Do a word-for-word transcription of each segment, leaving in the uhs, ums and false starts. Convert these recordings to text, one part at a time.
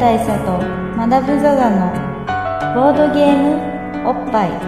大佐とマダム・ザ・ザのボードゲームおっぱい。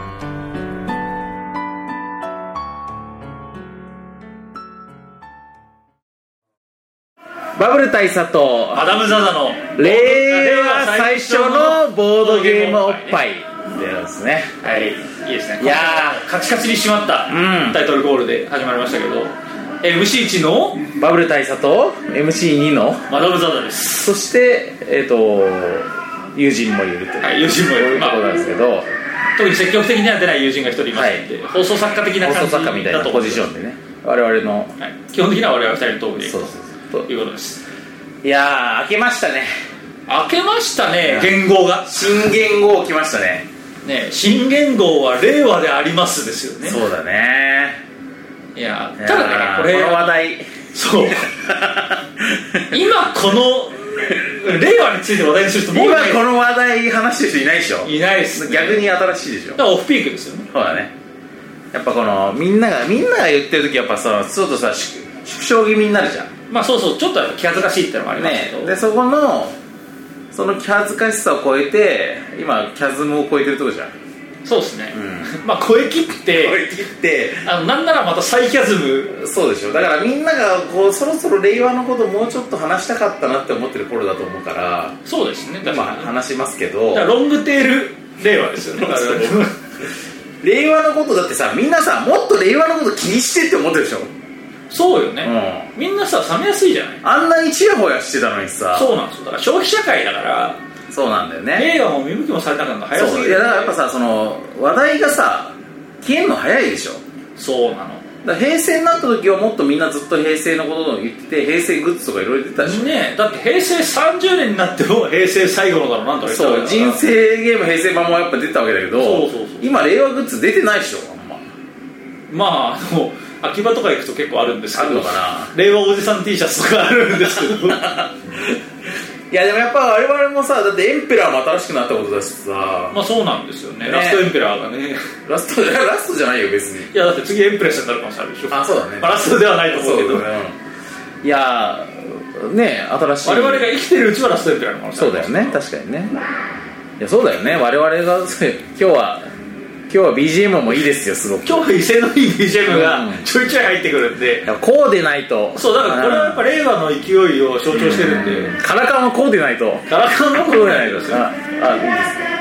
バブル大佐とマダム・ザ・ザの令和最初のボードゲームおっぱいですね。 はい、いいですね。 いやーカチカチに締まった、 うん、 タイトルコールで始まりましたけど、 エムシーワン のバブル大佐と エムシーツー のマダム・ザ・ザです。 そしてえっ、ー、と友人もいるという、 はい、友人もいる、 まあ、ところなんですけど、 特に積極的には出ない友人が一人いますので、はい、放送作家的な感じだと思う。 放送作家みたいなポジションでね、我々の、はい、 基本的には我々二人のトークでいくそうそうそうということです。 いやー明けましたね。 明けましたね。元号が新元号来ましたね。 ね、新元号は令和でありますですよね。 そうだね。 いやただね、これこの話題そう今この令和について話題にする人もういない。 今この話題話してる人いないでしょ。 いないです、ね、 逆に新しいでしょ。 だからオフピークですよね。 そうだね。やっぱこのみんながみんなが言ってる時やっぱさちょっとさ縮小気味になるじゃん。 まあそうそう、ちょっと気恥ずかしいってのもありますけど、 ね、でそこのその気恥ずかしさを超えて今キャズムを超えてるとこじゃん。 そうですね、 うん、 まあ超え切って超え切ってあのなんならまた再キャズム。 そうでしょ。だからみんながこうそろそろ令和のこともうちょっと話したかったなって思ってる頃だと思うから。 そうですね。 今話しますけど、 だからロングテール令和ですよね令和のことだってさ、みんなさもっと令和のこと気にしてって思ってるでしょ。 そうよね、うん、みんなさ冷めやすいじゃない。 あんなにチヤホヤしてたのにさ。 そうなんですよ。だから消費社会だから。 そうなんだよね。 令和も見向きもされなかったのが早すぎる。 いやだからやっぱさ、その話題がさ消えるの早いでしょ。 そうなの。 だから平成になった時はもっとみんなずっと平成のことを言ってて、平成グッズとかいろいろ出てたでしょ。 ねえ、だって平成さんじゅうねんになっても平成最後のだろうなんとか言ってたから。 そう、人生ゲーム平成版もやっぱ出てたわけだけど、 そうそうそう、 今令和グッズ出てないでしょあんま。 まああの秋葉とか行くと結構あるんですけど、 あるのかな。 令和おじさん T シャツとかあるんですけどいやでもやっぱ我々もさ、だってエンペラーも新しくなったことだしさ。 まあそうなんですよ ね, ね。 ラストエンペラーがねラストラストじゃないよ別に。 いやだって次エンプレスになるかもしれないでしょ。 あ、そうだね、 まあ、ラストではないと思うけど、 ね、いやね新しい。 我々が生きてるうちはラストエンペラーの可能性あそうだよね、確かにね。いやそうだよね、我々が今日は今日は ビージーエム もいいですよ、すごく。 今日威勢のいい ビージーエム がちょいちょい入ってくるんで、 うん、こうでないと。 そうだからこれはやっぱ令和の勢いを象徴してるんで、 うん、カラカンはこうでないと。 カラカンはこうでないと。 ああ、いいですね。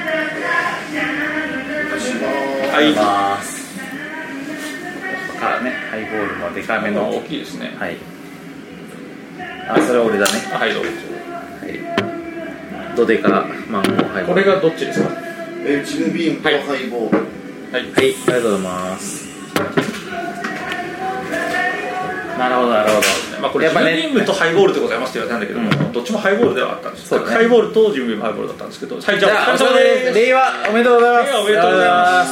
はい、 ますからね、ハイボールのデカめの大きいですね。 はい。あ、それは俺だね。 あ、はいどうぞ。 はい。ドデカマンゴーハイボール。 これがどっちですか。 えー、チムビームとハイボール。 はい、はい、 はい、ありがとうございます。なるほどなるほど。 まあこれジムビームとハイボールでございますって言われたんだけども、うん、どっちもハイボールではあったんです。そうだね。ハイボールとジムビームハイボールだったんですけど、はい、じゃあお疲れ様です。 令和おめでとうございます。 令和おめでとうございます。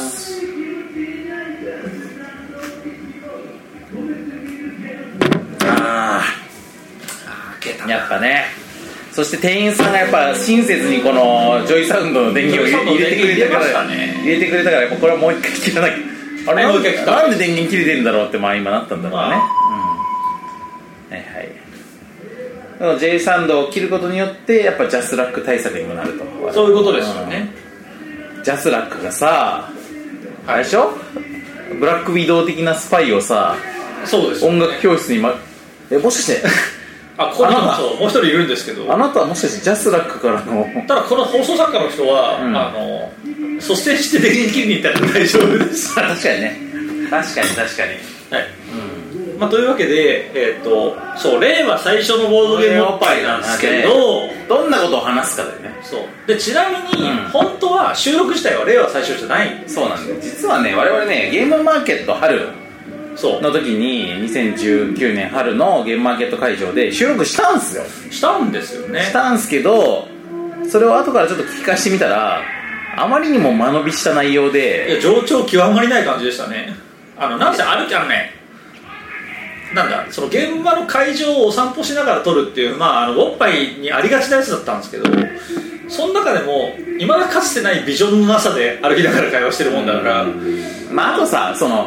ああ、やっぱね。そして店員さんがやっぱ親切にこのジョイサウンドの電源を入れてくれたから、入れてくれたからやっぱこれはもう一回切らなきゃ。あれなんでなんで電源切れてるんだろうってまあ今なったんだろうね。まあ、うん、はいはい。J サウンドを切ることによってやっぱジャスラック対策にもなると。 そういうことですよね。 ジャスラックがさ、あれでしょ？ブラックウィドウ的なスパイをさ、 そうです、 ね、音楽教室にまえもしかしてあ、ここにもそうもう一人いるんですけど、 あなたはもしかしてジャスラックからのただこの放送作家の人は、うん、あの率先して電源切りに行ったら大丈夫です確かにね、確かに確かに、 はい、うん、まあ、というわけで、えー、とそう令和最初のボードゲームおっぱいなんですけど、 どんなことを話すかだよね。 そうでちなみに、うん、本当は収録自体は令和最初じゃないんです。 そうなんです。実はね我々ねゲームマーケット春の時ににせんじゅうきゅうねん春のゲームマーケット会場で収録したんですよ。 したんですよね。 したんですけど、それを後からちょっと聞き返してみたらあまりにも間延びした内容で、 いや冗長極まりない感じでしたね。あのなんせ歩きゃね、なんだその現場の会場をお散歩しながら撮るっていう、まあ、あのおっぱいにありがちなやつだったんですけど、その中でもいまだかつてないビジョンのなさで歩きながら会話してるもんだから、 まあ、あとさその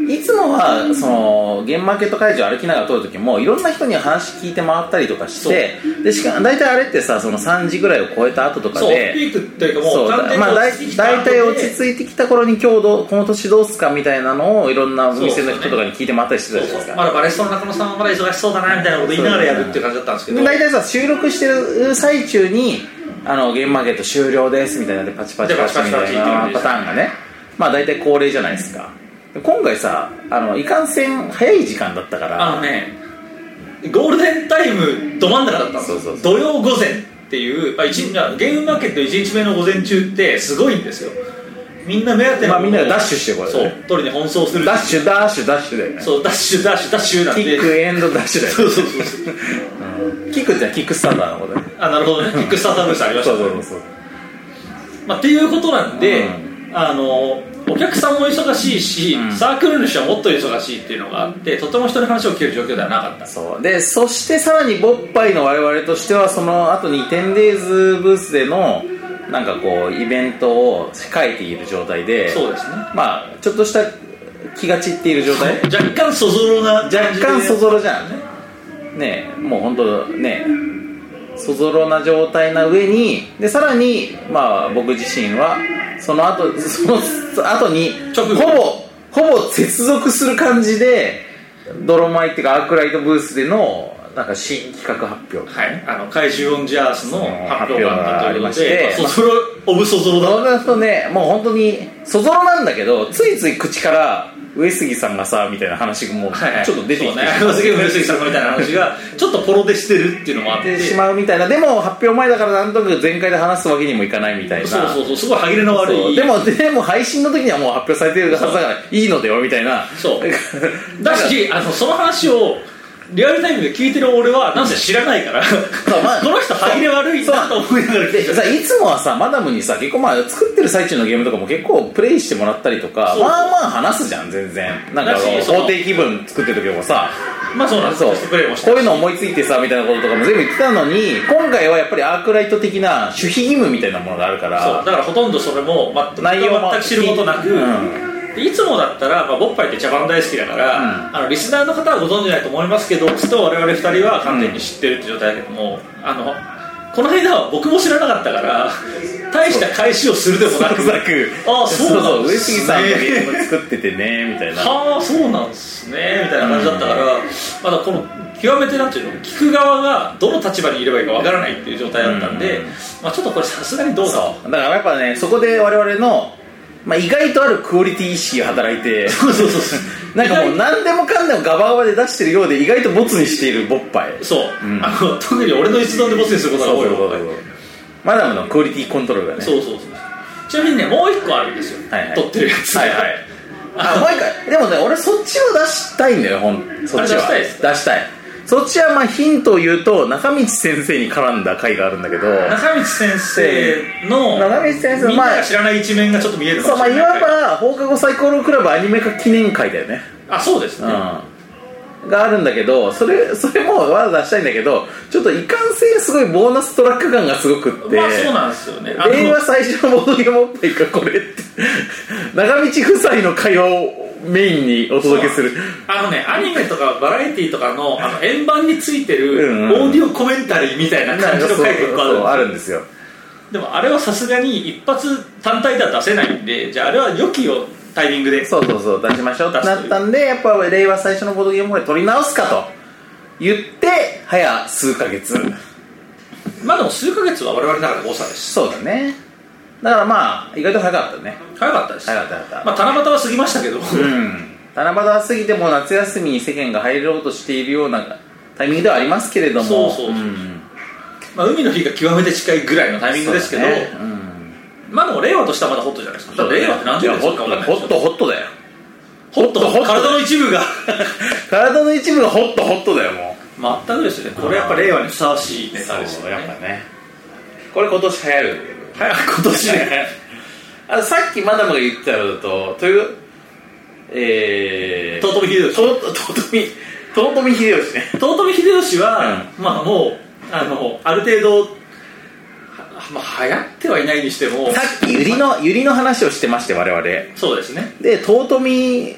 いつもはそのゲームマーケット会場歩きながら撮るときもいろんな人に話聞いて回ったりとかしてでしか大体あれってさそのさんじぐらいを超えた後とかでそうピークっていうかもう完全にまあ落ち着いてきた後で大体落ち着いてきた頃に今日どうこの年どうすかみたいなのをいろんなお店の人とかに聞いて回ったりしてたじゃないですか。 まだバレストの中野さんはまだ忙しそうだなみたいなこと言いながらやるっていう感じだったんですけど大体さ収録してる最中にあのゲームマーケット終了ですみたいなでパチパチパチみたいなパターンがねまあ大体恒例じゃないですか。今回さあのいかんせん早い時間だったからあのねゴールデンタイムど真ん中だったんですよ。 そうそうそう土曜午前っていう、まあ、一ゲームマーケットいちにちめの午前中ってすごいんですよ。みんな目当ての、 まあ、みんながダッシュしてこれ、ね、 そう取りに奔走するダッシュダッシュダッシュだよね。 そうダッシュダッシュダッシュなんでキックエンドダッシュだよね。 そうそうそうそう、 うん、キックってキックスターターのことね。 あなるほどねキックスターターブースありましたね。 そうそうそう、 まあ、っていうことなんで、 うんあのお客さんも忙しいし、うん、サークル主はもっと忙しいっていうのがあってとても人に話を聞ける状況ではなかった。 そうでそしてさらにボッパイの我々としてはその後にテンデイズブースでのなんかこうイベントを控えている状態でそうですねまあちょっとした気が散っている状態若干そぞろな若干そぞろじゃんねねえもう本当ねそぞろな状態な上にでさらにまあ僕自身はその後その後にほぼほぼ接続する感じでドロマイっていうかアークライトブースでのなんか新企画発表、 はい、あの怪獣オンジャースの発表がありましてそぞろオブそぞろだそうだとねもう本当にそぞろなんだけどついつい口から上杉さんがさみたいな話がもうちょっと出てきて、 はいはい、そうね、上杉さんがみたいな話がちょっとポロ出してるっていうのもあってしまうみたいなでも発表前だからなんとなく全開で話すわけにもいかないみたいなそうそうそうすごい歯切れの悪いでもでも配信の時にはもう発表されてるはずだからいいのだよみたいなそうだしあのその話をリアルタイムで聞いてる俺はなんせ知らないからまあ、この人歯切れ悪いなと思いながら聞いてさいつもはさマダムにさ結構まあ作ってる最中のゲームとかも結構プレイしてもらったりとかまあまあ話すじゃん全然なんか法廷気分作ってる時もさまあそうなんですそうこういうの思いついてさみたいなこととかも全部言ってたのに今回はやっぱりアークライト的な守秘義務みたいなものがあるからそうだからほとんどそれも、ま、 内容も全く知ることなく、うんいつもだったら、まあ、ボッパイって茶番大好きだから、うん、あのリスナーの方はご存じないと思いますけどつと我々ふたりは完全に知ってるって状態だけども、うん、あのこの間は僕も知らなかったから大した返しをするでもなくああそうなんですね上杉さんがゲーム作っててねみたいなはあそうなんですねみたいな感じだったから、うん、まだこの極めてなんていうの聞く側がどの立場にいればいいかわからないっていう状態だったんで、うんまあ、ちょっとこれさすがにどうだだからやっぱねそこで我々のまあ、意外とあるクオリティ意識が働いてそうそうそうなんかもう何でもかんでもガバガバで出してるようで意外とボツにしているボッパイそう、うん、あの特に俺の一存でボツにすることが多いボッパイマダムのクオリティコントロールがねそうそうそうちなみにねもう一個あるんですよ、はいはい、撮ってるやつはいはいあもう一回でもね俺そっちを出したいんだよほんそっちは出したいです出したいそっちはまあヒントを言うと中道先生に絡んだ回があるんだけど中道先生の中道先生みんなが知らない一面がちょっと見えるかもしれない、 そうまあ、いわば放課後サイコロクラブアニメ化記念会だよねあそうですね、 うん、があるんだけどそれそれもわざわざしたいんだけどちょっといかんせんすごいボーナストラック感がすごくってまあそうなんですよね令和最初のボードゲームおっぱいかこれって長道夫妻の会話をメインにお届けするあのねアニメとかバラエティとか の, あの円盤についてるオーディオコメンタリーみたいな感じの回があるんですよ。 でもあれはさすがに一発単体では出せないんでじゃああれは良きをタイミングでそうそうそう出しましょうってなったんでやっぱ令和最初のボードゲームを取り直すかと言って早数ヶ月まあでも数ヶ月は我々の中で誤差ですそうだねだからまあ意外と早かったね早かったです早かった早かった、 まあ、七夕は過ぎましたけど、うん、 七夕は過ぎても夏休みに世間が入ろうとしているようなタイミングではありますけれどもそうそうそう、うんまあ、海の日が極めて近いぐらいのタイミングですけど、ねうん、まあでも令和としてはまだホットじゃないですかだって令和って何十年ですか分かんないホットホットだよホットホット体の一部が体の一部がホットホットだよもう全くですよねこれやっぱ令和にふさわしいネタですよねやっぱねこれ今年流行る早く今年ねあさっきマダムが言ってたのだとというえー豊臣秀吉豊臣秀吉ね豊臣秀吉は、うん、まあもうあのある程度まあ流行ってはいないにしてもさっき百合の百合の話をしてまして我々 そうですねで豊臣豊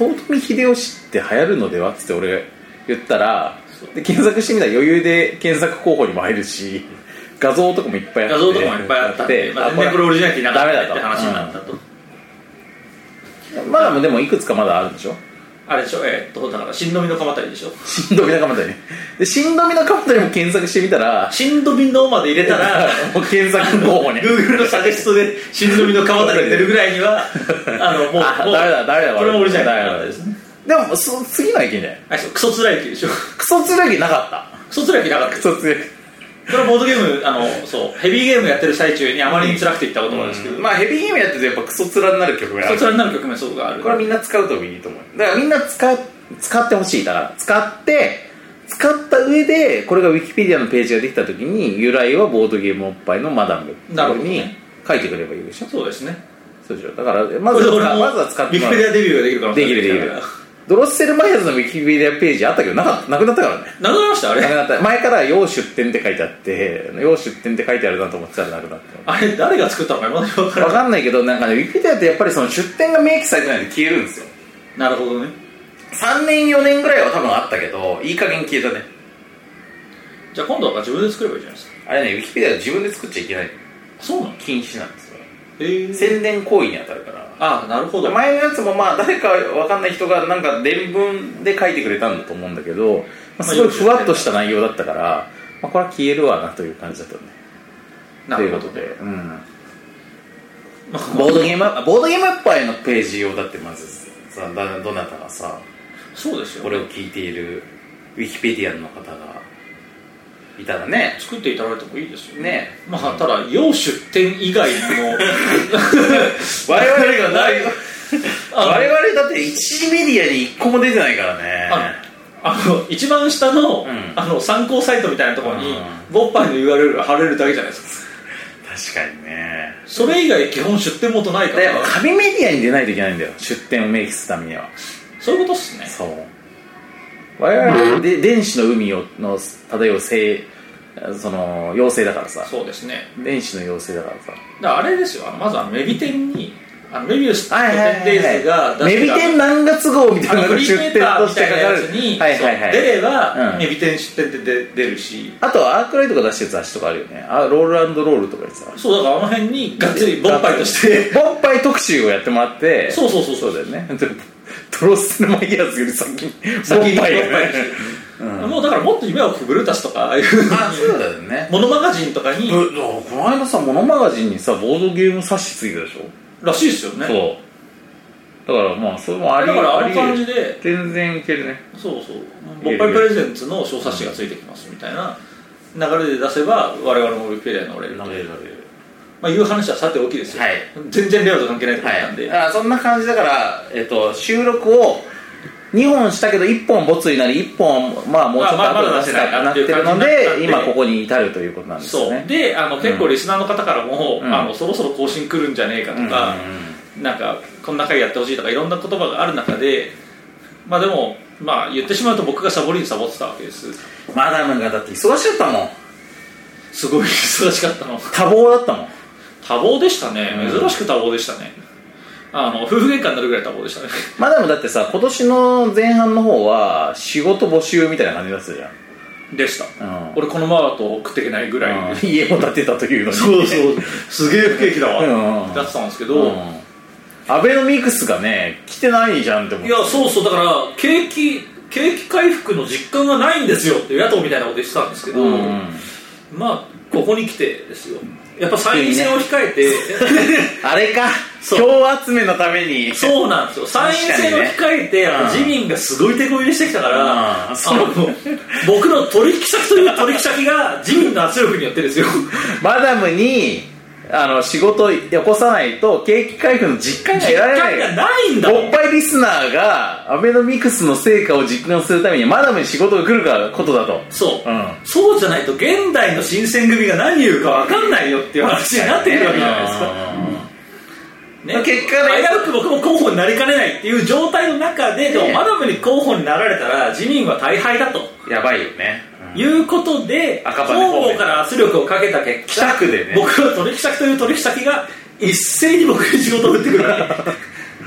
豊臣秀吉って流行るのではっつって俺が言ったら、で検索してみたら余裕で検索候補にも入るし、画像とかもいっぱいあって、 画像とかもいっぱいあって、まあ、全然これオリジナリティなかったって話になったと、 うん、まだでもいくつかまだあるんでしょ。 あれでしょ、えー、っとだから新富の鎌足りでしょ。 新富の鎌足りで、新富の鎌足りも検索してみたら、 新富のまで入れたらもう検索候補に Google のサジェストで新富の鎌足りが出るぐらいにはあのもうあもうダメだダメだこれもオリジナリティなんですね。 でもそ次の駅ね、 あ、クソつらい駅でしょ。 クソつらい駅なかった。 クソつらい駅なかった。 クソつらい駅、 これはボードゲーム、あのそうヘビーゲームやってる最中にあまりに辛くて言ったことなんですけど、 うん、まあヘビーゲームやってるとやっぱクソつらになる曲がある。 クソつらになる曲もそうがある。 これはみんな使うといいと思う。だからみんな使使ってほしい。だから使って使った上でこれがウィキペディアのページができた時に由来はボードゲームおっぱいのマダムに書いてくればいいでしょ。 そうですね。 そうでしょ。だからまずはまずは使ってもらう。 ウィキペディアデビューができるから。 できるできる。ドロッセルマイヤーズのウィキペディアページあったけどなかなくなったからね。 なくなりましたあれ。 なくなった。前から要出店って書いてあって要出店って書いてあるなと思ってたらなくなった。 あれ誰が作ったのかまだ分からない。 分かんないけどなんかねウィキペディアってやっぱりその出店が明記されてないと消えるんですよ。 なるほどね。 さんねんよねんぐらいは多分あったけどいい加減消えたね。 じゃあ今度は自分で作ればいいじゃないですか。 あれねウィキペディア自分で作っちゃいけない。 そうなの。 禁止なんですよ。 えー、 宣伝行為に当たるから。 ああなるほど。 前のやつもまあ誰か分かんない人がなんか伝文で書いてくれたんだと思うんだけど、まあ、すごいふわっとした内容だったから、まあ、これは消えるわなという感じだったね。 なるほど。 ということで、うん、ボードゲームボードゲームアッパーのページをだってまずさどなたがさそうですよ、ね、 これを聞いているウィキペディアンの方がいたらね作っていただいてもいいですよね。 ね、 まあ、ただ要出店以外の我々がない我々だって一次メディアに一個も出てないからね。 あの一番下の、うん、あの参考サイトみたいなところに、うん、ボッパイの ユーアールエル が貼れるだけじゃないですか。確かにね。 それ以外基本出店元ないから。 紙メディアに出ないといけないんだよ出店を明記するためには。 そういうことっすね。 そう我々で電子の海をの漂う性その妖精だからさ。 そうですね。 電子の妖精だからさ。だからあれですよ、あのまずあのメビ店にあのメビウスとテンデイズがメビ店何月号みたいなのが出店としてかかるに出れば、うん、メビ店出店で出るし、 あとはアークライトが出してる雑誌とかあるよね。あロール&ロールとかやつ。 そうだからあの辺にがっつりボッパイとしてボッパイ特集をやってもらって。 そうそうそうそうだよね。トロッセルマイヤーズより先にボッパイがね、 うん、もうだからもっと夢を吹くブルータスとかああいうあそうだよね。 モノマガジンとかにこの間さモノマガジンにさボードゲーム冊子ついてたでしょ。 らしいですよね。 そうだからまあそれもありだからあの感じで全然いけるね。 そうそうボッパイプレゼンツの小冊子がついてきますみたいな流れで出せば我々もウィキペディアに乗れるとまあいう話はさておきですよ、はい、全然レアと関係ないところなんで、 はい、あそんな感じだから、えっと、収録をにほんしたけどいっぽんボツになりいっぽんまあもうちょっと後で出せないかなってるので今ここに至るということなんですよね。 そうであの結構リスナーの方からも、うん、あのそろそろ更新来るんじゃねえかとか、うん、なんかこんな回やってほしいとかいろんな言葉がある中でまあでもまあ言ってしまうと僕がサボりにサボってたわけです。 マダムがだって忙しかったもん。 すごい忙しかったの。 多忙だったもん。 多忙でしたね。珍しく多忙でしたね。あの夫婦喧嘩になるぐらい多忙でしたね。 まあでもだってさ今年の前半の方は仕事募集みたいな感じだったじゃん。 でした、うん、俺このままだと食っていけないぐらい、 うん、家も建てたというのにそうそうすげえ不景気だわ、うん、だってたんですけど、うん、 アベノミクスがね来てないじゃんって思って。 いやそうそうだから景気景気回復の実感がないんですよっていう野党みたいなこと言ってたんですけど、うん、まあここに来てですよやっぱ参院選を控えて、ね、 あれか票集めのためにそうなんですよ参院選を控えて、ね、やっぱ自民がすごい手こ入れしてきたから、うん、あの僕の取引先という取引先が自民の圧力によってですよマダムにあの仕事をよこさないと景気回復の実感が得られない。 実感がないんだ。 ボッパイリスナーがアベノミクスの成果を実感するためにマダムに仕事が来るからことだと。 そう、うん、そうじゃないと現代の新選組が何言うか分かんないよっていう話になってくるわけじゃないですか、ね、結果ね危うく僕も候補になりかねないっていう状態の中で、ね、でもマダムに候補になられたら自民は大敗だとやばいよね、 うん、いうことで方々から圧力をかけた結果北区で、ね、 僕の取引先という取引先が一斉に僕に仕事を打ってくるわけで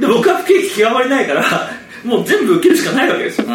で僕は不景気極まりないからもう全部受けるしかないわけですよ、 うんうん、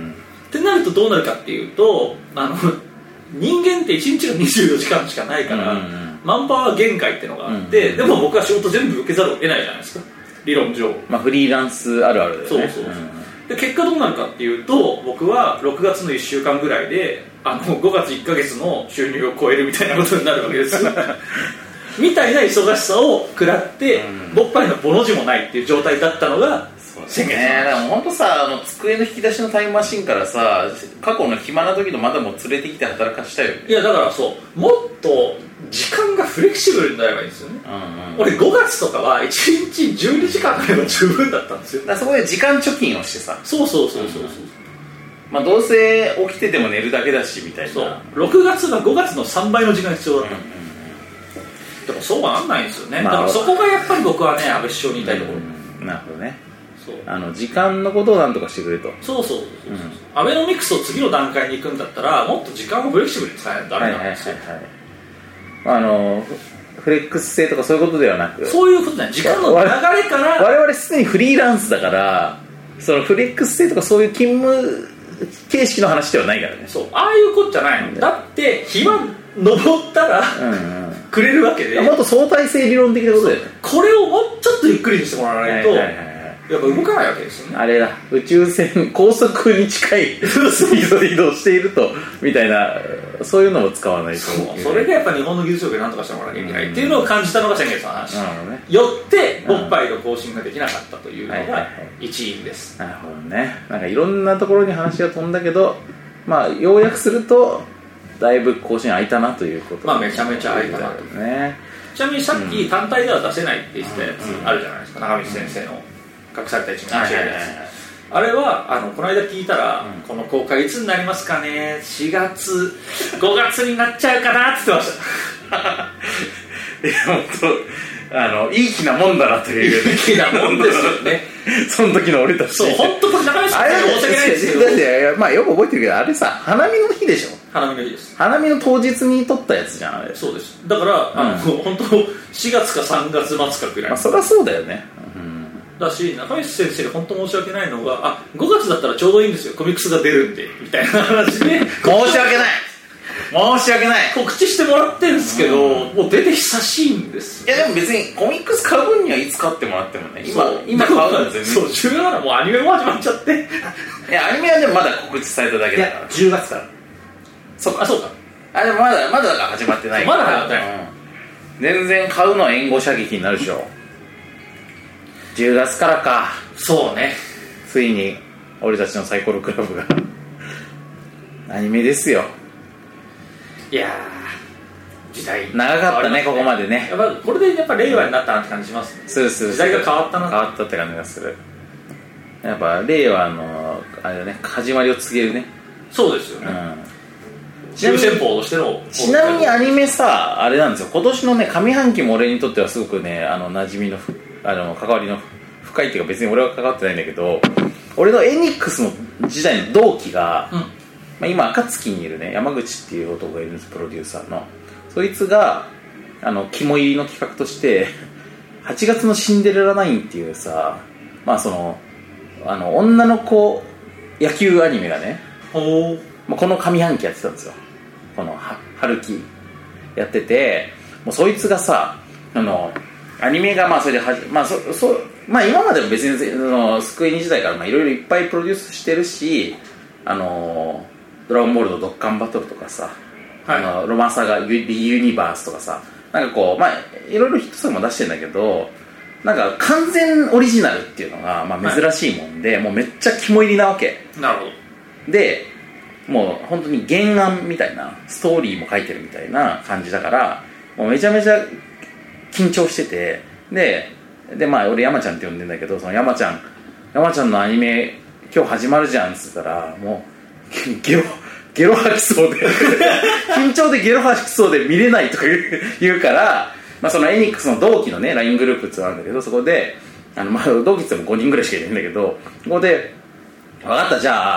ってなるとどうなるかっていうとあの人間っていちにちがにじゅうよじかんしかないから、うんうん、マンパワー限界っていうのがあって、うんうん、でも僕は仕事全部受けざるを得ないじゃないですか理論上、 まあ、フリーランスあるあるだよね。 そうそうそう、うん、で結果どうなるかっていうと僕はろくがつのいっしゅうかんぐらいであのごがついっかげつの収入を超えるみたいなことになるわけですみたいな忙しさを食らって、うん、ぼっぱいのボの字もないっていう状態だったのが先月ね。でも本当さあの机の引き出しのタイムマシンからさ過去の暇な時のまだも連れてきて働かしたいよね。 いやだからそうもっと時間がフレキシブルになればいいんですよね、うんうん、俺ごがつとかはいちにちじゅうにじかんあれば十分だったんですよ。 だからそこで時間貯金をしてさそうそうそうそうそう、うん、 まあどうせ起きてても寝るだけだしみたいな。 そうろくがつがごがつのさんばいの時間必要だった、うんうん、でもそうはなんないんですよね、まあ、だからそこがやっぱり僕はね安倍首相に言いたいところ、 うん、なるほどね。そうあの時間のことをなんとかしてくれと。 そうそうそうそう、うん、アベノミクスを次の段階に行くんだったらもっと時間をフレキシブルに使えないとダメなんですよ。 はいはいはいはい、あのフレックス性とかそういうことではなくそういうことね時間の流れから我々すでにフリーランスだからそのフレックス性とかそういう勤務形式の話ではないからね。 そうああいうことじゃないの、うん、だって日は登ったら、うんうん、くれるわけでもっと相対性理論的なことだよね。 これをもうちょっとゆっくりにしてもらわないと、はいはいはいはい、やっぱ動かないわけですよね。 あれだ宇宙船高速に近いスピードで移動しているとみたいなそういうのも使わないと。 そうそれでやっぱ日本の技術力で何とかしてもらわなきゃいけないっていうのを感じたのが先月の話、うんね、よってボッパイの更新ができなかったというのが一因です、 はいはいはい、なるほどね。なんかいろんなところに話が飛んだけどまあ要約するとだいぶ更新空いたなということ、 まあめちゃめちゃ空いたなとね。ちなみにさっき単体では出せないって言ってたやつあるじゃないですか、中道先生の隠された一面の違いです。あれはあのこの間聞いたら、うん、この公開いつになりますかねしがつごがつになっちゃうかなって言ってましたいや本当あのいい気なもんだなという、 ね、いい気なもんですよねその時の俺たちそう本当これ中道先生申し訳ないですけどだってまあよく覚えてるけどあれさ花見の日でしょ。 花見の日です。 花見の当日に撮ったやつじゃんあれ。 そうです。だから、うん、あの本当しがつかさんがつ末かぐらい、 まあ、そりゃそうだよね、うん、 だし中道先生に本当申し訳ないのがあごがつだったらちょうどいいんですよコミックスが出るんでみたいな話で申し訳ない申し訳ない告知してもらってるんですけど、うん、もう出て久しいんです。 いやでも別にコミックス買う分にはいつ買ってもらってもね今今買うの全然そうじゅうななもうアニメも始まっちゃっていやアニメはでもまだ告知されただけだから。いやじゅうがつからそっかそうかあでもまだまだだから始まってないまだ始まってない、うん、 全然買うのは援護射撃になるでしょじゅうがつからか。 そうねついに俺たちのサイコロクラブがアニメですよ。 いやー時代長かったねここまでね。 やっぱこれでやっぱ令和になったなって感じしますね。 そうそう時代が変わったな変わったって感じがする。やっぱ令和のあれだね始まりを告げるね。 そうですよね、うん、中戦法としてのちなみにアニメさあれなんですよ今年のね上半期も俺にとってはすごくねあの馴染みのあの関わりの深いっていうか別に俺は関わってないんだけど俺のエニックスの時代の同期が、うんまあ、今暁にいるね山口っていう男がいるんですプロデューサーの。そいつがあの肝入りの企画としてはちがつのシンデレラナインっていうさまあそのあの女の子野球アニメがねおまあ、この上半期やってたんですよこの春季やっててもうそいつがさあのアニメがまあそれではじ、まあそそまあ、今までも別にそのスクエニ時代からいろいろいっぱいプロデュースしてるしあのドラゴンボールのドッカンバトルとかさ、はい、あのロマンサガユユニバースとかさなんかこうまあいろいろヒット作も出してるんだけどなんか完全オリジナルっていうのがまあ珍しいもんで、はい、もうめっちゃ肝入りなわけ。 なるほど。 でもう本当に原案みたいなストーリーも書いてるみたいな感じだからもうめちゃめちゃ緊張しててででまあ俺山ちゃんって呼んでんだけどその山ちゃん山ちゃんのアニメ今日始まるじゃんっつったらもうゲロゲロ吐きそうで緊張でゲロ吐きそうで見れないとか言うから、まあ、そのエニックスの同期のね ライン グループってのがあるんだけどそこであの、まあ、同期ってもごにんぐらいしかいないんだけどここで分かったじゃあ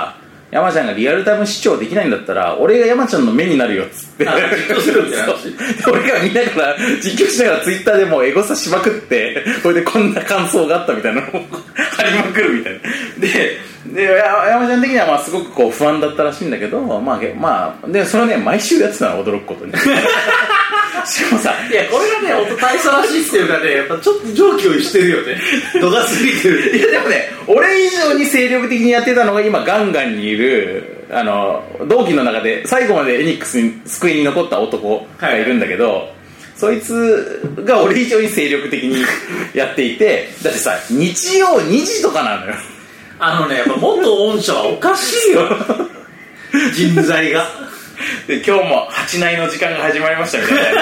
山ちゃんがリアルタイム視聴できないんだったら俺が山ちゃんの目になるよっつって実況するみたいな俺が見ながら実況しながらツイッターでもうエゴサしまくってこれでこんな感想があったみたいなのを貼りまくるみたいなでで山ちゃん的にはまあすごくこう不安だったらしいんだけどまあ、まあ、でそれをね毎週やってたの驚くことにしかもさいやこれがね本当大佐らしいっていうかねやっぱちょっと上気をしてるよね度が過ぎてるいやでもね俺以上に精力的にやってたのが今ガンガンにいるあの同期の中で最後までエニックスに救いに残った男がいるんだけど、はい、そいつが俺以上に精力的にやっていてだってさ日曜にじとかなのよあのねやっぱ元御社はおかしいよ人材がで今日も八内の時間が始まりましたみたい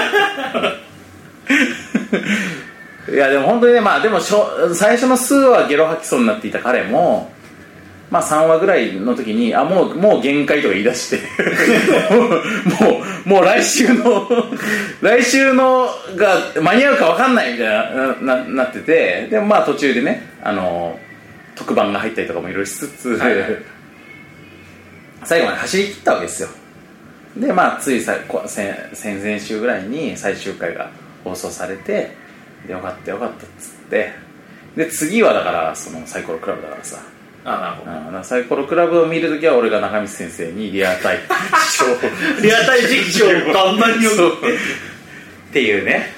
ないやでも本当にねまあでもしょ最初の数話ゲロ吐きそうになっていた彼もまあさんわぐらいの時にあもうもう限界とか言い出してもうもう来週の来週のが間に合うか分かんないみたいな な, な, なっててでもまあ途中でねあの特番が入ったりとかもいろいろしつつ、はいはい、最後まで走り切ったわけですよでまあついさ先々週ぐらいに最終回が放送されてでよかったよかったっつってで次はだからそのサイコロクラブだからさあなるほどあサイコロクラブを見るときは俺が中道先生にリアタイ視聴リアタイ実況をバンバンに送ってっていうね、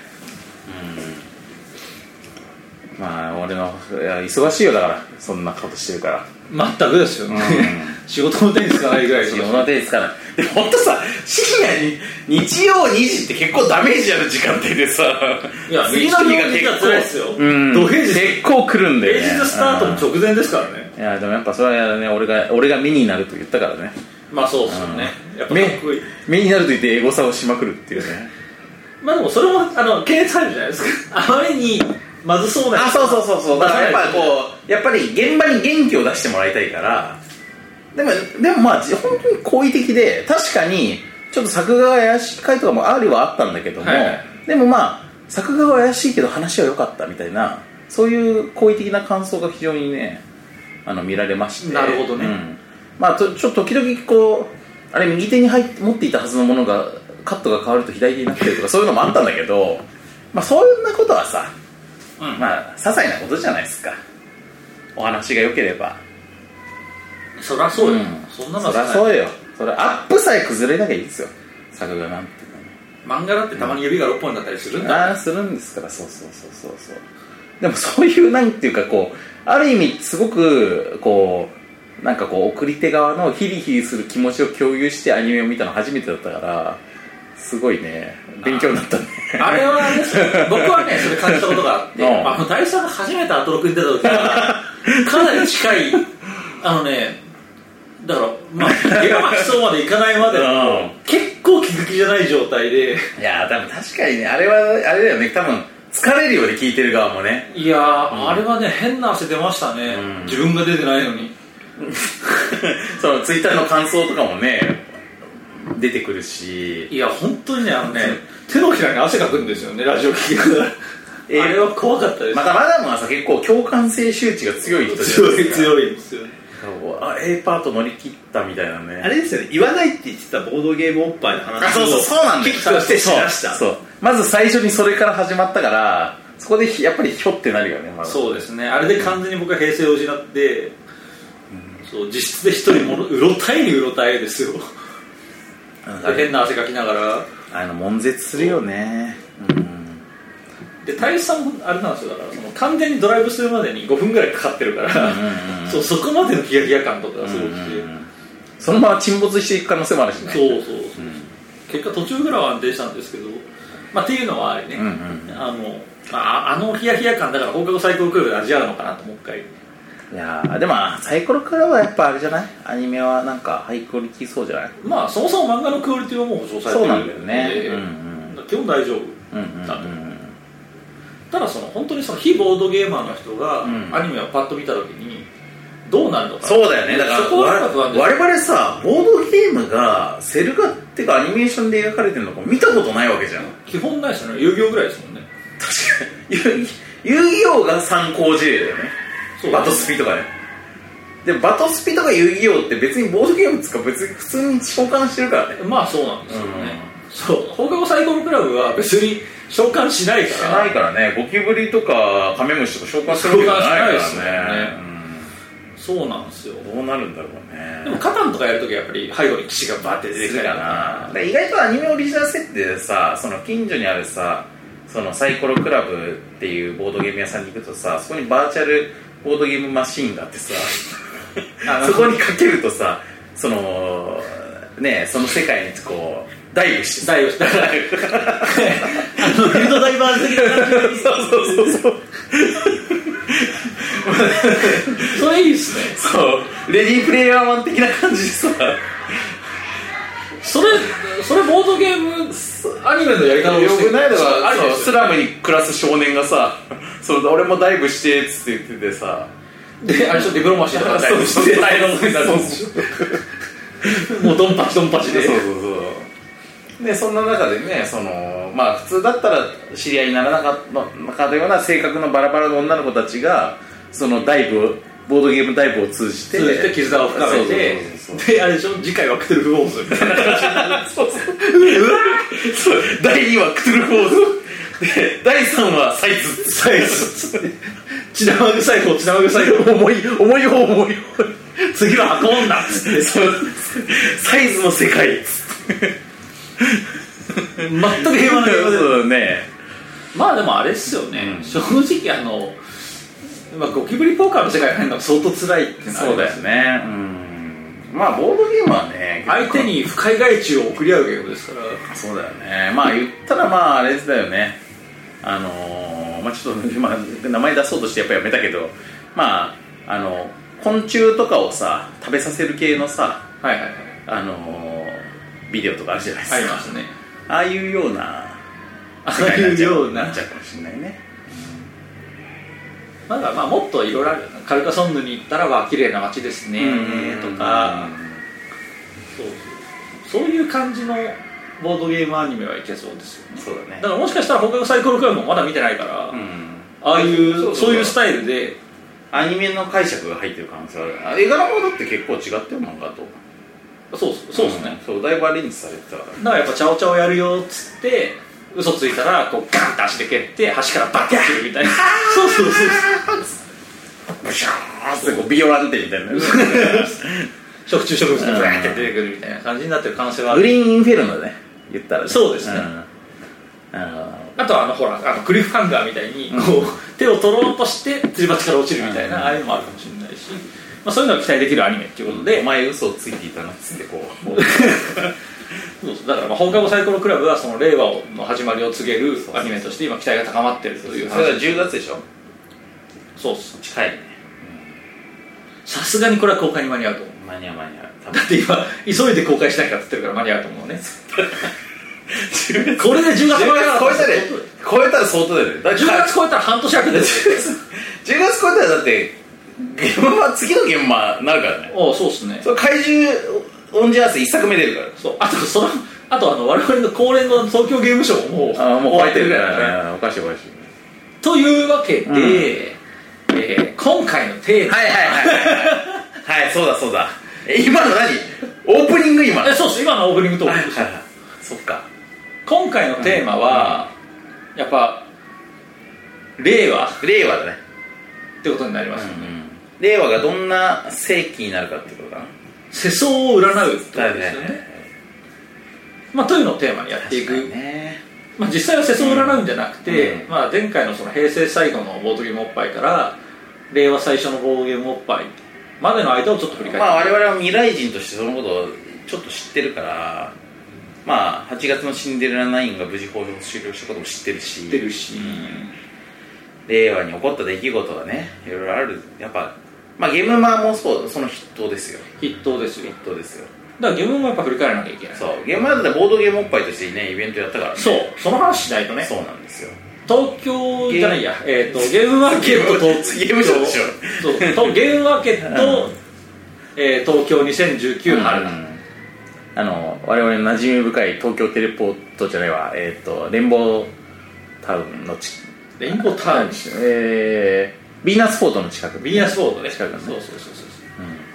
うん、まあ俺のいや忙しいよだからそんなことしてるから全くですよね、うん、仕事の手につかないぐらい仕事の手につかないでも本当さ深夜に日曜にじって結構ダメージある時間帯でさいや次の日が結構ですよ、うん、 土平日結構来るんで、ね、 平日スタートの直前ですからね、 うん、いやでもやっぱそれはね俺が俺が目になると言ったからねまあそうですよね、うん、やっぱかっこいい目になると言ってエゴサをしまくるっていうねまあでもそれもあの検閲入るじゃないですかあまりにまずそうなあそうそうそうそうだからやっぱこうやっぱり現場に元気を出してもらいたいからでもでもまあ本当に好意的で確かにちょっと作画が怪しい回とかもあるはあったんだけども、はいはい、でもまあ作画は怪しいけど話は良かったみたいなそういう好意的な感想が非常にねあの見られましてなるほどね、 うんまあ、とちょっと時々こうあれ右手に入って持っていたはずのものがカットが変わると左手になってるとかそういうのもあったんだけどまあそんなことはさ、うん、まあ些細なことじゃないですかお話が良ければそりゃそうよ、うん、 そんなのそりゃそうよそれアップさえ崩れなきゃいいですよ作画なんて漫画だってたまに指がろっぽんだったりするんだ、 うん、ああするんですからそうそうそうそうそうでもそういうなんていうかこうある意味すごくこうなんかこう送り手側のヒリヒリする気持ちを共有してアニメを見たの初めてだったからすごいね勉強になったねあ, あれはあれですよ僕はねそれ感じたことがあって、うん、あの大佐が初めてアトロクに出た時はかなり近いあのねだからまあゲラ巻きそうまでいかないまでの、うん、結構気づきじゃない状態でいや多分確かにねあれはあれだよね多分疲れるようで聞いてる側もねいやー、うん、あれはね変な汗出ましたね、うん、自分が出てないのにそのツイッターの感想とかもね出てくるしいや本当にねあのね手のひらに汗かくんですよねラジオ聞きながらえー、あれは怖かったですまたマダムはさ結構共感性周知が強い人じゃないですか強い強いんですよねあ A パート乗り切ったみたいなねあれですよね言わないって言ってたボードゲームおっぱいの話あそうそうそうなんだよキックしてしましたそうそうまず最初にそれから始まったからそこでやっぱりひょってなるよね、ま、 そうですねあれで完全に僕は平静を失って、うん、そう実質で一人ものうろたえにうろたえですよ変な汗かきながらあの悶絶するよね、うん、 で大佐もあれなんですよだからその完全にドライブするまでにごふんぐらいかかってるから、うんうんうん、そうそこまでのヒヤヒヤ感とかがすごくて、うんうんうん、 そのまま沈没していく可能性もあるしねそうそうそう、うん、結果途中ぐらいは安定したんですけど、まあ、っていうのはあれね、うんうん、あのあ, あのヒヤヒヤ感だから放課後サイコロクラブで味わうのかなともう一回いやでもサイコロクラブはやっぱあれじゃないアニメはなんかハイクオリティそうじゃないまあそもそも漫画のクオリティはもう保証されてるそうなんだよね、 うんうん、基本大丈夫だと、うんうんうん、ただその本当にその非ボードゲーマーの人がアニメをパッと見た時にどうなるのかそうだよねだから我々さボードゲームがセル画っていうかアニメーションで描かれてるのか見たことないわけじゃん基本ないですよね遊戯王ぐらいですもんね確かに遊戯王が参考事例だよねバトスピとかねでバトスピとか遊戯王って別にボードゲームつか別に普通に召喚してるからね。 まあそうなんですよね、うん、そう放課後サイコロクラブは別に召喚しないからしないからね。ゴキブリとかカメムシとか召喚するわけじゃないからね。 そうなんですよ。 どうなるんだろうね。 でもカタンとかやるときはやっぱり背後に騎士がバーって出てきたりとかな。意外とアニメオリジナル設定でさ、その近所にあるさそのサイコロクラブっていうボードゲーム屋さんに行くとさ、そこにバーチャルボードゲームマシーンがあってさそこにかけるとさ、そのねその世界にこうダイブしてダイブしてあのビルドダイバーズ的な感じでそうそうそうそうそれいいっすね。 そうレディープレイヤーワン的な感じでさそれそれボードゲームアニメのやり方をしてよくないのは、 そうスラムに暮らす少年がさそう俺もダイブしてっつって言っててさ、 であれちょっとディプロマシーとかダイブして大変なことになるんですよもうドンパチドンパチで、 そうそうそうでそんな中でね、そのまあ普通だったら知り合いにならなかったような性格のバラバラの女の子たちがそのダイブをボードゲームダイブを通じて通じて絆を深めて、であれでしょ、次回はクトゥルフウォーズみたいな感じになるそうそうそうだいにわクトゥルフウォーズでだいさんわサイズサイズ血生臭い方血生臭い方重い重い方重い方次は箱女っつってそうサイズの世界っつって全く平和なゲームでそうね。 まあでもあれっすよね、うん、正直あの、まあ、ゴキブリポーカーの世界に入るのが相当辛いっていうのはありますね。 そうだよね、うん、まあボードゲームはね相手に不快害虫を送り合うゲームですから。 そうだよね。まあ言ったらまああれだよね、あのー、まあちょっと、まあ、名前出そうとしてやっぱやめたけど、まああの昆虫とかをさ食べさせる系のさ、 はいはいはい、 あのー、ビデオとかあるじゃないですか。 ありますね。 ああいうようなああいうようななっちゃうかもしれないね。 まだまあもっといろいろある。カルカソンヌに行ったらは綺麗な街ですねとか、そうそうそういう感じのボードゲームアニメはいけそうですよね。 そうだね。 だからもしかしたら他のサイコロクラブもまだ見てないから、うん、ああいうそういうスタイルでアニメの解釈が入ってる可能性がある。絵柄もだって結構違ってる漫画と。 そうそうですね、 うん、そうだいぶアレンジされてたから。 だからやっぱチャオチャオやるよっつって嘘ついたらこうガンって足で蹴って端からバッて切るみたいなそうそうそうブシャーってこうビオランテみたいな食虫植物がブワーって出てくるみたいな感じになってる可能性はある。 グリーンインフェルノね言ったらね。 そうですね、うん、あとはあのほらあのクリフハンガーみたいにこう、うん、手を取ろうとして吊り鉢から落ちるみたいな、うん、ああいうのもあるかもしれないし、まあ、そういうのが期待できるアニメっていうことで、 お前嘘をついていたなっつってこうそうそうだからまあ放課後サイコロクラブはその令和の始まりを告げるアニメとして今期待が高まってるという話。 それはじゅうがつでしょ。 そうっす、 近いね。 さすがにこれは公開に間に合うと思う。 間に合う間に合う。 だって今急いで公開しなきゃって言ってるから間に合うと思うねこれでじゅうがつ超えたら超えたら超えたら相当だよね。 じゅうがつ超えたら半年空くんですじゅうがつ超えたらだって現場は次の現場になるからね。 ああそうっすね。 それ怪獣オンジャースいっさくめ出るから。 そうあとそのあとあの我々の恒例の東京ゲームショウももう終わってるぐらいだね。 おかしいおかしい。 というわけで、うんえー、今回のテーマはいはいはいはいはいそうだそうだ。今の何オープニング今えそうっす今のオープニングトークです、 はいはい、そっか。 今回のテーマは、うん、やっぱ令和令和だねってことになりますよね、うんうん、 令和がどんな世紀になるかってことかな。 世相を占うってことですよね、ねまあ、というのをテーマにやっていく、ねまあ、実際は世相を占うんじゃなくて、うんまあ、前回のその平成最後のボードゲームおっぱいから令和最初のボードゲームおっぱいまでの間をちょっと振り返って、 まあ、我々は未来人としてそのことをちょっと知ってるからまあはちがつのシンデレラナインが無事放送終了したことも知ってるし知ってるし、うん、 令和に起こった出来事がねいろいろある。やっぱまあゲームマーもそうその筆頭ですよ。 筆頭ですよ筆頭ですよ。 だからゲームもやっぱ振り返らなきゃいけない。 そうゲームマーだってボードゲームおっぱいとしてねイベントやったからね。 そうその話しないとね。 そうなんですよ。 東京じゃないやえっ、ー、とゲームマーケットとゲームショーでしょ。 そうゲームマーケットと、うんえー、東京にせんじゅうきゅう春、うん、 あの我々の馴染み深い東京テレポートじゃないわえっ、ー、とレインボータウンのちレインボータウンえー、ビーナスフォートの近くビーナスフォートね近くねそうそうそうそう、 うん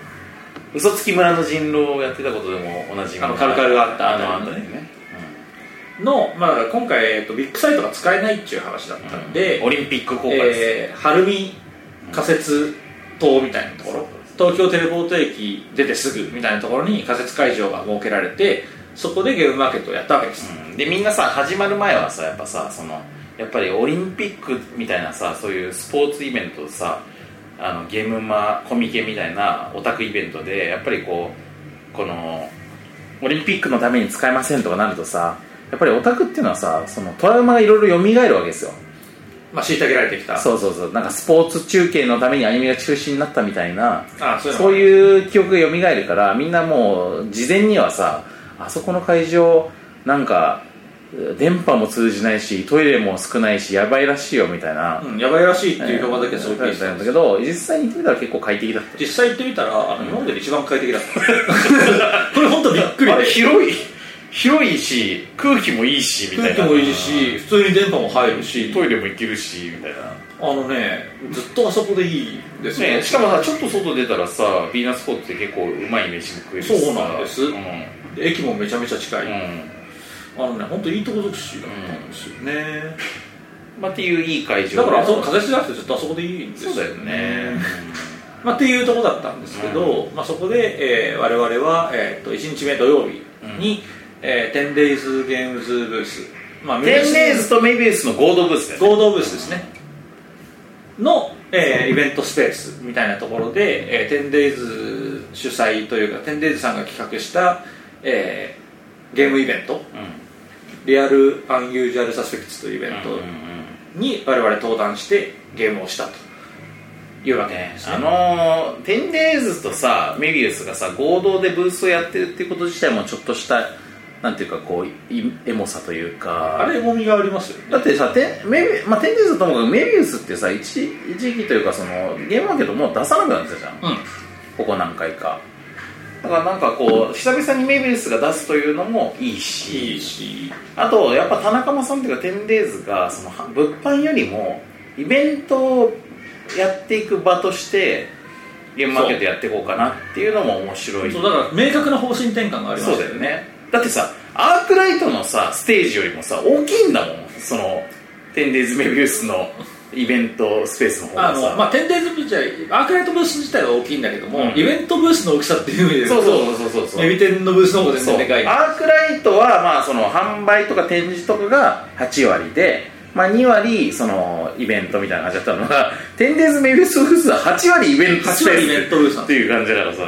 嘘つき村の人狼をやってたことでも同じあのカルカルがあったあのあたりあたりね、 の、まあ、今回、えっと、ビッグサイトが使えないっていう話だったんで、 うん、オリンピック効果です、 えー、晴海仮設島みたいなところ、うん、東京テレポート駅出てすぐみたいなところに仮設会場が設けられて、そこでゲームマーケットをやったわけです、 うん、でみんなさ始まる前はさやっぱさそのやっぱりオリンピックみたいなさそういうスポーツイベントさあのゲームマコミケみたいなオタクイベントでやっぱりこうこのオリンピックのために使えませんとかなるとさやっぱりオタクっていうのはさそのトラウマがいろいろ蘇るわけですよ。 まあ、虐げられてきた。 そうそうそう、なんかスポーツ中継のためにアニメが中止になったみたいな、 ああそういうそういう記憶が蘇るからみんなもう事前にはさあそこの会場なんか電波も通じないしトイレも少ないしやばいらしいよみたいな、 うん、やばいらしいっていう評判だけはすごくいいんだけど実際に行ってみたら結構快適だった。 実際行ってみたらあの、うん、日本で一番快適だったこれ本当びっくりで、 あれ広い広いし空気もいいしみたいな、 空気もいいし普通に電波も入るしトイレも行けるしみたいな、 あのねずっとあそこでいいですね。 ねしかもさちょっと外出たらさヴィーナスフォートって結構うまい飯も食えるしさ。 そうなんです、うん、駅もめちゃめちゃ近い、 うん、 あのね本当いいとこ尽くしだったんですよね、 うん、まあっていういい会場だからあそこ風じゃなくてずっとあそこでいいんですよね。 そうだよね、 うん、まあっていうとこだったんですけど、うんまあ、そこで、えー、我々は、えー、といちにちめ土曜日に、うんえー、テンデイズゲームズブース、まあ、 テンデイズとメビウスの合同ブースですね。 合同ブースですねの、えー、イベントスペースみたいなところで、えー、テンデイズ主催というかテンデイズさんが企画した、えー、ゲームイベント、うん、リアルアンユージュアルサスペクツというイベントに我々登壇してゲームをしたというわけですね。 あのー、テンデイズとさメビウスがさ合同でブースをやってるっていうこと自体もちょっとしたなんていうかこうエモさというかあれエモみがありますよね。 だってさテン、メビ、まあ、テンデイズともかくメビウスってさ一時期というかそのゲームマーケットもう出さなくなってたじゃん、うん、ここ何回かだからなんかこう久々にメビウスが出すというのもいいし、 いいしあとやっぱ田中間さんっていうかテンデイズがその物販よりもイベントをやっていく場としてゲームマーケットやっていこうかなっていうのも面白い。 そうだから明確な方針転換がありますよね。 そうだよね。だってさアークライトのさステージよりもさ大きいんだもんそのテンデイズメビウスのイベントスペースの方がさあの、まあ、テンデイズブースアークライトブース自体は大きいんだけども、うん、イベントブースの大きさっていう意味でそうそうそうそうそうメビテンのブースの方が全然でかい。 アークライトはまあその販売とか展示とかがはちわりでまあ、にわりそのイベントみたいな感じだったのがテンデイズメビウスブースははちわりイベントスペースっていう感じだからさ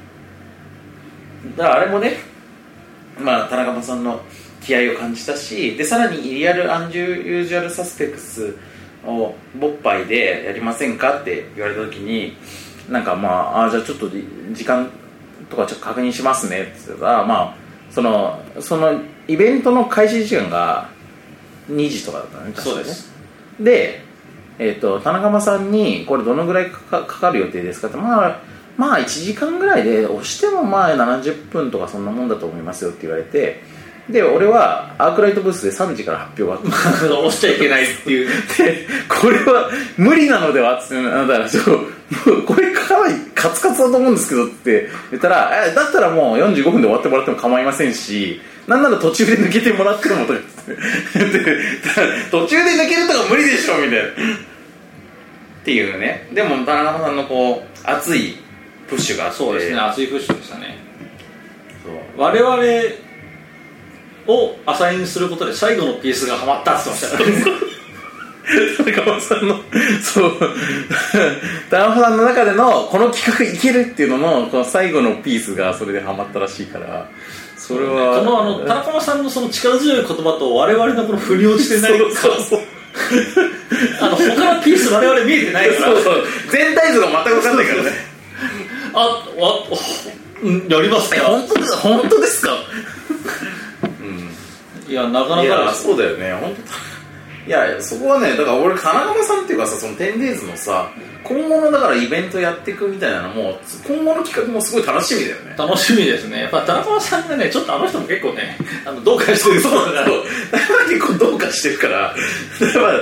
だからあれもねまあ田中さんの気合を感じたしでさらにリアルアンジュユージュアルサスペクスをボッパイでやりませんかって言われた時になんかまああじゃあちょっと時間とかちょっと確認しますねって言ったらまあそのそのイベントの開始時間がにじとかだったね。 そうです。 で、えー、と田中間さんにこれどのぐらいか か, かかる予定ですかってまあまあいちじかんぐらいで押してもまあななじゅっぷんとかそんなもんだと思いますよって言われてで俺はアークライトブースでさんじから発表があった押しちゃいけないっていうでこれは無理なのではってなんだからちょっとこれかなりカツカツだと思うんですけどって言ったらえだったらもうよんじゅうごふんで終わってもらっても構いませんしなんなら途中で抜けてもらってもとか途中で抜けるとか無理でしょみたいなっていうね。でも田中さんのこう熱いプッシュがあってそうですね熱いプッシュでしたね。そう我々をアサインすることで最後のピースがハマったって言ってましたね田中さんのそう田中さんの中でのこの企画いけるっていうののこの最後のピースがそれでハマったらしいからそれはこのあの田中さんのその力強い言葉と我々のこの腑に落ちてないそうそうそうあの他のピース我々見えてないからそうそう全体像が全く分かんないからねああうんやりますか本当です本当ですかいやなかなかいやそうだよね本当いやそこはねだから俺田中さんっていうかさそのテンデイズのさ今後のだからイベントやっていくみたいなのも今後の企画もすごい楽しみだよね。 楽しみですね。やっぱ田中さんがねちょっとあの人も結構ねあのどうかしてるそうだから結構どうかしてるからだから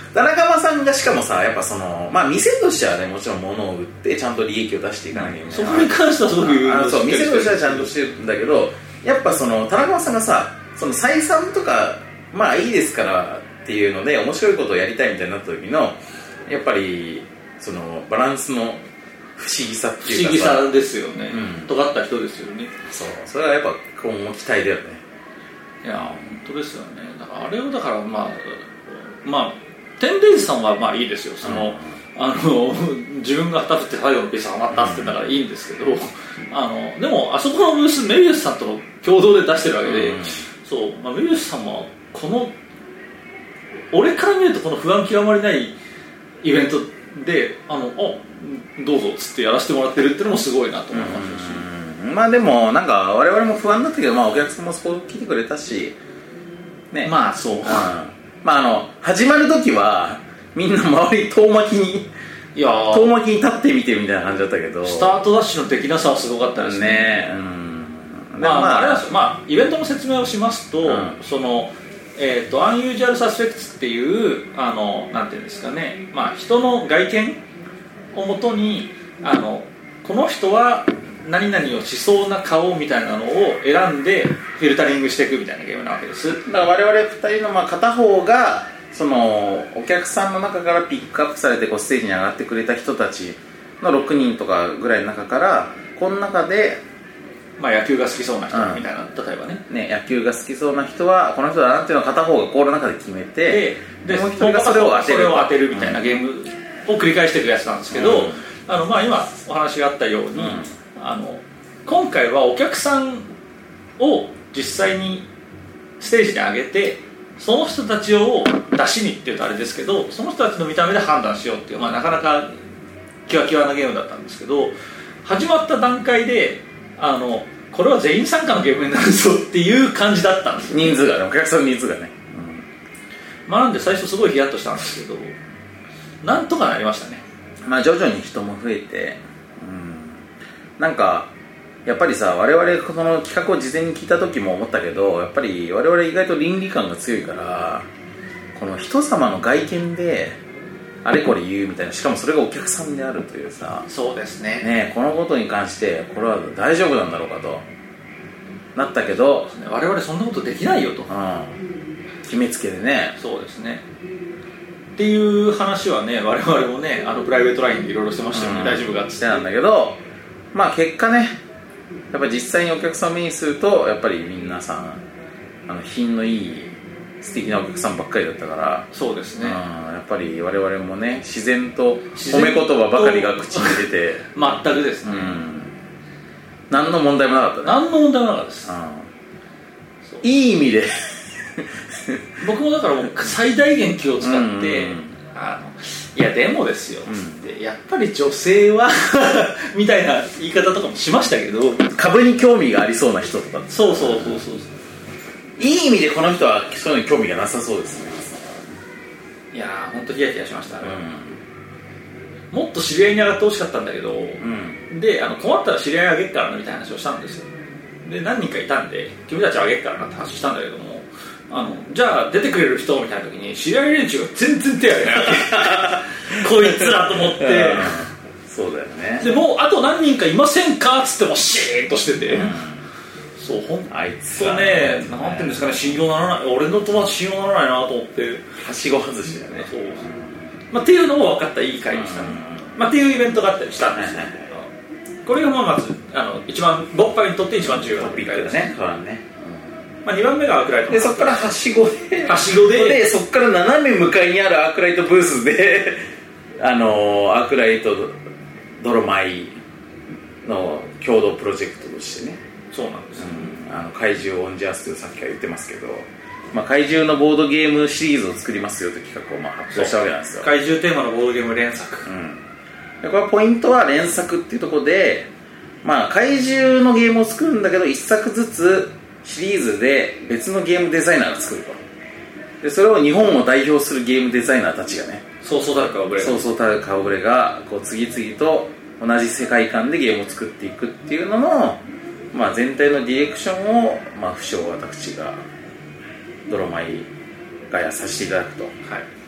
田中さんがしかもさやっぱそのまあ店としてはねもちろん物を売ってちゃんと利益を出していかなきゃいけない、 そこに関してはそういうあのそう店としてはちゃんとしてるんだけどやっぱその田中さんがさその採算とかまあいいですからっていうので面白いことをやりたいみたいになった時のやっぱりそのバランスの不思議さっていうか不思議さですよね、 うん、 尖った人ですよね。 そうそれはやっぱ今後期待だよね。 いや本当ですよね。だからあれをだからまあまあ天霊さんはまあいいですよ。その、うん、あの自分がタフって最後のピースハマったってだからいいんですけど、うん、あのでもあそこのブースメビウスさんと共同で出してるわけで、うん、そう、まあ、メビウスさんもこの俺から見るとこの不安極まりないイベントであのあどうぞっつってやらせてもらってるっていうのもすごいなと思いましたし、 うん、まあでもなんか我々も不安だったけど、まあ、お客さんもスポーツ来てくれたし、ね、 まあそう、うん、 まああの始まる時はみんな周り遠巻きにいや遠巻きに立ってみてみたいな感じだったけどスタートダッシュのできなさはすごかったですね。 ね、うん、 まあ、まあ、あれはまあイベントの説明をしますと、うん、そのえー、とアンユージュアルサスペクツっていうあのなんていうんですかね、まあ、人の外見をもとにあのこの人は何々をしそうな顔みたいなのを選んでフィルタリングしていくみたいなゲームなわけです。 だから我々ふたりのまあ片方がそのお客さんの中からピックアップされてこうステージに上がってくれた人たちのろくにんとかぐらいの中からこの中でまあ、野球が好きそうな人みたいな、うん、例えば ね, ね野球が好きそうな人はこの人だなっていうのを片方が心の中で決めてでもう一人がそれを当て る, それを当てるみたいなゲームを繰り返していくやつなんですけど、うん、あのまあ今お話があったように、うん、あの今回はお客さんを実際にステージに上げてその人たちを出しにっていうとあれですけどその人たちの見た目で判断しようっていう、まあ、なかなかキワキワなゲームだったんですけど始まった段階であのこれは全員参加のゲームになるぞっていう感じだったんですよ。 人数がねお客さんの人数がね、 うん、まあなんで最初すごいヒヤッとしたんですけどなんとかなりましたね。 まあ徐々に人も増えて、うん、なんかやっぱりさ我々この企画を事前に聞いた時も思ったけどやっぱり我々意外と倫理観が強いからこの人様の外見であれこれ言うみたいなしかもそれがお客さんであるというさそうですねねこのことに関してこれは大丈夫なんだろうかとなったけど我々そんなことできないよと、うん、 決めつけでねそうですねっていう話はね我々もねあのプライベートラインでいろいろしてましたよね、うん、大丈夫かってしてたんだけどまあ結果ねやっぱり実際にお客さんを目にするとやっぱり皆さんあの品のいい素敵なお客さんばっかりだったからそうですね、うん、 やっぱり我々もね自然と褒め言葉ばかりが口に出て全くですね、うん、 何の問題もなかったね何の問題もなかったです、 うん、いい意味で僕もだからもう最大限気を使って、うん、あのいやでもですよ、うん、やっぱり女性はみたいな言い方とかもしましたけど株に興味がありそうな人とかそうそうそうそういい意味でこの人はそういうのに興味がなさそうですね。 いやー本当ヒヤヒヤしました、うん、もっと知り合いに上がってほしかったんだけど、うん、であの困ったら知り合いあげっからなみたいな話をしたんですよ。で何人かいたんで君たちあげっからなって話したんだけどもあのじゃあ出てくれる人みたいな時に知り合い連中が全然手挙げないこいつらと思って、うん、 そうだよね。 でもうあと何人かいませんかっつってもシーンとしてて、うんそう本当あいつはね、なんていうんですかね、信用ならない、俺の友達信用ならないなと思って、 はしご外しだね。 そう、まあ、っていうのも分かったいい回でしたね、まあ、っていうイベントがあったりしたんですね、これがまあまずあの一番ボッパイにとって一番重要なトピックですね。そうだね、 まあ、にばんめがアークライトでそこからはしごではしごででそこから斜め向かいにあるアークライトブースであのアークライト泥米の共同プロジェクトとしてねそうなんです、 うん、あの怪獣オンジャースとさっきから言ってますけど、まあ、怪獣のボードゲームシリーズを作りますよという企画をまあ発表したわけなんですよ。 怪獣テーマのボードゲーム連作、 うん、でこれポイントは連作っていうところで、まあ、怪獣のゲームを作るんだけどいっさくずつシリーズで別のゲームデザイナーが作ると。でそれを日本を代表するゲームデザイナーたちがねそうそうたる顔ぶれがそうそうたる顔ぶれがこう次々と同じ世界観でゲームを作っていくっていうのの、まあ、全体のディレクションを、まあ、不詳私が泥米がやさせていただくと、はい、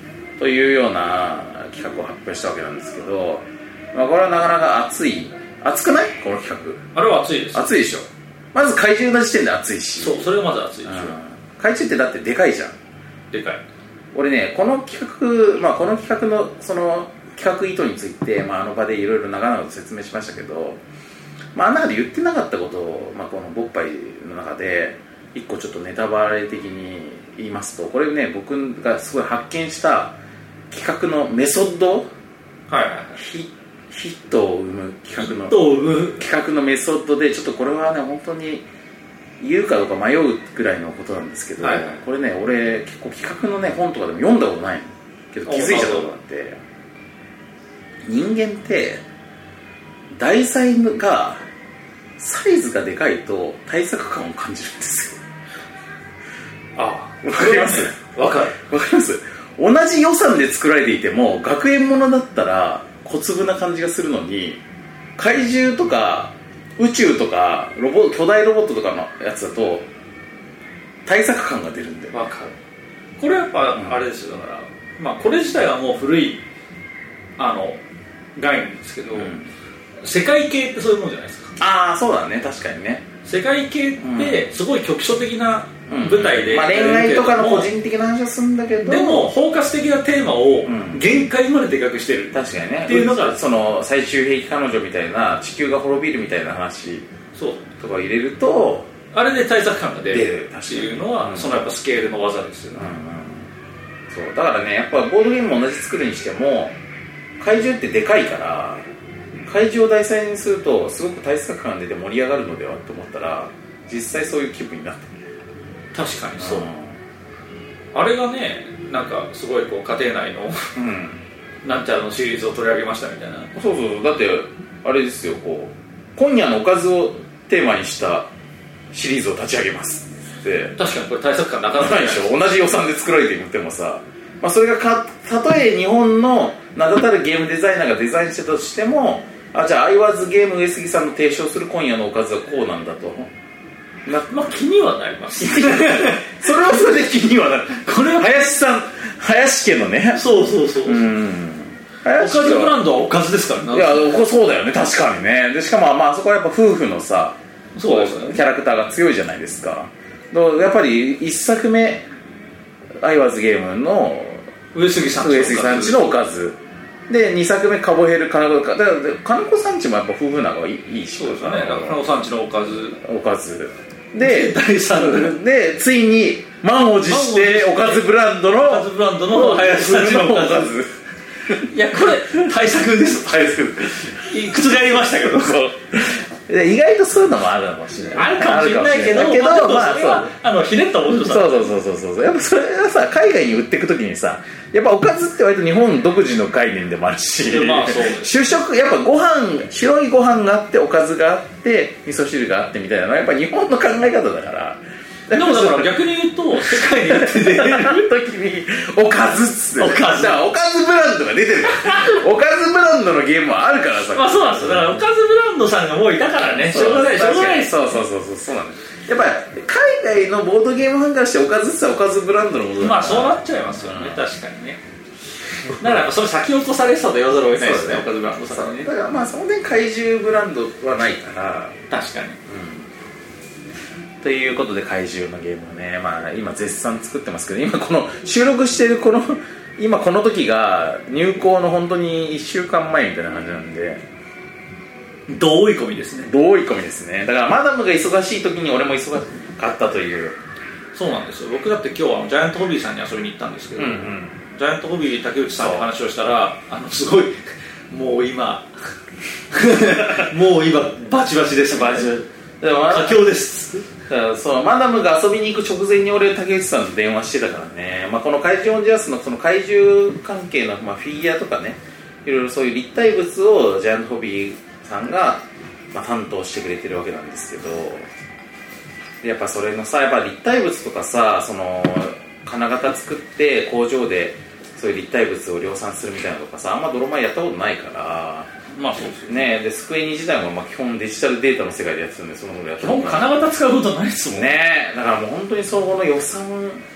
というような企画を発表したわけなんですけど、まあ、これはなかなか熱い熱くないこの企画。 あれは熱いです。 熱いでしょ。まず怪獣の時点で熱いし、 そう、それがまず熱いでしょ、うん、 怪獣ってだってでかいじゃん。 でかい。 俺ね、この企画、まあ、この企画のその企画意図について、まあ、あの場でいろいろ長々と説明しましたけど、まあ、あの中で言ってなかったことを、まあ、このボッパイの中で一個ちょっとネタバレ的に言いますと、これね、僕がすごい発見した企画のメソッド、 はいはいはい、 ヒ, ヒットを生む企画のヒットを生む企画のメソッドで、ちょっとこれはね本当に言うかどうか迷うぐらいのことなんですけど、はいはい、これね、俺結構企画のね本とかでも読んだことないけど気づいちゃったことがあって、人間って題材がサイズがでかいと対策感を感じるんですよ。 ああ、 わかります？ わかる。 わかります？同じ予算で作られていても学園ものだったら小粒な感じがするのに、怪獣とか宇宙とかロボ巨大ロボットとかのやつだと対策感が出るんで。 わかる。これやっぱあれですよ、だから、まあこれ自体はもう古いあの概念ですけど、うん、世界系ってそういうもんじゃないですか。 ああ、そうだね、確かにね。 世界系ってすごい局所的な舞台で、 うんうん、まあ、恋愛とかの個人的な話をするんだけど、 でも包括的なテーマを限界まででかくしてる、うん、 確かにね。 っていうのがその最終兵器彼女みたいな地球が滅びるみたいな話とか入れると、 あれで対策感が出るっていうのは、うん、そのやっぱスケールの技ですよね、 うんうん、そうだからね、やっぱボードゲームも同じ作るにしても怪獣ってでかいから、怪獣を題材にするとすごく対策感が出て盛り上がるのではと思ったら、実際そういう気分になってる。 確かにそう、うん、あれがね、なんかすごいこう家庭内の、うん、なんちゃらのシリーズを取り上げましたみたいな。 そうそう、だってあれですよ、こう今夜のおかずをテーマにしたシリーズを立ち上げますって。 確かにこれ対策感なかなかないでしょ。同じ予算で作られていてもさ、まあ、それがかたとえ日本の名だたるゲームデザイナーがデザインしてたとしても、あ、じゃあアイワーズゲーム上杉さんの提唱する今夜のおかずはこうなんだと、 な、まあ気にはなりますそれはそれで気にはなる。これは林さん、林家のね、 そうそうそう、うん、おかずブランドはおかずですからね。 いや、そうだよね、確かにね。でしかもまああそこはやっぱ夫婦のさ、 そうですね、 キャラクターが強いじゃないですか。やっぱり一作目アイワーズゲームの上杉さんちのおかずで、にさくめカボヘル金子だから金子さんちもやっぱ夫婦仲がいいし、 そうですね、だから金子さんちのおかずおかずで、 第三部でついに満を持しておかずブランドのおかずブランドの林さんちのおかずいや、これ対策です対策覆りましたけどそう意外とそういうのもあるかもしれないあるかもしれないけど、 けど、まあ、 まあ、それはあのひねった面白さ。 そうそうそうそうそう、やっぱそれはさ、海外に売っていくときにさ、やっぱおかずって割と日本独自の概念でもあるし、 まあ、そう主食、やっぱご飯、白いご飯があっておかずがあって味噌汁があってみたいなのはやっぱ日本の考え方だから。 でもだから逆に言うと世界に出て出る時におかずっつって、 おかずおかずブランドが出てるおかずブランドのゲームもあるからさ。 まあそうなんですよ。だからおかずブランドさんがもういたからね、しょうがないしょうがない。 そうそうそうそう、そうなんです。やっぱり海外のボードゲームファンからしておかずっておかずブランドのものだから、 まあそうなっちゃいますよね、うん、確かにね。だからやっぱそれ先落とされてたと言わざるを得ないですね、おかずブランドさんね。 だからまあその点怪獣ブランドはないから。 確かに、 うん、ということで怪獣のゲームをね、まあ、今絶賛作ってますけど、今この収録しているこの今この時が入稿の本当にいっしゅうかんまえみたいな感じなんで、 同追い込みですね。 同追い込みですね。だからマダムが忙しい時に俺も忙しかったという。 そうなんですよ。僕だって今日はジャイアントホビーさんに遊びに行ったんですけど、うんうん、ジャイアントホビー竹内さんの話をしたら、あのすごいもう今もう今バチバチですバチ佳境ですだからそうマダムが遊びに行く直前に俺竹内さんと電話してたからね、まあ、この怪獣オンジャースのその怪獣関係の、まあ、フィギュアとかね、いろいろそういう立体物をジャイアントホビーさんが、まあ、担当してくれてるわけなんですけど、やっぱそれのさ、やっぱ立体物とかさ、その金型作って工場でそういう立体物を量産するみたいなのとかさ、あんま泥前やったことないから、 まあそうですね。でスクエニ自体もまあ基本デジタルデータの世界でやってるんで、その頃やってる。基本金型使うことないですもんね。だからもう本当にその後の予算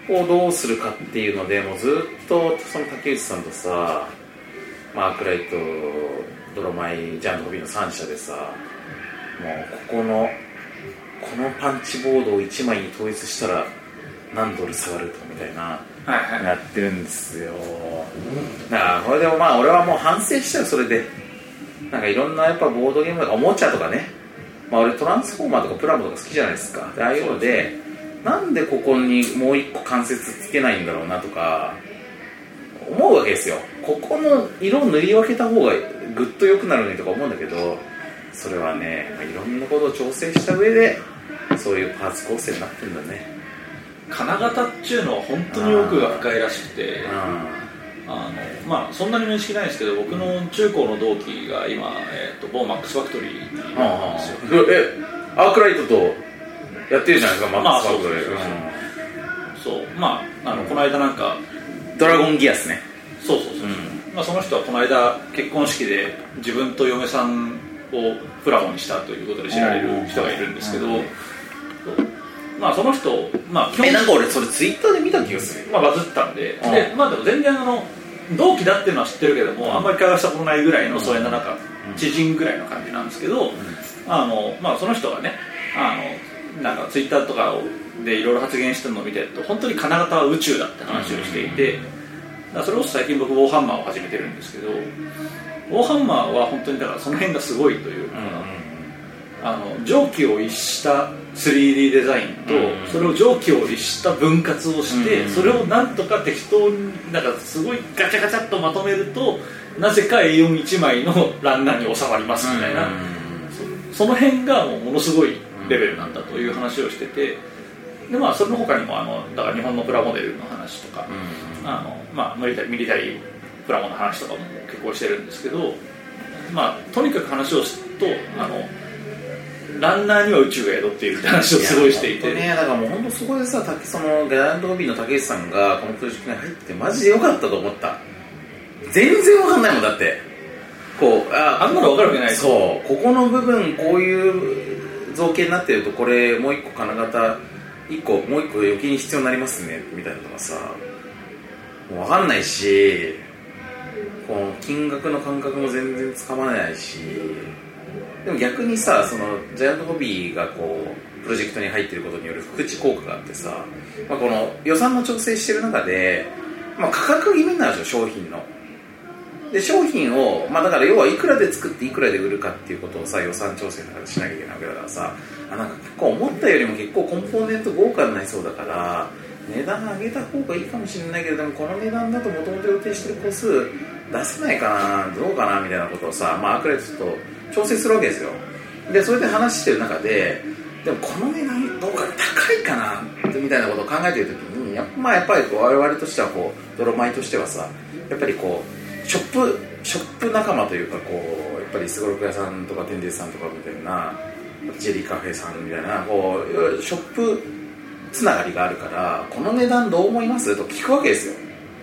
をどうするかっていうのでもうずっとその竹内さんとさ、まあ、アークライト、ドロマイ、ジャンプビーのさん社でさ、もうここのこのパンチボードをいちまいに統一したら何ドル下がるとかみたいな、はいはい、やってるんですよ。だからこれでもまあ俺はもう反省したよ。それでなんかいろんなやっぱボードゲームとかおもちゃとかね、まあ、俺トランスフォーマーとかプラモとか好きじゃないですか。でああいうのでなんでここにもう一個関節つけないんだろうなとか思うわけですよ。ここの色を塗り分けた方がぐっと良くなるのにとか思うんだけど、それはねいろんなことを調整した上でそういうパーツ構成になってるんだね。 金型っていうのは本当に奥が深いらしくて、あのまあそんなに面識ないんですけど、僕の中高の同期が今、えー、と某マックスファクトリーにいるんですよ。 えアークライトとやってるじゃないですか、マックスファクトリー。 そうまああのこの間なんかドラゴンギアスね。 そうそうそうそう、うんまあ、その人はこの間結婚式で自分と嫁さんをプラモにしたということで知られる人がいるんですけど、まあその人、まあ、 えなんか俺それツイッターで見た気がする。 まあバズったんで、でまあでも全然あの同期だっていうのは知ってるけども、あんまり会話したことないぐらいの疎遠な中、知人ぐらいの感じなんですけど、あのまあその人がね、あのなんかツイッターとかでいろいろ発言してるのを見てると本当に金型は宇宙だって話をしていて、だからそれこそ最近僕ウォーハンマーを始めてるんですけど、ウォーハンマーは本当にだからその辺がすごいというか、あの蒸気を逸した スリーディー デザインと、それを蒸気を逸した分割をして、それをなんとか適当になんかすごいガチャガチャっとまとめるとなぜか エーよんいち 枚のランナーに収まりますみたいな、そ, その辺がもうものすごいレベルなんだという話をしてて、でまあそれの他にもあのだから日本のプラモデルの話とか、あのまあミリタリー、ミリタリープラモの話とかも結構してるんですけど、まあとにかく話をするとあのランナーには宇宙が宿っているって話をすごいしていて、 いね、だからもう本当そこでさ、そのギャランドホビーの竹内さんがこのプロジェクトに入ってマジで良かったと思った。全然わかんないもんだって。こう あ, あんなの分かるわけない。 そうここの部分こういう造形になってるとこれもう一個金型一個もう一個余計に必要になりますねみたいなのがさもう分かんないし、この金額の感覚も全然つかまないし、でも逆にさ、そのジャイアントホビーがこうプロジェクトに入っていることによる福祉効果があってさ、まあ、この予算の調整してる中で、まあ、価格決めになるでしょ、商品の。で商品を、まあ、だから要はいくらで作っていくらで売るかっていうことをさ予算調整の中でしなきゃいけないわけだからさ、あなんか結構思ったよりも結構コンポーネント豪華になりそうだから値段上げた方がいいかもしれないけど、でもこの値段だともともと予定してる個数出せないかな、どうかなみたいなことをさ、まあ、アークライトと調整するわけですよ。でそれで話してる中で、でもこの値段どうか高いかなみたいなことを考えてるときに、やっぱ、まあ、やっぱりこう我々としてはこうドロマイとしてはさ、やっぱりこうショップショップ仲間というか、こうやっぱりすごろく屋さんとか天竜さんとかみたいなジェリーカフェさんみたいなこうショップつながりがあるから、この値段どう思いますと聞くわけですよ。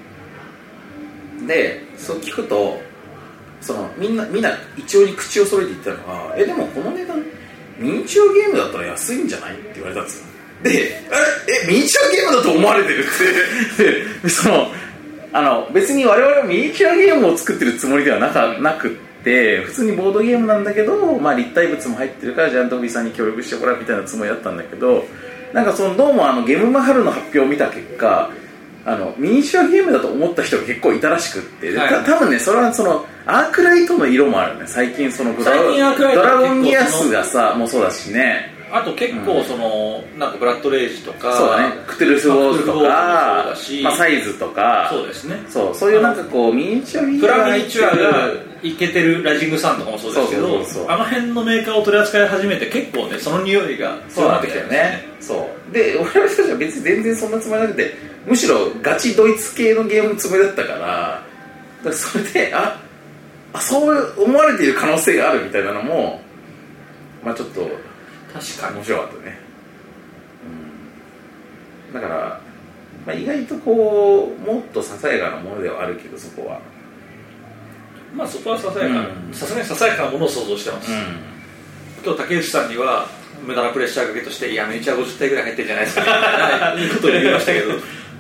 でそう聞くとそのみんなみんな一応に口を揃えて言ったのが、えでもこの値段ミニチュアゲームだったら安いんじゃないって言われたんですよ。でええミニチュアゲームだと思われてるってでそのあの別に我々はミニチュアゲームを作ってるつもりではなかなくって普通にボードゲームなんだけど、まあ、立体物も入ってるからジャイアントホビーさんに協力してもらうみたいなつもりだったんだけど、なんかそのどうもあのゲームマハルの発表を見た結果、あのミニチュアゲームだと思った人が結構いたらしくって、はい、た多分ねそれはそのアークライトの色もあるね。最近そのドラゴンギアスがさもうそうだしね、 あと結構その、うん、なんかブラッドレイジとかそうだね、クトゥルスウォーズとかそうだし、まあ、サイズとかそうですね、 そうそういうなんかこうミニチュアプラミニチュアがいけてるライジングサンとかもそうですけど、そうそうそうそう、あの辺のメーカーを取り扱い始めて結構ねその匂いが強まってきてるんですよね。 そうで俺たちは別に全然そんなつもりなくて、むしろガチドイツ系のゲームのつもりだったから、だからそれでああそう思われている可能性があるみたいなのもまあちょっと確かに面白かったね、うん、だから、まあ、意外とこうもっとささやかなものではあるけど、そこはまあそこはささやかな、さすがにささやかなものを想像してます、うん、今日竹内さんには無駄なプレッシャーかけとして、いやミニチュアごじゅう体ぐらい入ってるんじゃないですかいうことを言いましたけど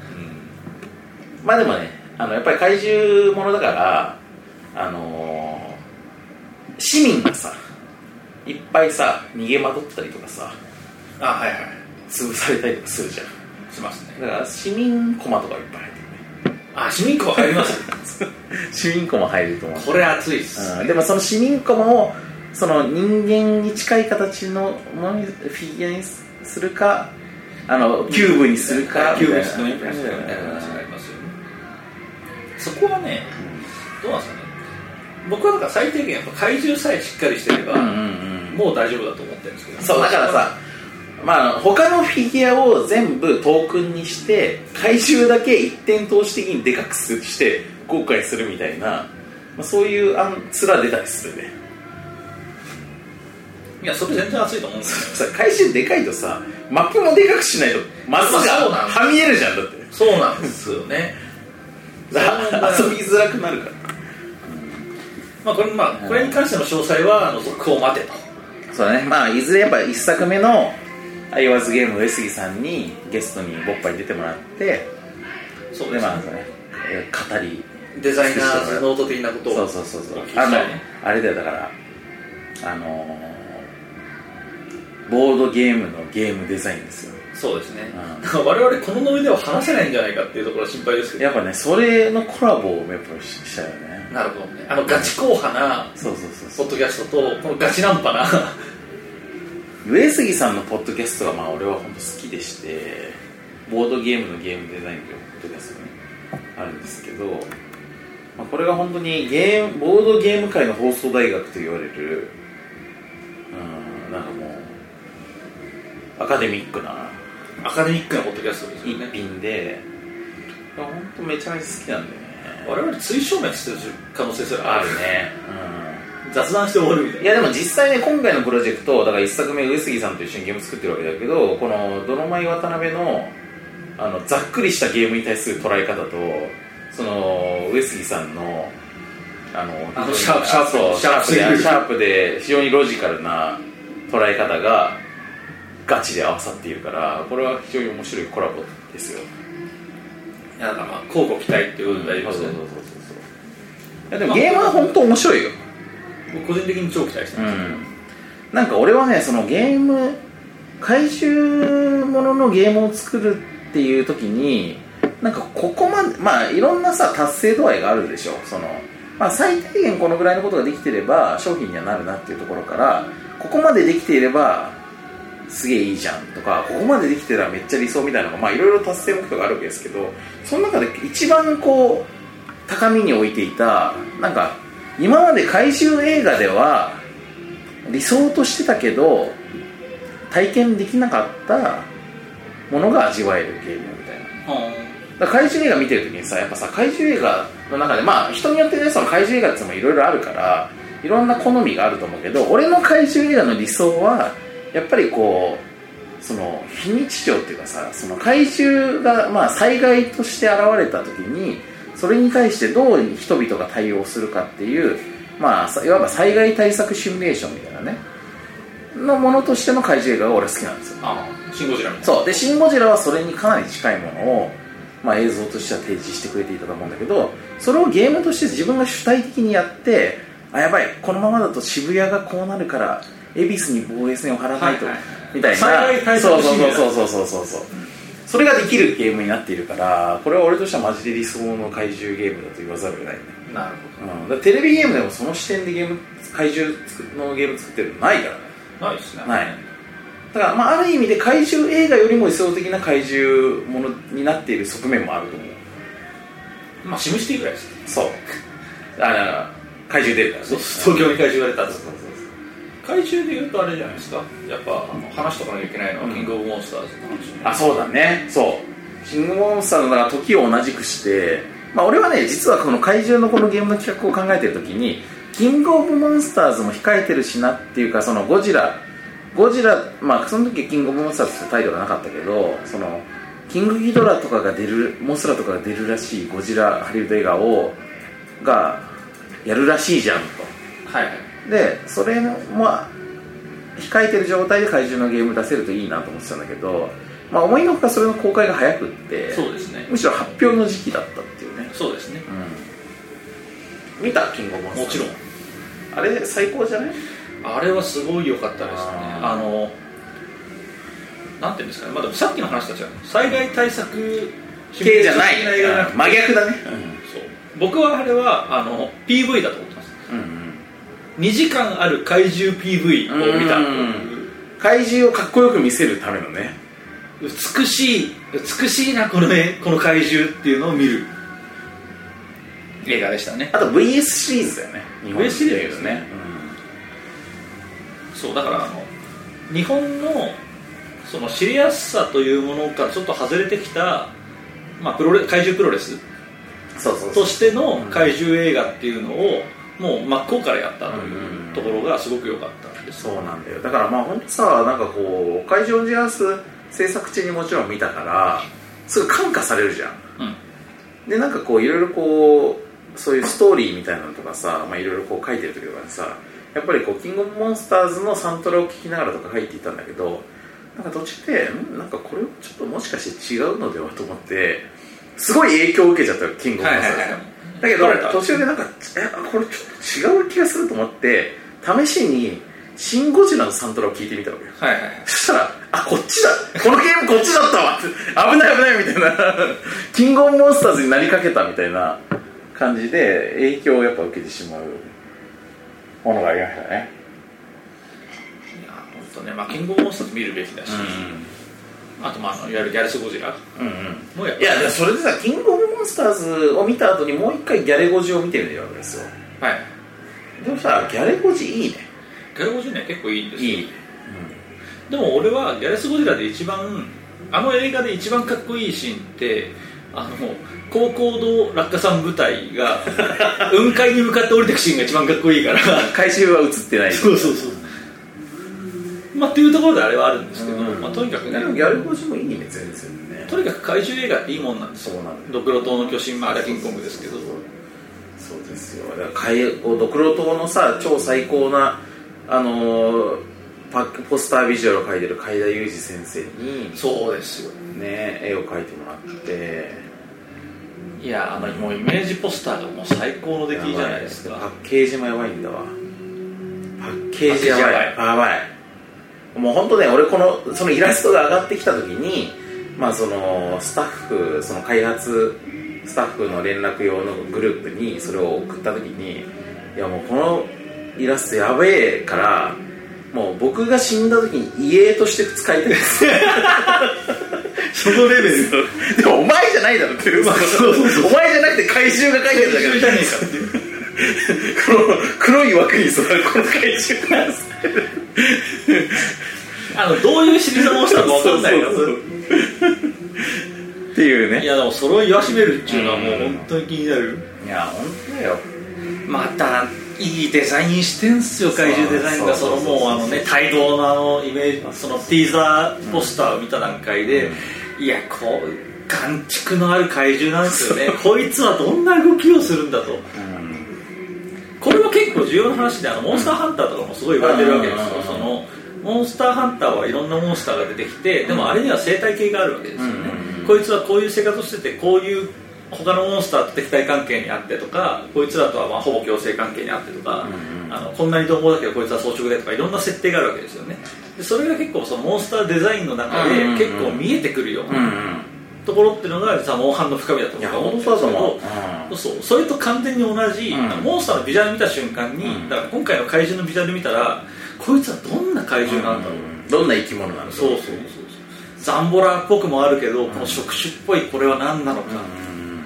まあでもね、あのやっぱり怪獣ものだからあのー、市民がさいっぱいさ逃げ惑ったりとかさ、 あ、はいはい、 潰されたりとかするじゃん。 しますね。 だから市民コマとかいっぱい入ってるね。 あ、市民コマ入ります市民コマ入ると思う。 これ熱いっす、 うん、でもその市民コマをその人間に近い形のものにフィギュアにするか、あのキューブにするか、 キューブにするかみたいな話がありますよね。そこはね、どうなんですかね。僕はなんか最低限やっぱ怪獣さえしっかりしてれば、うんうんうん、もう大丈夫だと思ってるんですけど。 そうだからさ、まあ他のフィギュアを全部トークンにして怪獣だけ一点投資的にでかくして後悔するみたいな、まあ、そういう案すら出たりするね。 いや、それ全然熱いと思うんですよ。怪獣でかいとさ、マップもでかくしないとマスがはみ出るじゃん。だってそうなんですよね。 遊びづらくなるから、 まあ、これまあこれに関しての詳細はあの続報を待てと。 そうだね、まあいずれやっぱいっさくめのアイワズゲーム上杉さんにゲストにボッパに出てもらって、 そうですね、 でまあね、語りデザイナーズノート的なことを、 そうそうそうそう、あのあれだよ、だからあのー、ボードゲームのゲームデザインですよ。 そうですね、うん、だから我々このノリでは話せないんじゃないかっていうところは心配ですけど、 やっぱね、それのコラボをやっぱしたよね。 なるほどね。あのガチ硬派なそうそうそうポッドキャストとこのガチナンパな上杉さんのポッドキャストがまあ俺は本当好きでして、ボードゲームのゲームデザインというポッドキャストが、ね、あるんですけど、まあ、これが本当にゲームボードゲーム界の放送大学と言われる、うん、なんかもうアカデミックなアカデミックなポッドキャストですよね。 一品で、本当めちゃめちゃ好きなんだよね。 我々追消滅してる可能性すらあるね、 うん、雑談して終わるみたいな。 いやでも実際ね、今回のプロジェクトだからいっさくめ上杉さんと一緒にゲーム作ってるわけだけど、このドノマイ渡辺のあのざっくりしたゲームに対する捉え方と、その上杉さんのあのあのシャープシャープシャープでシャープで非常にロジカルな捉え方がガチで合わさっているから、これは非常に面白いコラボですよ。 いや、だからまあ交互期待っていうことで大丈夫ですね。 そうそうそうそう。いやでもゲームは本当面白いよ。 僕個人的に超期待してます、うん、 なんか俺はね、そのゲーム怪獣もののゲームを作るっていう時に、なんかここまで、まあいろんなさ達成度合いがあるでしょ。そのまあ最低限このぐらいのことができてれば商品にはなるなっていうところから、ここまでできていればすげえいいじゃんとか、ここまでできてたらめっちゃ理想みたいなのが、まあいろいろ達成目標があるわけですけど、その中で一番こう高みに置いていた、なんか今まで怪獣映画では理想としてたけど体験できなかったものが味わえるゲームみたいな、うん、だから怪獣映画見てる時にさ、やっぱさ怪獣映画の中で、まあ人によってね、その怪獣映画ってもいろいろあるからいろんな好みがあると思うけど、俺の怪獣映画の理想はやっぱりこうその非日常っていうかさ、その怪獣がまあ災害として現れた時にそれに対してどう人々が対応するかっていう、まあいわば災害対策シミュレーションみたいなねのものとしての怪獣映画が俺好きなんですよ。 ああ、シン・ゴジラみたいな。 そうで、シン・ゴジラはそれにかなり近いものを、まあ、映像としては提示してくれていたと思うんだけど、それをゲームとして自分が主体的にやって、あ、やばい、このままだと渋谷がこうなるから恵比寿に防衛線を張らないと、はいはい、みたいな、 災害対策シミュレーション、 そうそうそうそうそうそう、それができるゲームになっているから、これは俺としてはマジで理想の怪獣ゲームだと言わざるを得ないね。 なるほど、 うん、だからテレビゲームでもその視点でゲーム怪獣のゲーム作ってるのないからね。 ないですね。 ない。だから、まあ、ある意味で怪獣映画よりも理想的な怪獣ものになっている側面もあると思う。 まあシムシティぐらいですね。 そう、あの怪獣出るからね。 東京に怪獣が出たんです。怪獣でいうとあれじゃないですか、やっぱあの話しとかなきゃいけないのは、うん、キングオブモンスターズの話、 あ、そうだね。そうキングオブモンスターズのだから時を同じくして、まあ、俺はね実はこの怪獣のこのゲームの企画を考えてる時にキングオブモンスターズも控えてるしなっていうか、そのゴジラゴジラまあその時はキングオブモンスターズってタイトルがなかったけど、そのキングギドラとかが出るモンストラとかが出るらしいゴジラハリウッド映画をがやるらしいじゃんと。 はいはい。 でそれも控えてる状態で怪獣のゲーム出せるといいなと思ってたんだけど、 まあ、思いのほかそれの公開が早くって、 そうですね、 むしろ発表の時期だったっていうね。 そうですね、 うん、見たキングオブモンスターズ。 もちろんあれ最高じゃない？ あれはすごい良かったですね。あのなんていうんですかね、まあ、でもさっきの話たちは災害対策系じゃない、 うん、 真逆だね、うん、 そう僕はあれはあの ピーブイ だと思ってます、 うんうん、 にじかんある怪獣 ピーブイ を見た、うん、 怪獣をかっこよく見せるためのね、 美しい美しいなこの絵、この怪獣っていうのを見る映画でしたね。 あと ブイエス シリーズだよね、日本ブイエス シリーズですね、 うん、そうだからあの日本のそのシリアスさというものからちょっと外れてきた、まあ、プロレ怪獣プロレスとしての怪獣映画っていうのをもう真っ向からやったというところがすごく良かったんです。 そうなんだよ。だからまあ本当さ、なんかこう怪獣オンジャース制作中にもちろん見たからすごい感化されるじゃん、うん、でなんかこういろいろこうそういうストーリーみたいなのとかさ、まあいろいろこう書いてる時とかにさ、やっぱりこうキングオブモンスターズのサントラを聴きながらとか書いていたんだけど、なんか途中でなんかこれちょっともしかして違うのではと思ってすごい影響を受けちゃったキングオブモンスターズ、はいはいはい、だけど途中でなんかえこれちょっと違う気がすると思って試しにシン・ゴジラのサントラを聴いてみたわけよ、はいはいはい、そしたらあこっちだこのゲームこっちだったわって危ない危ないみたいなキングオブモンスターズになりかけたみたいな感じで影響をやっぱ受けてしまうものがありましたね。 ね、まあ、キングオブモンスターズ見るべきだし、うん、あと、まあ、いわゆるギャレスゴジラ、うんうん、もうやっぱいやそれでさキングオブモンスターズを見た後にもう一回ギャレゴジを見てみるわけですよ。はいでもさギャレゴジいいね。 ギャレゴジね結構いいんですよ。いい、うん、でも俺はギャレスゴジラで一番あの映画で一番かっこいいシーンってあの高高度落下傘部隊が雲海に向かって降りてくシーンが一番かっこいいから回収は映ってないそうそうそうまあ、っていうところであれはあるんですけど、うんまあ、とにかくねギャルゴジもいいね全然ね。 とにかく怪獣映画っていいもんなんですよ。ドクロ島の巨神、まあ、あれはキングコングですけど。 そうですよ。だからドクロ島のさ超最高なあのー、パポスタービジュアルを描いてる海田裕二先生にそうですよね絵を描いてもらっていやあのもうイメージポスターがもう最高の出来じゃないですか。 パッケージもやばいんだわ。パッケージやばいやばいもう本当ね、俺このそのイラストが上がってきた時に、まあそのスタッフその開発スタッフの連絡用のグループにそれを送った時に、いやもうこのイラストやべえからもう僕が死んだ時に遺影として使いたいですそのレベルでもお前じゃないだろっていう、まあ、そうそうそうお前じゃなくて怪獣が書いてるだけだ怪獣じゃねえかっていうこの黒い枠に染まるこの怪獣なんですあのどういうシリーズモンスターか分かんないからっていうね。 いやでも揃い言わしめるっていうのはもう本当に気になる。 いや本当だよ。 またいいデザインしてんすよ怪獣デザインが。そのもうあのね帯同のあのイメージそのティーザーポスターを見た段階で、うん、いやこう眼蓄のある怪獣なんですよねこいつはどんな動きをするんだと、うん、これは結構重要な話であのモンスターハンターとかもすごい言われてるわけですよ。そのモンスターハンターはいろんなモンスターが出てきてでもあれには生態系があるわけですよね、うん、こいつはこういう生活をしててこういう他のモンスターと敵対関係にあってとかこいつらとはまあほぼ共生関係にあってとか、うんうん、あのこんなに獰猛だけどこいつは草食でとかいろんな設定があるわけですよね。でそれが結構そのモンスターデザインの中で結構見えてくるような、うんうん、ところっていうのが実はモンハンの深みだと思うんですけど、うん、そうそれと完全に同じ、うん、モンスターのビジュアル見た瞬間に、うん、だから今回の怪獣のビジュアル見たらこいつはどんな怪獣なんだろう、うん、 どんな生き物なんだろう。 そうそうそうそうザンボラっぽくもあるけど、うん、この触手っぽいこれは何なのか、うん、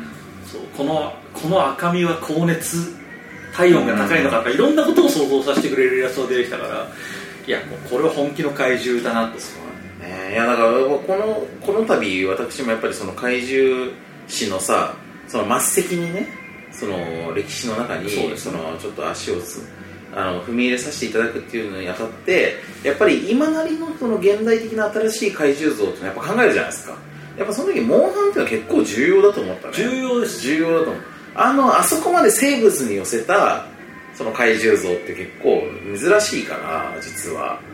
そうこのこの赤みは高熱体温が高いのかとか、うん、いろんなことを想像させてくれるイラストが出てきたからいやもうこれは本気の怪獣だなと。 そうね、いやだからこのこの度私もやっぱりその怪獣史のさその末席にねその歴史の中に そ, そのちょっと足をつあの踏み入れさせていただくっていうのにあたってやっぱり今なり の, その現代的な新しい怪獣像ってやっぱ考えるじゃないですか。やっぱその時モンハンっていうのは結構重要だと思ったね。 重要です重要だと思う。あのあそこまで生物に寄せたその怪獣像って結構珍しいから実は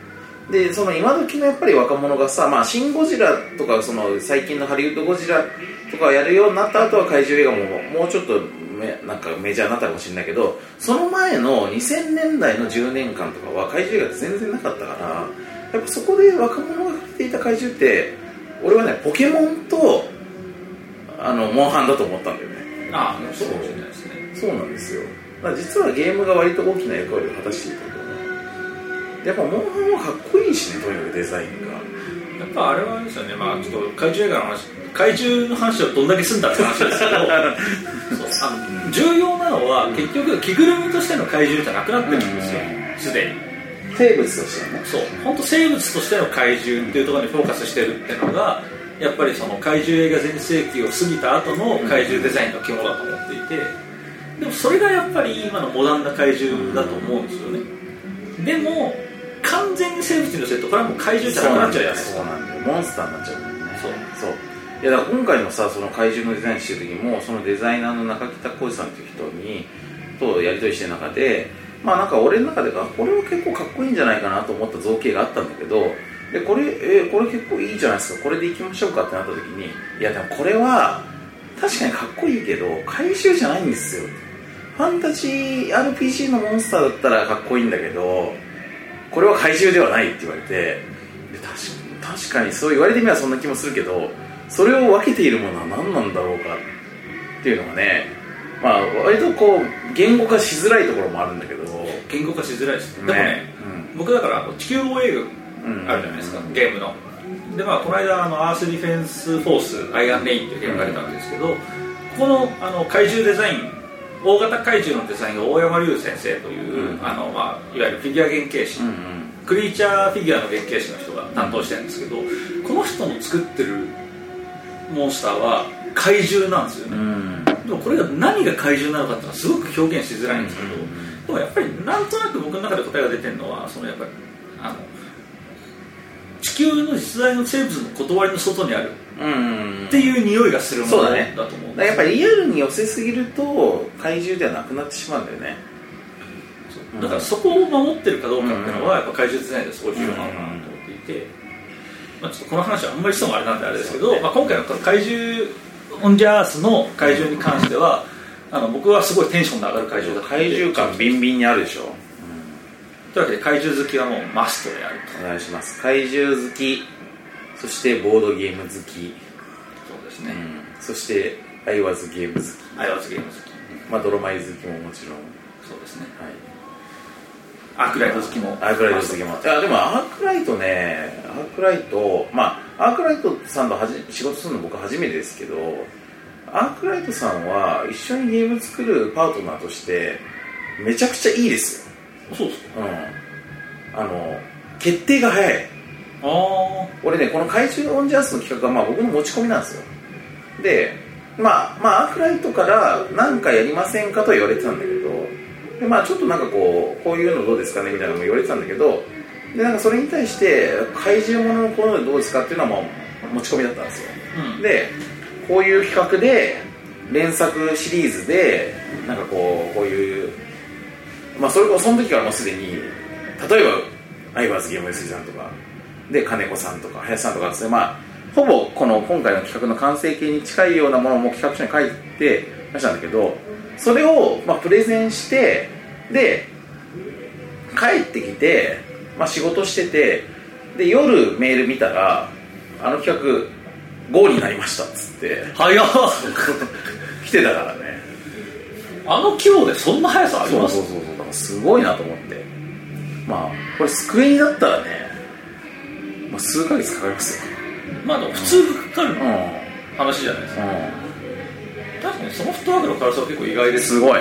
でその今時のやっぱり若者がさ、まあ、シン・ゴジラとかその最近のハリウッドゴジラとかやるようになった後は怪獣映画ももうちょっとめなんかメジャーになったかもしれないけど、その前のにせんねんだいのじゅうねんかんとかは怪獣映画って全然なかったから、やっぱそこで若者が触れていた怪獣って俺はねポケモンとあのモンハンだと思ったんだよね。 ああ、そうかもしれないですね。 そうなんですよ。だから実はゲームが割と大きな役割を果たしていたと思う。やっぱモンハンはかっこいいしね、とにかくデザインが。 やっぱあれはあれですよね、まあちょっと怪獣映画の話、怪獣の話をどんだけすんだって話ですけどそうあの重要なのは結局着ぐるみとしての怪獣じゃなくなってるんですよ、すでに。 生物としてのね。 そう、本当生物としての怪獣っていうところにフォーカスしてるっていうのが、やっぱりその怪獣映画全盛期を過ぎた後の怪獣デザインの肝だと思っていて、でもそれがやっぱり今のモダンな怪獣だと思うんですよね。でも完全に生物に寄せるとこれはもう怪獣じゃなくなっちゃうじゃないですか。 そうなんだよ、モンスターになっちゃうからね。 そうそういやだから今回のさ、その怪獣のデザインしてる時もそのデザイナーの中北浩二さんっていう人にとやり取りしてる中で、まあなんか俺の中ではこれは結構かっこいいんじゃないかなと思った造形があったんだけど、でこれ、えー、これ結構いいじゃないですか、これでいきましょうかってなった時に、いやでもこれは確かにかっこいいけど怪獣じゃないんですよ。ファンタジー アールピージー のモンスターだったらかっこいいんだけど、これは怪獣ではないって言われて、で 確, 確かにそう言われてみればそんな気もするけど、それを分けているものは何なんだろうかっていうのがね、まあ割とこう言語化しづらいところもあるんだけど、 言語化しづらいですね。 ねでもね、うん、僕だから地球防衛軍あるじゃないですか、うん、ゲームの。でまあこの間あのアースディフェンスフォースアイアンレインっていうゲームが出たんですけど、ここのあの怪獣デザイン、大型怪獣のデザインが大山龍先生という、うん、あのまあいわゆるフィギュア原型師、うんうん、クリーチャーフィギュアの原型師の人が担当してるんですけど、この人の作ってるモンスターは怪獣なんですよね、うん、でもこれが何が怪獣なのかっていうのはすごく表現しづらいんですけど、うん、でもやっぱりなんとなく僕の中で答えが出てるのは、そのやっぱりあの地球の実在の生物の断りの外にあるっていう匂いがするものだと思うんですよ。そうだね。だからやっぱりリアルに寄せすぎると怪獣ではなくなってしまうんだよね。 だからそこを守ってるかどうかっていうのはやっぱ怪獣デザインですごい重要なのかなと思っていて、まあ、ちょっとこの話はあんまりしてもあれなんであれですけど、ね、まあ、今回の怪獣オンジャースの怪獣に関してはあの僕はすごいテンションの上がる怪獣だった。 怪獣感ビンビンにあるでしょ、うん、 というわけで怪獣好きはもうマストであると。 お願いします。怪獣好き、そしてボードゲーム好き、そうですね、うん、 そしてアイワズゲーム好き、 アイワズゲーム好き、 まあ、ドロマイ好きももちろん、 そうですね、はい、アークライト好きも、 アークライト好きも、いやでもアークライトね、アークライト、まあアークライトさんとはじ仕事するの僕初めてですけど、アークライトさんは一緒にゲーム作るパートナーとしてめちゃくちゃいいですよ。 そうですか。 うん、あの決定が早い。 ああ。 俺ね、この怪獣オンジャースの企画はまあ僕の持ち込みなんですよ。で、まあまあアークライトから何かやりませんかと言われてたんだけど、でまあちょっとなんかこうこういうのどうですかねみたいなのも言われてたんだけど、でなんかそれに対して怪獣もののこういうのどうですかっていうのはもう持ち込みだったんですよ。うん、で、こういう企画で連作シリーズでなんかこうこういうまあそれこそその時からもうすでに例えばアイバーズゲーム エスジー さんとかで金子さんとか林さんとかですね、まあほぼこの今回の企画の完成形に近いようなものも企画書に書いてましたんだけど、それをまあプレゼンしてで帰ってきて、まあ、仕事しててで夜メール見たらあの企画ゴーになりましたっつって早っ来てたからね。 あの規模でそんな速さあります？ そうそうそうそう、だからすごいなと思って、まあこれスクエニだったらね、まあ、数ヶ月かかりますよ。 まあでも普通かかる話じゃないですか、うんうん、確かにそのフットワークの軽さは結構意外です。 すごい、うん、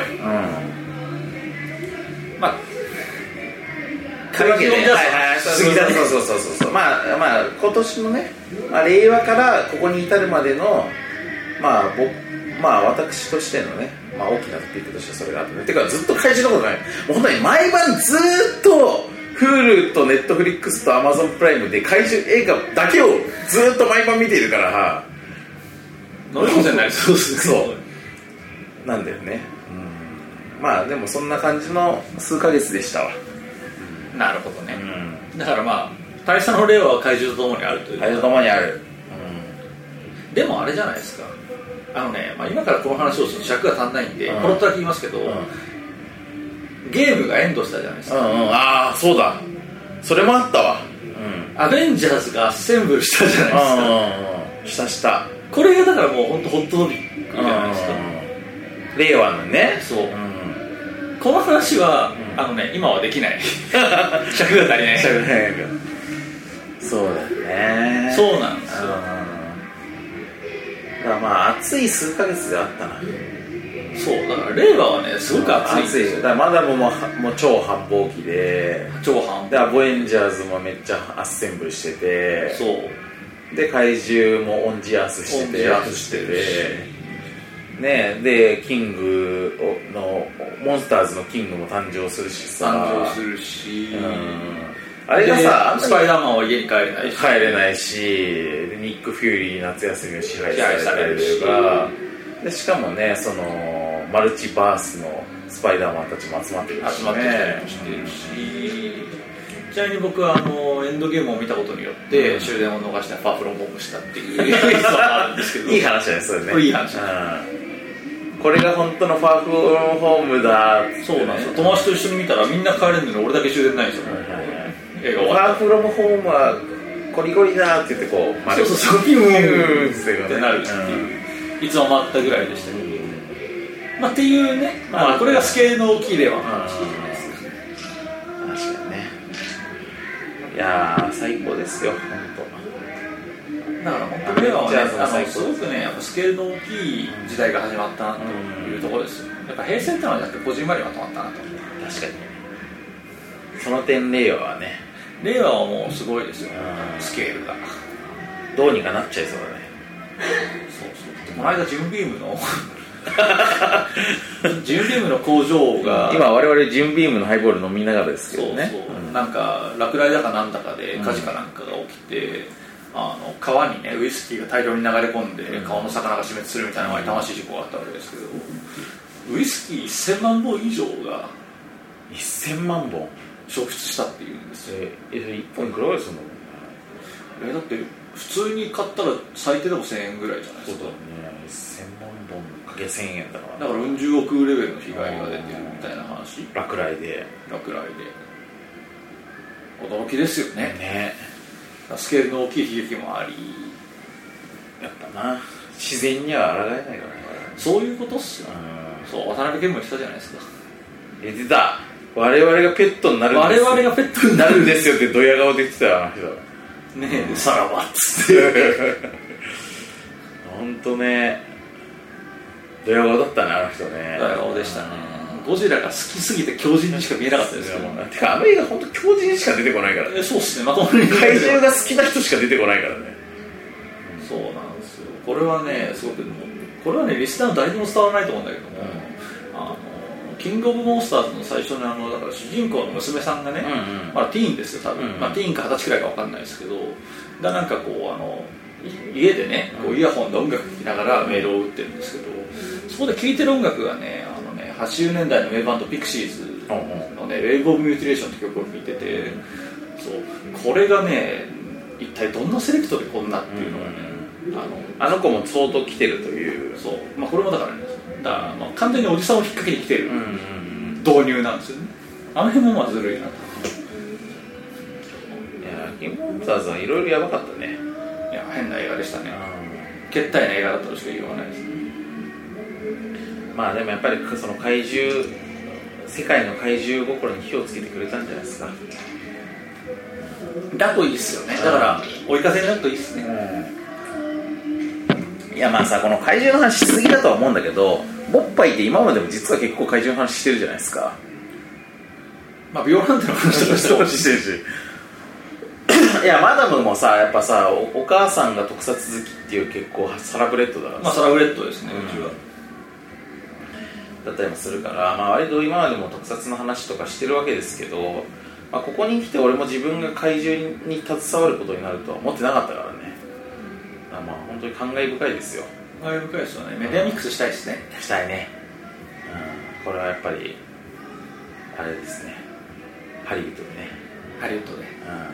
まあというわけで、はいはい、そうそうそうそうそう、まあまあ今年のね、まあ、令和からここに至るまでのまあ僕まあ私としてのね、まあ大きなトピックとしてそれがあってね、てかずっと怪獣のことがね、もう本当に毎晩ずーっとHulu と Netflix と Amazon プライムで怪獣映画だけをずーっと毎晩見ているから乗り物じゃないそうそうなんだよね、うん、まあでもそんな感じの数ヶ月でしたわ。 なるほどね、うん、だからまあ大佐の令和は怪獣とともにあるという怪獣とともにある、 うん、でもあれじゃないですか、あのね、まあ、今からこの話をすると尺が足んないんで、 うん、 ポロッとだけ言いますけど、うん、ゲームがエンドしたじゃないですか、 うんうん、ああそうだ、それもあったわ、 うん、アベンジャーズがアッセンブルしたじゃないですか、うんうんうん、したした、 これがだからもう本当ホットトピックじゃないですか、 うん、令和のね、 そう、うん、この話は、うん、あのね、今はできない尺が足りない尺が足りないそうだよね、 そうなんですよ、 だからまあ暑い数ヶ月であったな。 そうだから令和はねすごく暑いんですよ。 暑い。だからマダムももう超繁忙期で、 超繁忙。 でアボエンジャーズもめっちゃアッセンブルしてて、 そうで怪獣もオンジアースしてて、 オンジアースしてるし、 ね、でキングのモンスターズのキングも誕生するしさ、 誕生するし、うん、 あれがさ、 スパイダーマンは家に帰れないし、 帰れないし、でニック・フューリー夏休みを支配されたりとか、でしかもね、そのマルチバースのスパイダーマンたちも集まってくるし、ね、 集まってきたりもしてるし、ちなみに僕はあのエンドゲームを見たことによって、うん、終電を逃してファーフロムホームしたっていうエピソードがあるんですけどいい話だね、それね、 いい話、うん、 これが本当のファーフロムホームだって、ね、 そうなんですよ。友達と一緒に見たらみんな帰れるのに俺だけ終電ないんですよ、 映画終わった。ファーフロムホームはゴリゴリだって言ってこう、 そうそうそう、ピューンってなるっていう、うん、いつも回ったぐらいでしたけど、まあ、っていうね、まあ、これがスケールの大きい例は話じゃないですか。 確かにね。いやー最高ですよ、本当。 だから本当に例はね、あのすごくね、やっぱスケールの大きい時代が始まったなというところですよ。やっぱ平成ってのはやっぱこじんまりまとまったなと。 確かに。その点令和はね。 令和はもうすごいですよ、スケールが。 どうにかなっちゃいそうだね。 そうそう。この間ジムビームのジムビームの工場が今我々ジムビームのハイボール飲みながらですけどね、 そうそう、うん、なんか落雷だかなんだかで火事かなんかが起きて、うん、あの川にねウイスキーが大量に流れ込んで、うん、川の魚が死滅するみたいな痛ましい事故があったわけですけど、ウイスキーせんまんぼん以上がせんまんぼん消失したっていうんですよ。 えー、いっぽんいくらぐらいするの？ えだって普通に買ったら最低でもせんえんぐらいじゃないですか。 そうだね、せんまんぼんかけせんえんだからだからうん十億レベルの被害が出てるみたいな話。 落雷で落雷で驚きですよね。 ね、 スケールの大きい悲劇もあり、 やっぱな自然には抗えないからね。 そういうことっすよ、うん、そう渡辺謙も言ってたじゃないですか。 言ってた、我々がペットになるんですよ、 我々がペットになるんですよってドヤ顔で言ってたよ、あの人ねえ、さらばっつって本当ね、ドヤ顔だったね、あの人ね。 ドヤ顔でしたね。ゴジラが好きすぎて強靭にしか見えなかったですけど、ね、 てかあの映画本当強靭にしか出てこないからね。 そうっすね、まともに怪獣が好きな人しか出てこないからね。 そうなんですよ。これはね、すごくこれはね、リスナーの誰にも伝わらないと思うんだけども、うん、あのキングオブモンスターズの最初のあのだから主人公の娘さんがね、うんうん、まあ、ティーンですよ多分、うんうん、まあ、ティーンかはたちくらいか分かんないですけど、がなんかこうあの家でねこうイヤホンで音楽聴きながらメールを打ってるんですけど、そこで聴いてる音楽がね、あのねはちじゅうねんだいの名バンドピクシーズのね、レイボー・ミューティレーションって曲を聴いてて、そうこれがね一体どんなセレクトでこんなっていうのがね、 うんうん、あのあの子も相当来てるという、 そう、まあ、これもだからね、だからまあ完全におじさんを引っ掛けてきてる導入なんですよね。あの辺もまあずるいなと。 いやキングオブモンスターズはいろいろやばかったね。 いや変な映画でしたね。けったいな映画だったとしか言いようがないですね。 まあでもやっぱりその怪獣、世界の怪獣心に火をつけてくれたんじゃないですか。 だといいっすよね。だから追い風になるといいっすね、 うん、いやまあさ、この怪獣の話しすぎだとは思うんだけど、ボッパイって今までも実は結構怪獣の話してるじゃないですか。 まあビオランテの話とかしてるしいやマダムもさ、やっぱさ お, お母さんが特撮好きっていう結構サラブレッドだからさ、 まあサラブレッドですね、うちは、 だったりもするから、まあ、割と今までも特撮の話とかしてるわけですけど、まあ、ここに来て俺も自分が怪獣に携わることになるとは思ってなかったからね。だからまあ本当に感慨深いですよ。 感慨深いですよね。メディアミックスしたいですね。 したいね、うん、これはやっぱりあれですね、ハリウッドでね、 ハリウッドで、 うん、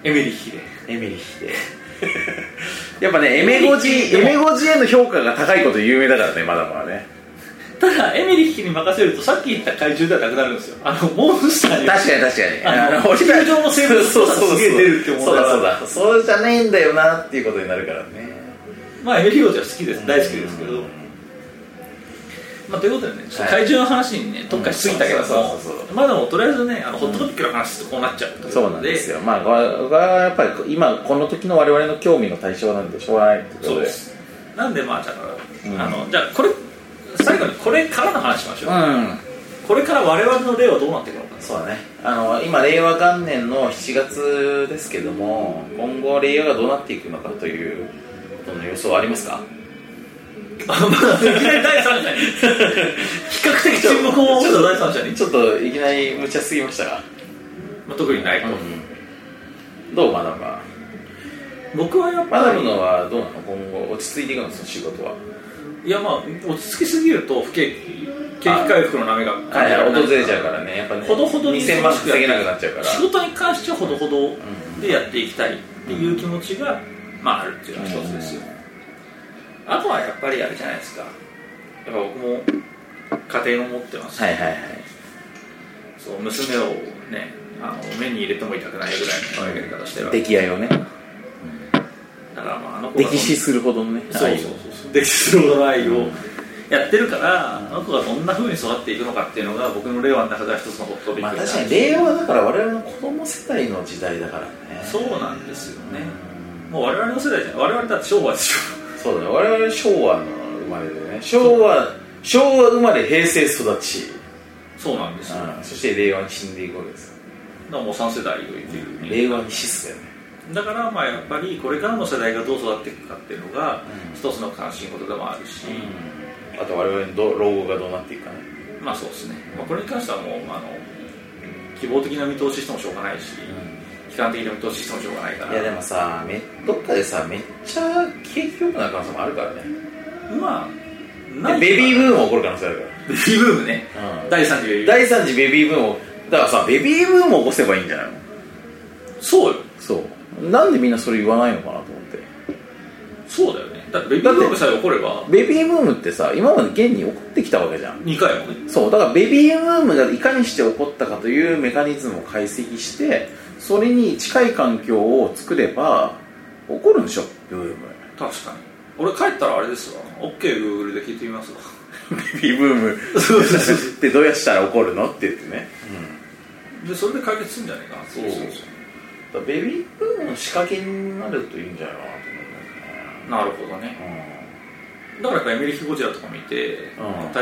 エメリッヒでエメリッヒでやっぱねエメゴジエメゴジへの評価が高いこと有名だからねマダムはね。 ただエメリッヒに任せるとさっき言った怪獣ではなくなるんですよ。あのモンスターに確かに確かにあの地球上の生物とかすげえ出るって思うからそうだそうだそうじゃないんだよなっていうことになるからね。 まあエメリッヒ王子は好きです大好きですけど、まあ、ということでねちょっと怪獣の話にね特化しすぎたけどもまだもとりあえずねあのホットトピックの話ってこうなっちゃうということで、 そうなんですよ。まあこれはやっぱり今この時の我々の興味の対象なんでしょうがないってことで。 そうですなんでまあだから、 うん、 あのじゃあこれ最後にこれからの話しましょう、 うん、 これから我々の例はどうなっていくのか。 そうだねあの今令和元年のしちがつですけども今後令和がどうなっていくのかということの予想はありますか。 あまあ、いきなりだいさん者に比較的注目を持っただいさん者にちょっといきなり無茶すぎましたが、 まあ、特にないと、 うん、どうマダムは。 僕はやっぱりマダムのはどうなの今後落ち着いていくのその仕事は。 いやまあ落ち着きすぎると不景気景気回復の波がはいはい訪れちゃうからねやっぱねほどほどににせんまん稼げなくなっちゃうから仕事に関してはほどほどでやっていきたいっていう気持ちが、まああるっていうのが一つですよ、うん、あとはやっぱりあれじゃないですかやっぱ僕も家庭を持ってますし、 はいはいはい、 そう娘をねあの目に入れても痛くないぐらいのやり方してるわけ溺愛をねだからまああの子が溺死するほどのねそうそうそうそう溺死するほどの愛をやってるからあの子がどんな風に育っていくのかっていうのが僕の令和の中では一つのホットピックになる。 まあ確かに令和だから我々の子供世代の時代だからね。 そうなんですよね、うん、もう我々の世代じゃない我々だって昭和でしょ。 そうだね我々昭和の生まれでね昭和昭和生まれ平成育ちそうなんですよ、 うん、そして令和に死んでいくわけですよ。 だからもうさん世代を生きる、 令和に死すだよね。 だからまあやっぱりこれからの世代がどう育っていくかっていうのが一つの関心事でもあるし、 うん、あと我々のど老後がどうなっていくかね。 まあそうですね、まあ、これに関してはもうあの希望的な見通ししてもしょうがないし、うん、悲観的な見通ししてもしょうがないから。 いやでもさめどっかでさめっちゃ景気良くなる可能性もあるからね。 まあベビーブーム起こる可能性あるから。 ベビーブームね、うん、だいさん次ベビーブームだいさん次ベビーブームをだからさベビーブームを起こせばいいんじゃないの。 そうよ。 そうなんでみんなそれ言わないのかなと思って。 そうだよね。だってベビーブームさえ起こればベビーブームってさ今まで現に起こってきたわけじゃん。 にかいもね。 そうだからベビーブームがいかにして起こったかというメカニズムを解析してそれに近い環境を作れば起こるんでしょブーム。 確かに俺帰ったらあれですわ OKGoogle で聞いてみますわベビーブームってどうやったら起こるのって言ってね、 うん、でそれで解決するんじゃないかな。 そうそうそうベビーブームの仕掛けになるといいんじゃないかなと思うんだよね。 なるほどね、うん、だからやっぱエメリヒゴジラとか見て、 うん、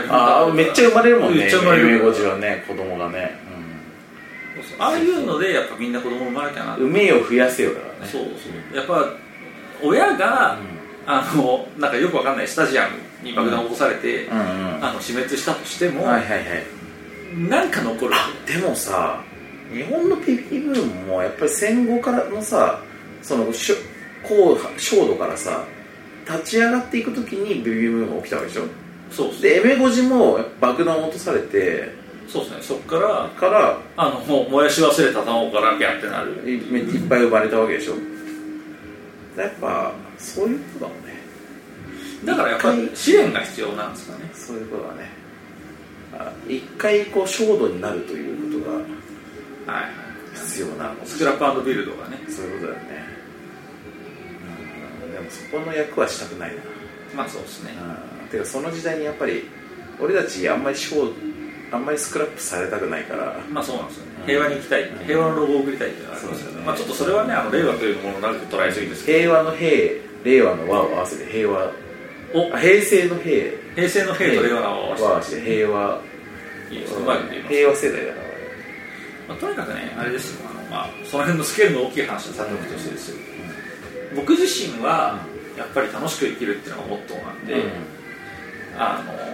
ああめっちゃ生まれるもんね。めっちゃ生まれるエメゴジはね子供がね、 うん、そうそうああいうのでやっぱみんな子供生まれたな。 産めよ増やせよだからね。 そうそうやっぱ親が、うん、あのなんかよくわかんないスタジアムに爆弾を起こされて、うんうんうん、あの死滅したとしても、 はいはいはい、 なんか残る。 でもさ日本のベビーブームもやっぱり戦後からのさその高照度からさ立ち上がっていくときにベビーブームが起きたわけでしょ。 そうですでエメゴジも爆弾を落とされてそうですねそっからからあのもう燃やし忘れた卵からギャってなる い, いっぱい生まれたわけでしょ。やっぱそういうことだもんね。 だからやっぱり試練が必要なんですかね。 そういうことだね。一回こう焦土になるということが必要な、はい、 スクラップ&ビルドがねそういうことだよね、うん、でもそこの役はしたくないな。 まあそうですね、 うん、てかその時代にやっぱり俺たちあんまり焦あんまりスクラップされたくないからまあそうなんですよね、うん、平和に行きたい、うん、平和のロゴを送りたいっていうのがありますよね、まあ、ちょっとそれはねあの令和というものをなると捉えすぎですけど平和の平令和の和を合わせて平和お平成の平平成の平と令和の和を合わせて平和いいですね、まあ、 平和世代だから、 まあ、とにかくねあれですよあの、まあ、その辺のスケールの大きい話はさておきとしてですよ、うん、僕自身はやっぱり楽しく生きるっていうのがモットーなんで、うん、あの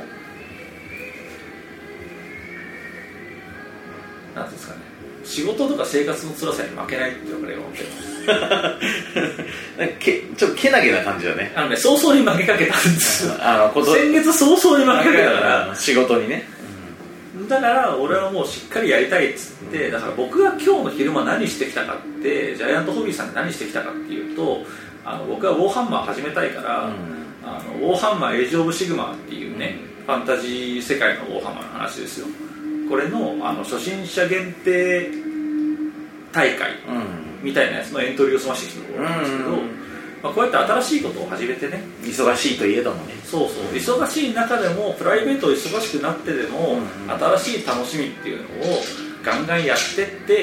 なんていうんですかね仕事とか生活の辛さに負けないっていうのが思ってますけちょっとけなげな感じだね。 あのね早々に負けかけたんですよあのこと先月早々に負けかけたから仕事にね、 だから俺はもうしっかりやりたいっつって、だから僕が今日の昼間何してきたかって、ジャイアントホビーさんで何してきたかっていうと、あの僕はウォーハンマー始めたいから、うん、あのウォーハンマーエイジオブシグマっていうね、ファンタジー世界のウォーハンマーの話ですよ。これ の, あの初心者限定大会みたいなやつのエントリーを済ましてきたところなんですけど、うんうんうん、まあ、こうやって新しいことを始めてね、 忙しいといえどもね、 そうそう、忙しい中でもプライベート忙しくなってでも、うんうん、新しい楽しみっていうのをガンガンやってって、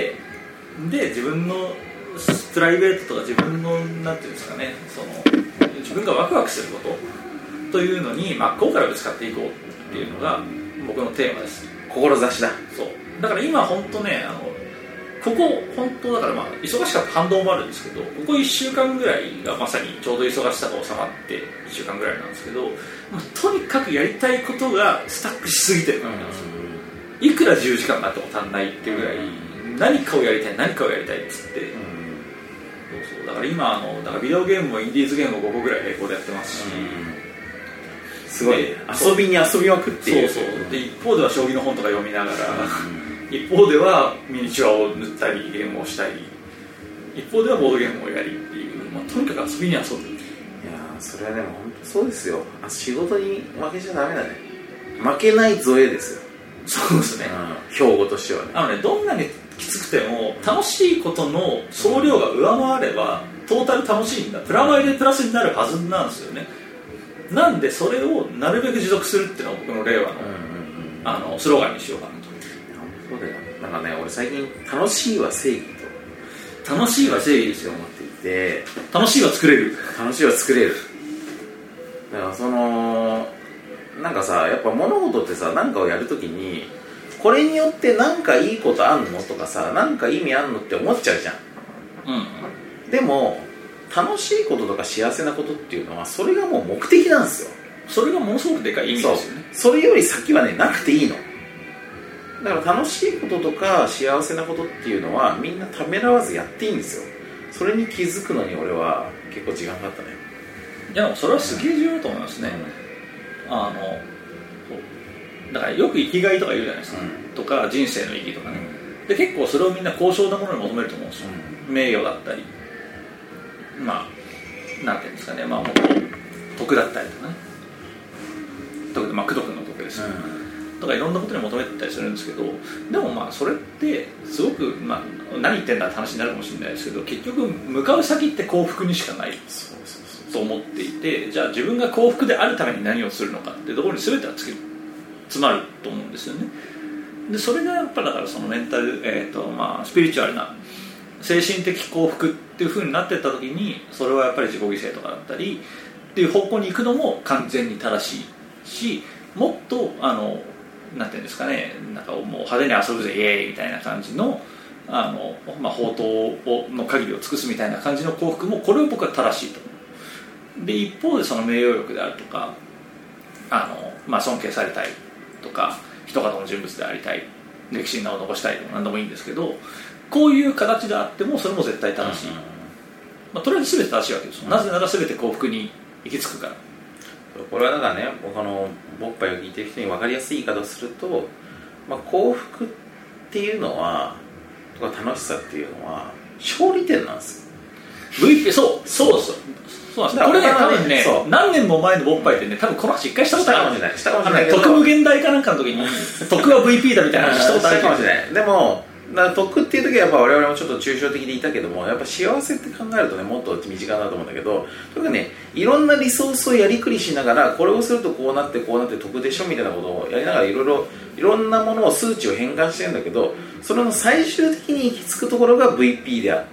で自分のプライベートとか自分のなんていうんですかね、その自分がワクワクすることというのに真っ向からぶつかっていこうっていうのが僕のテーマです。 志だ。 そうだから今本当ね、あのここ本当だから、まあ忙しかった反動もあるんですけど、ここいっしゅうかんぐらいがまさにちょうど忙しさが収まっていっしゅうかんぐらいなんですけど、まあ、とにかくやりたいことがスタックしすぎてる感じなんですよ。いくらじゅうじかんあっても足んないっていうぐらい、何かをやりたい何かをやりたいっつって、うん、そうそうだから今あのだからビデオゲームもインディーズゲームもごこぐらい並行でやってますし、 うん、すごい遊びに遊びまくっていう。 そうそうで一方では将棋の本とか読みながら、うん、一方ではミニチュアを塗ったりゲームをしたり、一方ではボードゲームをやりっていう、まあ、とにかく遊びに遊ぶ。いやそれはでも本当そうですよ。仕事に負けちゃダメだね。負けないゾエですよ。 そうですね、 うん、標語としてはね。 あのね、どんなにきつくても楽しいことの総量が上回ればトータル楽しいんだ、プラマイでプラスになるはずなんですよね。なんでそれをなるべく持続するっていうのが僕の令和の、うんうんうん、あのスローガンにしようかなと。 そうだよ。なんかね、俺最近楽しいは正義と楽しいは正義ですよ思っていて、 楽しいは作れる楽しいは作れる。だからそのなんかさ、やっぱ物事ってさ、何かをやるときにこれによって何かいいことあんのとかさ、何か意味あんのって思っちゃうじゃん、うん、でも楽しいこととか幸せなことっていうのはそれがもう目的なんですよ。 それがものすごくでかい意味ですよね。 そ, それより先はねなくていいの。だから楽しいこととか幸せなことっていうのはみんなためらわずやっていいんですよ。それに気づくのに俺は結構時間かかったね。 いやそれはすげえ重要だと思いますね、うん、あのだからよく生きがいとか言うじゃないですか、うん、とか人生の意義とかね、うん、で結構それをみんな高尚なものに求めると思うんですよ、うん、名誉だったり、まあなんていうんですかね、まあもっと徳だったりとかね、徳、まあ、功徳の徳ですよ、うん、とかいろんなことに求めてたりするんですけど、でもまあそれってすごく、まあ、何言ってんだって話になるかもしれないですけど、結局向かう先って幸福にしかないと思っていて、じゃあ自分が幸福であるために何をするのかっていうところに全てはつける詰まると思うんですよね。でそれがやっぱだからそのメンタル、えーとまあ、スピリチュアルな精神的幸福っていう風になっていった時に、それはやっぱり自己犠牲とかだったりっていう方向に行くのも完全に正しいし、もっとあのなんていうんですかね、なんかもう派手に遊ぶぜイエーイみたいな感じのあの、まあ、宝刀をの限りを尽くすみたいな感じの幸福も、これを僕は正しいと思う。で一方でその名誉欲であるとか、あの、まあ、尊敬されたいとか一方の人物でありたい、歴史に名を残したいとか何でもいいんですけど、こういう形であってもそれも絶対正しい、まあ、とりあえず全て正しいわけですよ。なぜなら全て幸福に行き着くから。 これはだからね、他のボッパイを聞いてる人に分かりやすい言い方をすると、まあ、幸福っていうのはとか楽しさっていうのは勝利点なんですよ。 ブイピー そうそうそうそうなんです。これね多分ね何年も前のボッパイってね多分この話一回したことあるかもしれない。したかもしれないけど、特無限大かなんかの時に徳は ブイピー だみたいな話したことあるかもしれない。 でも徳っていう時はやっぱ我々もちょっと抽象的でいたけども、やっぱ幸せって考えるとねもっと身近だと思うんだけど、とにかくねいろんなリソースをやりくりしながら、これをするとこうなってこうなって得でしょみたいなことをやりながら、いろいろいろんなものを数値を変換してるんだけど、それの最終的に行き着くところが ブイピー であって、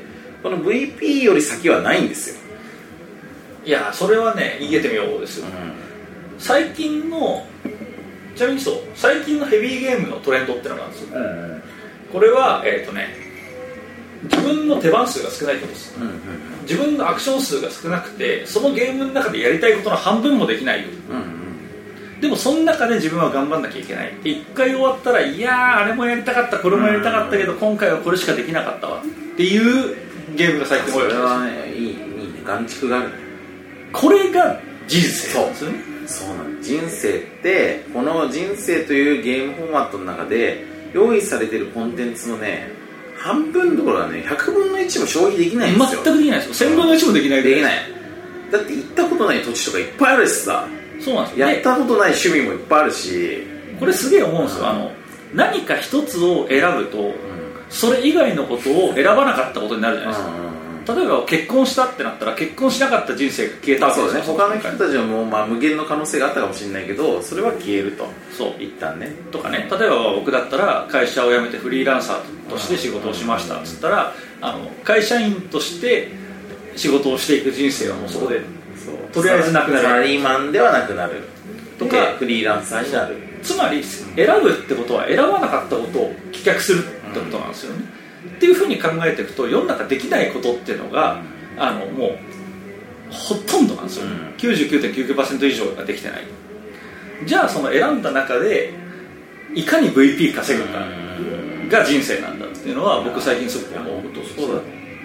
この ブイピー より先はないんですよ。 いやそれはね言えてみようですよ、うん、最近のちなみにそう最近のヘビーゲームのトレンドってのがあるんですよ、うん、これはえっ、ー、とね自分の手番数が少ないことです、うんうんうん、自分のアクション数が少なくて、そのゲームの中でやりたいことの半分もできない、うんうん、でもその中で自分は頑張んなきゃいけない。で一回終わったら、いやーあれもやりたかったこれもやりたかったけど、うん、今回はこれしかできなかったわっていうゲームが最近多いわけです。 それはねいいいいね、眼蓄があるね。 これが人生なんですよね。 そうなの。人生ってこの人生というゲームフォーマットの中で用意されてるコンテンツのね半分どころかねひゃくぶんのいちも消費できないんですよ。 全くできないですよ。せんぶんのいちもできないできない。だって行ったことない土地とかいっぱいあるしさ。 そうなんですよ、 やったことない趣味もいっぱいあるし、 これすげえ思うんですよ、 うん、 あの何か一つを選ぶと、うん、それ以外のことを選ばなかったことになるじゃないですか、うんうんうん、例えば結婚したってなったら結婚しなかった人生が消えたわけですね。 他の人たちはもう、まあ、無限の可能性があったかもしれないけどそれは消えると。そう一旦ねとかね、例えば僕だったら会社を辞めてフリーランサーとして仕事をしましたっつったら、あの会社員として仕事をしていく人生はもうそこでとりあえずなくなる。 サラリーマンではなくなるとかフリーランサーになる。 つまり選ぶってことは選ばなかったことを棄却するってことなんですよね、うん、っていうふうに考えていくと世の中できないことっていうのが、うん、あのもうほとんどなんですよ、うん、きゅうじゅうきゅうてんきゅうきゅうパーセント 以上ができてない。じゃあその選んだ中でいかに ブイピー 稼ぐかが人生なんだっていうのは僕最近すごく思うことです。 そうだ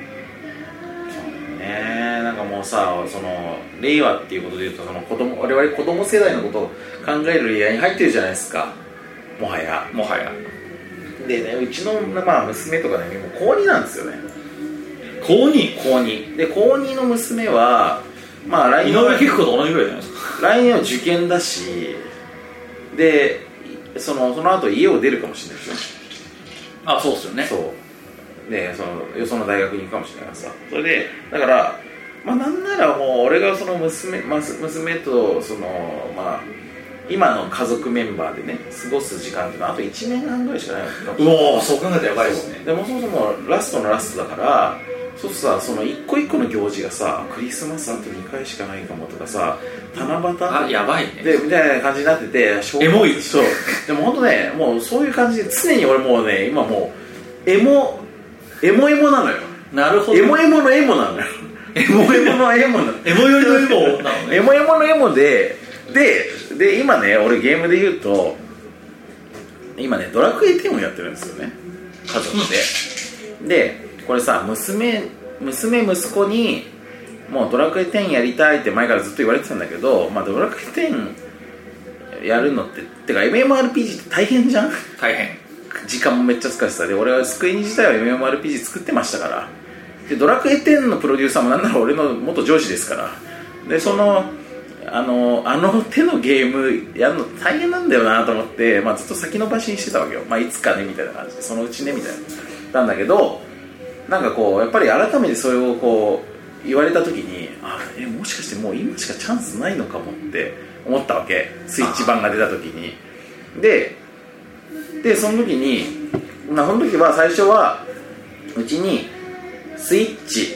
ね。なんかもうさ、その令和っていうことでいうとその子供我々子供世代のことを考えるエリアに入ってるじゃないですか。もはやもはやでね、うちの、まあ、娘とかねもう高になんですよね。 高に高にで高にの娘はまあ来年井上貴子と同じぐらいじゃないですか。 来年は受験だしでそのその後家を出るかもしれないですよ。 あ、そうですよね。 そうでそのよその大学に行くかもしれないからさ。それでだからまあなんならもう俺がその娘、まあ、娘とそのまあ今の家族メンバーでね過ごす時間っていうのはあといちねんはんぐらいしかないわけよ。うおー、そう考えたらやばいですね。 でもそもそもラストのラストだからそうするとさ、その一個一個の行事がさクリスマスあとにかいしかないかもとかさ七夕あやばいねでみたいな感じになっててエモい。 そうでも本当ねもうそういう感じで常に俺もうね今もうエモエモエモなのよ。 なるほど。 エモエモのエモなのよ。エモエモのエモなの。 エモよりのエモなのね。 エモエモのエモででで今ね俺ゲームで言うと今ねドラクエテンをやってるんですよね家族で。でこれさ娘娘息子にもうドラクエテンやりたいって前からずっと言われてたんだけど、まあ、ドラクエテンやるのっててか エムエムアールピージー って大変じゃん。 大変。 時間もめっちゃ使ってた。で俺はスクエニ自体は エムエムアールピージー 作ってましたから。でドラクエテンのプロデューサーもなんなら俺の元上司ですから。でそのあのあの手のゲームやるの大変なんだよなと思って、まあ、ずっと先延ばしにしてたわけよ。まあ、いつかねみたいな感じでそのうちねみたいななんだけどなんかこうやっぱり改めてそれをこう言われた時にあえもしかしてもう今しかチャンスないのかもって思ったわけ。スイッチ版が出た時にででその時にまあその時は最初はうちにスイッチ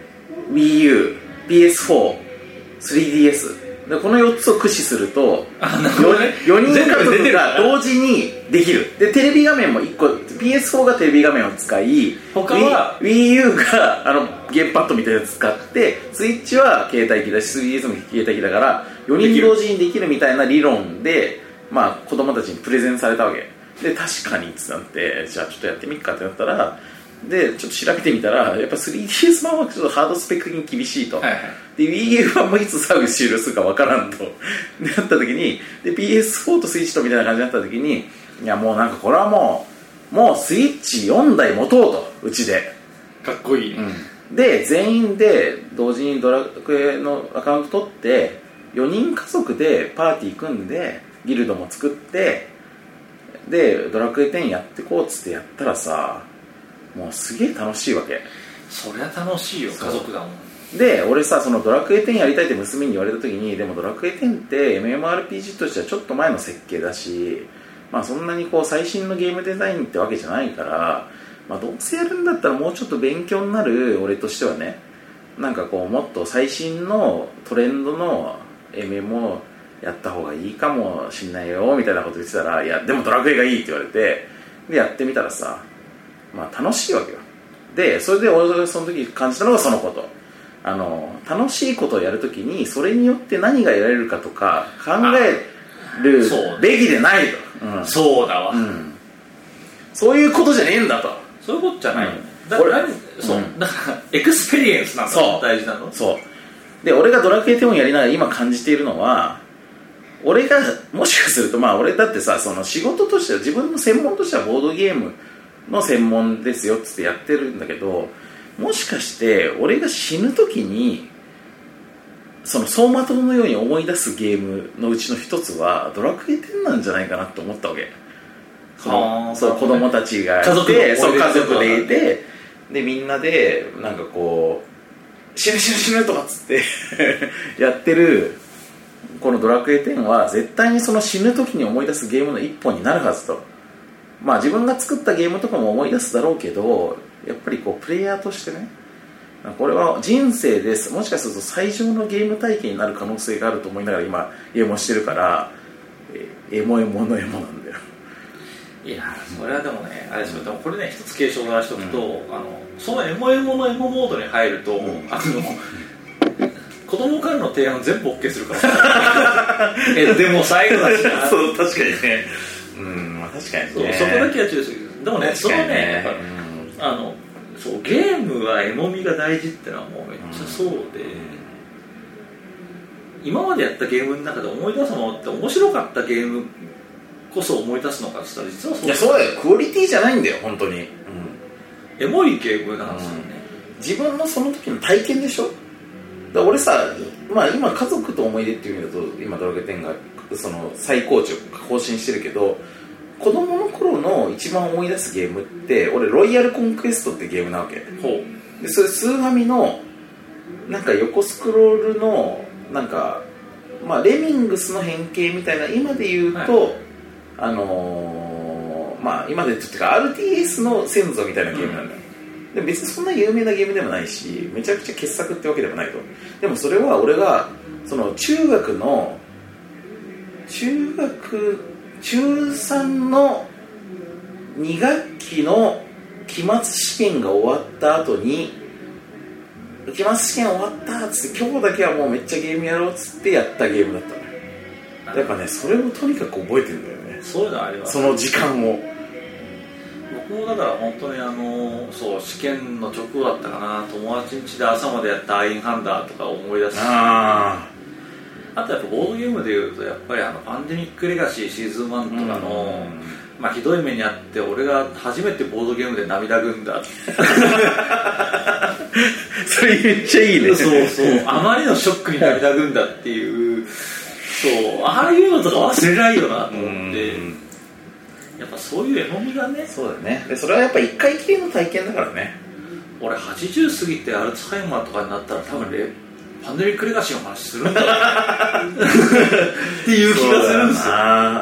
WiiU、ピーエスフォー、スリーディーエスでこのよっつを駆使するとよにん家族が同時にできる。でテレビ画面もいっこ ピーエスフォー がテレビ画面を使い他は WiiU があのゲームパッドみたいなやつ使ってスイッチは携帯機だし スリーディーエス も携帯機だからよにん同時にできるみたいな理論で、まあ、子供たちにプレゼンされたわけで確かにってなってじゃあちょっとやってみっかってなったらでちょっと調べてみたらやっぱ スリーディーエス 版はちょっとハードスペック的に厳しいと、はいはい、で WiiU 版もいつサービス終了するかわからんとでなった時にで ピーエスフォー とスイッチとみたいな感じになった時にいやもうなんかこれはもうもうスイッチよんだい持とうとうちでかっこいい、 うん、で全員で同時にドラクエのアカウント取ってよにん家族でパーティー組んでギルドも作ってでドラクエテンやってこうっつってやったらさもうすげえ楽しいわけ。 そりゃ楽しいよ家族だもん。 で俺さそのドラクエテンやりたいって娘に言われた時にでもドラクエテンって エムエムアールピージー としてはちょっと前の設計だしまあそんなにこう最新のゲームデザインってわけじゃないからまあどうせやるんだったらもうちょっと勉強になる俺としてはねなんかこうもっと最新のトレンドの エムエム をやった方がいいかもしんないよみたいなこと言ってたらいやでもドラクエがいいって言われてでやってみたらさまあ楽しいわけよ。でそれで俺がその時感じたのがそのことあの楽しいことをやるときにそれによって何が得られるかとか考えるべきでないと、 うん、そうだわ、 うん、そういうことじゃねえんだとそういうことじゃないよね、うん、だから、そう、うん、だからエクスペリエンスなんだそう大事なのそうで俺がドラクエテンをやりながら今感じているのは、俺がもしかすると、まあ俺だってさ、その仕事としては自分の専門としてはボードゲームの専門ですよっつってやってるんだけど、もしかして俺が死ぬ時にその走馬灯のように思い出すゲームのうちの一つはドラクエテンなんじゃないかなと思ったわけ。そのそう子供たちがいて、そう家族でいて、でみんなでなんかこう死ぬ死ぬ死ぬとかっつってやってるこのドラクエテンは絶対にその死ぬ時に思い出すゲームの一本になるはずと。まあ自分が作ったゲームとかも思い出すだろうけど、やっぱりこうプレイヤーとしてね、これは人生です、もしかすると最上のゲーム体験になる可能性があると思いながら今エモしてるから、エモエモのエモなんだよ。 いやそれはでもね、あれですよ、でもこれね一つ警鐘を出しておくと、うん、あのそのエモエモのエモモードに入ると、うん、あの子供からの提案全部 OK するからえでも最後だしなそう確かにね、うんまあ確かにね、 そうそこだけは注意する。でもねそのねやっぱ、うん、あのそうゲームはエモみが大事ってのはもうめっちゃそうで、うん、今までやったゲームの中で思い出すものって面白かったゲームこそ思い出すのかって言ったら実はそう。 いやそうだよ、クオリティじゃないんだよ本当に、うん、 エモいゲームなんですよね、 うん、自分のその時の体験でしょ。だから俺さ、まあ、今家族と思い出っていう意味だと今ドラクエテンがその最高値を更新してるけど、子供の頃の一番思い出すゲームって俺ロイヤルコンクエストってゲームなわけ。 ほうでそれスーファミのなんか横スクロールのなんか、まあ、レミングスの変形みたいな、今で言うと、はい、あのー、まあ今で言うとっていうか アールティーエス の先祖みたいなゲームなんだよ、うん、で別にそんな有名なゲームでもないしめちゃくちゃ傑作ってわけでもないと。でもそれは俺がその中学の中学中さんのに学期の期末試験が終わった後に、期末試験終わったっつって今日だけはもうめっちゃゲームやろうっつってやったゲームだったのよ。やっぱねそれをとにかく覚えてるんだよね。 そういうのあります、 その時間を。 僕もだから本当にあのそう試験の直後だったかな、友達ん家で朝までやったアインハンダーとか思い出すし、ああとやっぱボードゲームでいうとやっぱりあのパンデミックレガシーシーズンワンとかの、まあ、ひどい目にあって俺が初めてボードゲームで涙ぐんだそれめっちゃいいね。 そうそうあまりのショックに涙ぐんだっていうそうああいうのとか忘れないよなと思ってやっぱそういうエモみがね。 そうだね。でそれはやっぱ一回きりの体験だからね。 俺はちじゅう過ぎてアルツハイマーとかになったら多分レパンデミックレガシーの話するんだっていう気がするんですよ。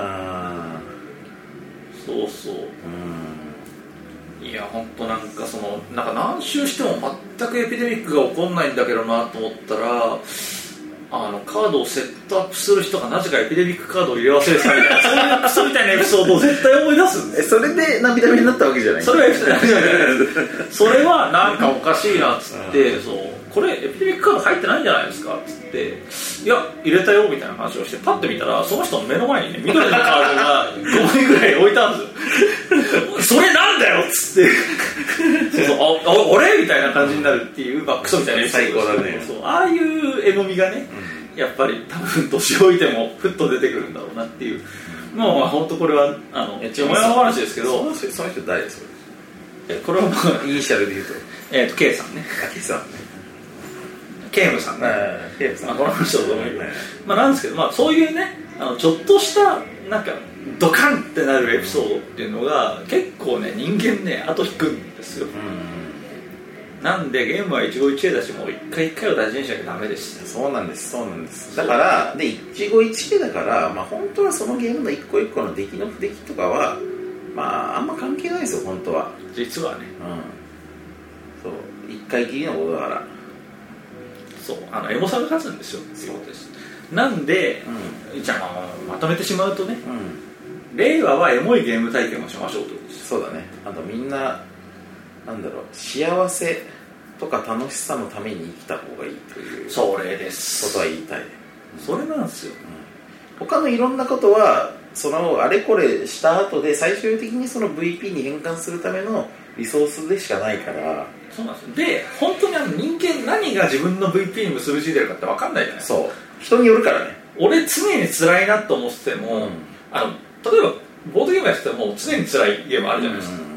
そうそう、うん、いや本当なんかそのなんか何周しても全くエピデミックが起こんないんだけどなと思ったら、あのカードをセットアップする人がなぜかエピデミックカードを入れ忘れてたみたいなそういうクソみたいなエピソードを絶対思い出すんです。 えそれで涙目になったわけじゃない。 それはエピデミックじゃないそれはなんかおかしいなっつってそうこれエピデミックカード入ってないんじゃないですかっつっていや入れたよみたいな話をしてパッて見たらその人の目の前にね緑のカードがごまいぐらい置いてあるんですよそれなんだよっつってそうそうああ俺みたいな感じになるっていうバックソみたいなエピソード最高だね。 そうああいうエモみがね、うん、やっぱり多分年老いてもふっと出てくるんだろうなっていう、まあまあ本当これはあのえちょもやの話ですけど、 その人誰ですか。 これはまあイニシャルで言うとえっと K さんね。 あ K さんね。 ケイムさんね。 ケイムさん。 この人とね。まあなんですけど、まあそういうね、あのちょっとしたなんかドカンってなるエピソードっていうのが結構ね人間ね後引くんですよ。うん、なんでゲームは一期一会だしもう一回一回を大事にしなきゃダメです。 そうなんですそうなんです。だからで一期一会だからまあ本当はそのゲームの一個一個の出来の不出来とかはまああんま関係ないですよ本当は。 実はね。 うん。そう一回きりのことだから。 そうあのエモさが勝つんですよっていうことです。なんで、うん、じゃあまとめてしまうとね、うん、令和はエモいゲーム体験をしましょうということです。 そうだね。あとみんななんだろう幸せとか楽しさのために生きた方がいいというそれですことは言いたい。 それなんですよ、 うん、他のいろんなことはそのあれこれした後で最終的にその ブイピー に変換するためのリソースでしかないから。 そうなんですよ。で本当にあの人間何が自分の ブイピー に結びついてるかって分かんないじゃない。 そう人によるからね。 俺常に辛いなと思ってても、うん、あの例えばボードゲームやってても常に辛いゲームあるじゃないですか、うん、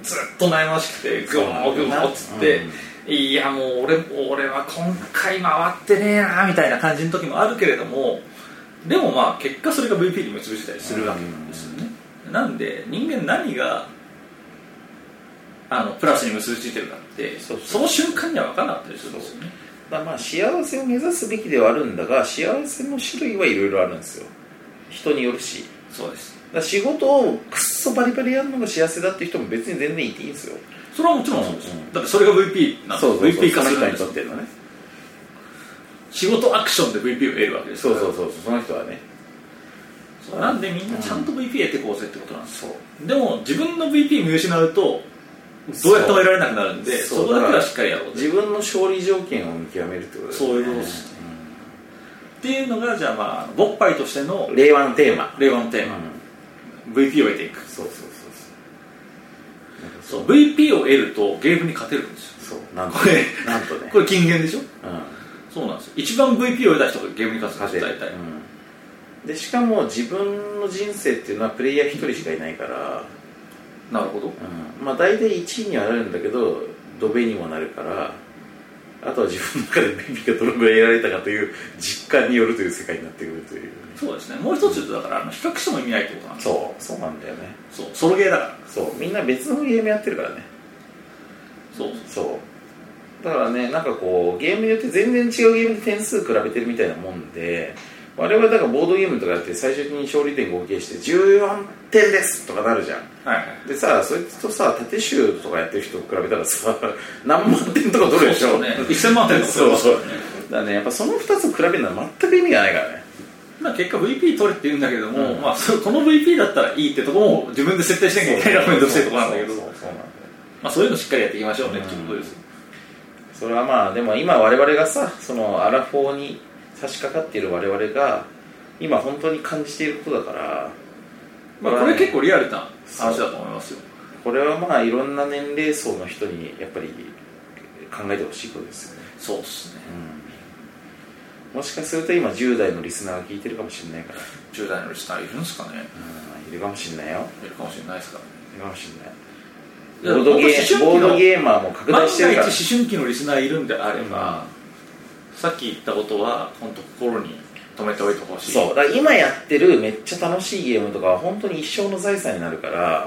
ずっと悩ましくてグーグーっつって、うん、いやもう 俺, 俺は今回回ってねえなみたいな感じの時もあるけれども、でもまあ結果それが ブイピー に結びついたりするわけなんですよね、うん、なんで人間何があのプラスに結びついてるかってそうそう、その瞬間には分からなかったりするんですよね。 だまあ幸せを目指すべきではあるんだが、幸せの種類はいろいろあるんですよ。人によるし。 そうです。 だ仕事をくっそバリバリやるのが幸せだっていう人も別に全然いていいんですよ。 それはもちろんそうです、うん、だってそれが ブイピー なんです。 そうそうそう、 ブイピー 化する人にとってのね、 仕事アクションで ブイピー を得るわけですから。 そうそうそう、その人はね。 なんでみんなちゃんと ブイピー 得てこうぜってことなんですよ、うん、でも自分の ブイピー 見失うとどうやっても得られなくなるんで、 そ, そこだけはしっかりやろう。 自分の勝利条件を見極めるってことですね。 そういうことです、うん、っていうのがじゃあまあボッパイとしての令和のテーマ令和のテーマ、うん、ブイピー を得ていく。 そうそうそうそう。そう ブイピー を得るとゲームに勝てるんですよ。 そうなんとこれなんとねこれ金言でしょ、うん、 そうなんですよ。一番 ブイピー を得た人がゲームに勝つんですよ大体、 うん、でしかも自分の人生っていうのはプレイヤー一人しかいないから。 なるほど、うん、 まあ大体いちいにはなるんだけどドベにもなるから、あとは自分の中で ブイピー がどのぐらい得られたかという実感によるという世界になってくるという。 そうですね。もう一つ言うとだからあの比較しても意味ないってことなんですよ。 そうそうなんだよね。 そうソロゲーだから。 そうみんな別のゲームやってるからね。 そうそうだからね、なんかこうゲームによって全然違うゲームで点数比べてるみたいなもんで、我々だからボードゲームとかやって最終的に勝利点合計してじゅうよんてんですとかなるじゃん、はいはい、でさ、そいつとさ縦集とかやってる人と比べたらさ何万点とか取るでしょ。 そうね、いっせんまんてんとかそうそうだからね、やっぱそのふたつ比べるのは全く意味がないからね。 まあ結果 ブイピー 取れって言うんだけども、うんまあ、この ブイピー だったらいいってとこも自分で設定しなきゃいけないのがめんどくさいところなんだけど、まあそういうのしっかりやっていきましょうねっていうことです。 それはまあでも今我々がさ、そのアラフォーに差し掛かっている我々が今本当に感じていることだから、 まあ、これ結構リアルな話だと思いますよ。 これはまあいろんな年齢層の人にやっぱり考えてほしいことですよね。 そうですね、 うん、もしかすると今じゅう代のリスナーが聞いてるかもしれないから。 じゅう代のリスナーいるんですかね。 うん、いるかもしれないよ。 いるかもしれないですからね。 いるかもしれない。ボードゲー、ボードゲーマーも拡大してるから。 万が一思春期のリスナーいるんであれば、うん、さっき言ったことは本当心に止めておいてほしい。 そうだから今やってるめっちゃ楽しいゲームとかは本当に一生の財産になるから。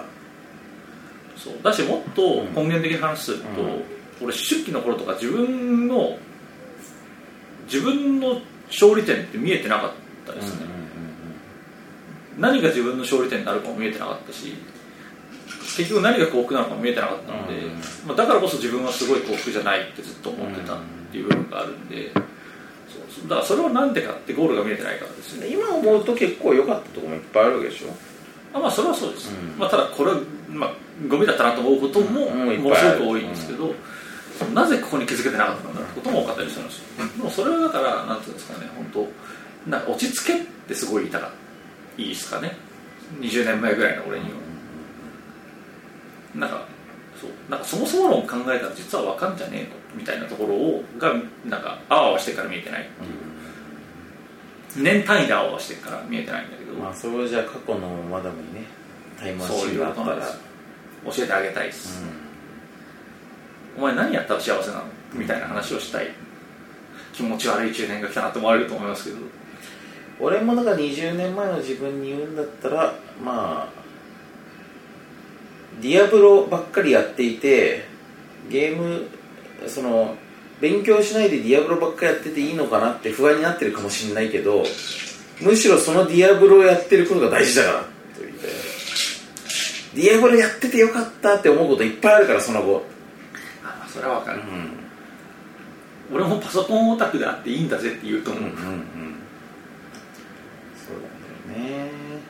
そうだし、もっと根源的に話すると、うん、俺思春期の頃とか自分の自分の勝利点って見えてなかったですね、うんうんうんうん、何が自分の勝利点になるかも見えてなかったし、結局何が幸福なのかも見えてなかったので、うんうん、まあ、だからこそ自分はすごい幸福じゃないってずっと思ってたっていう部分があるんで、そうだからそれはなんでかってゴールが見えてないからですね。 今思うと結構良かったところもいっぱいあるわけでしょ。 あ、まあそれはそうです、うん、まあ、ただこれは、まあ、ゴミだったなと思うことも、うん、ものすごく多いんですけど、うん、なぜここに気づけてなかったんだってことも多かったりするんですよ。でもそれはだからなんていうんですかね、本当なんか落ち着けってすごい言いたかいいですかね、にじゅうねんまえぐらいの俺には、なんかそうなんかそもそも論考えたら実は分かんじゃねえのみたいなところをがなんかあわあわしてから見えてないっていう、うん、年単位であわあわしてから見えてないんだけど、 まあそれをじゃあ過去のマダムにねタイムマシーンがあったら教えてあげたいです、うん、お前何やったら幸せなのみたいな話をしたい、気持ち悪い中年が来たなと思われると思いますけど、 俺もだからにじゅうねんまえの自分に言うんだったら、まあディアブロばっかりやっていてゲームその勉強しないでディアブロばっかりやってていいのかなって不安になってるかもしれないけど、むしろそのディアブロをやってることが大事だからと言って、ディアブロやっててよかったって思うこといっぱいあるから、その後。 あ、それはわかる、うん、俺もパソコンオタクであっていいんだぜって言うと思う、うんうんうん、そうだよね。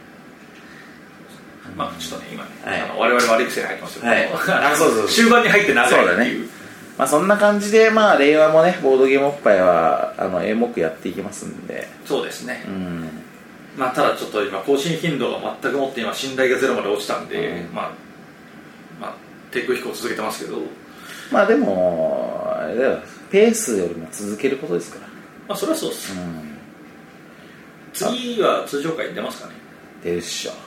まあちょっとね今ね、はい、あの我々悪い癖に入ってますよ、はい、 あそうそうそう終盤に入って長いっていう、 まあ、そんな感じで、まあ、令和もねボードゲームおっぱいはあのエモくやっていきますんで。 そうですね、 うん、 まあ、ただちょっと今更新頻度が全くもって今信頼がゼロまで落ちたんで、うん、まあ、まあ低空飛行を続けてますけど、 まあでもあれだよ、ペースよりも続けることですから。 まあそれはそうです、 うん、 次は通常回に出ますかね。 出るっしょ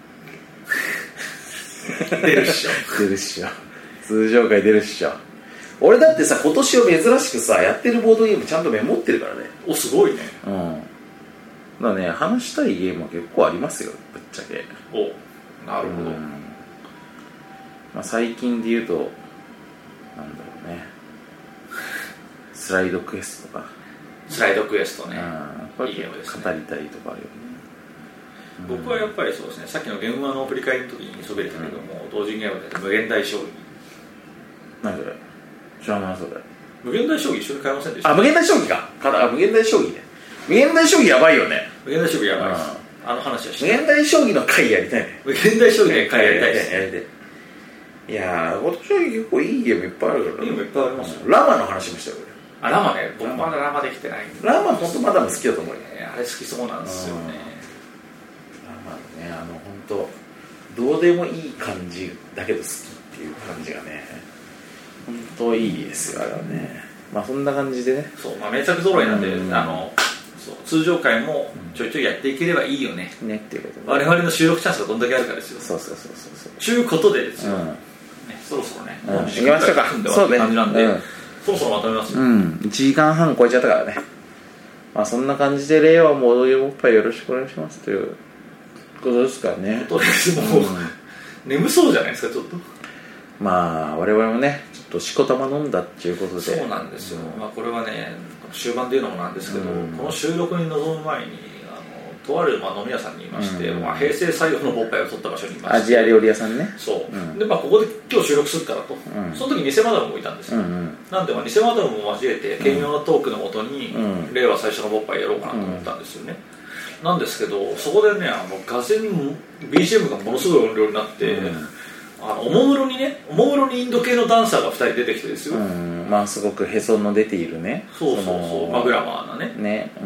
出るっしょ出るっしょ通常回出るっしょ。俺だってさ、今年を珍しくさ、やってるボードゲームちゃんとメモってるからね。 お、すごいね。 うん。だからね、話したいゲームは結構ありますよ、ぶっちゃけ。 お、なるほど。 うん、まあ、最近で言うと、なんだろうね、スライドクエストとか。 スライドクエストね。 うん、いいゲームですね。語りたいとかあるよね。 僕はやっぱりそうですね、さっきのゲームマの振り返りの時にそべれたけども、うん、同人ゲームで無限大将棋。 何それ、知らないそれ。 無限大将棋一緒に買いませんでした？ あ、無限大将棋か。あ、無限大将棋ね。無限大将棋やばいよね。 無限大将棋やばいです。あの話はして。 無限大将棋の回やりたいね。 無限大将棋の回やりたいですね。 やりたい。いやー、今年は結構いいゲームいっぱいあるから。 いいゲームいっぱいありますよ。 ラマの話もしたよ、 あ、ラマね。僕まだラマできてない。 ラマ本当まだも好きだと思うよ。 あれ好きそうなんですよね。 ラマね、あの本当どうでもいい感じだけど好きっていう感じがね、本当いいですよ、あれはね。まあそんな感じでね。 そう、まあ名作揃いなんで、うん、あのそう通常回もちょいちょいやっていければいいよね。 ねっていうことで。 我々の収録チャンスがどんだけあるかですよ。 そうそうそうそうそう。 ちゅうことでですよ。 うん、 ね、そろそろね。 うん、行きましょうか。そうね。 感じなんで、 うん、 そろそろまとめますよ。 うん。いちじかんはん超えちゃったからね。まあそんな感じで令和もおっぱいよろしくお願いしますということですからね。 とりあえずもう、うん、眠そうじゃないですかちょっと。 まあ我々もねちょっとしこたま飲んだっていうことで。 そうなんですよ、うん、まあ、これはね終盤で言うのもなんですけど、うん、この収録に臨む前にあのとあるまあ飲み屋さんにいまして、うん、まあ、平成最後のボッパイを取った場所にいまして、 アジア料理屋さんね。 そう、 うん、 でまあここで今日収録するからと、うん、その時偽マダムもいたんですよ、うんうん、なんでまあ偽マダムも交えて軽妙なトークのもとに、うん、令和最初のボッパイやろうかなと思ったんですよね、うん、なんですけどそこでねあのがぜん ビージーエム がものすごい音量になって、うん、あのおもむろにねおもむろにインド系のダンサーがふたり出てきてですよ、うん、 まあすごくへその出ているね、 そうそうそう、マグラマーなねね、うん、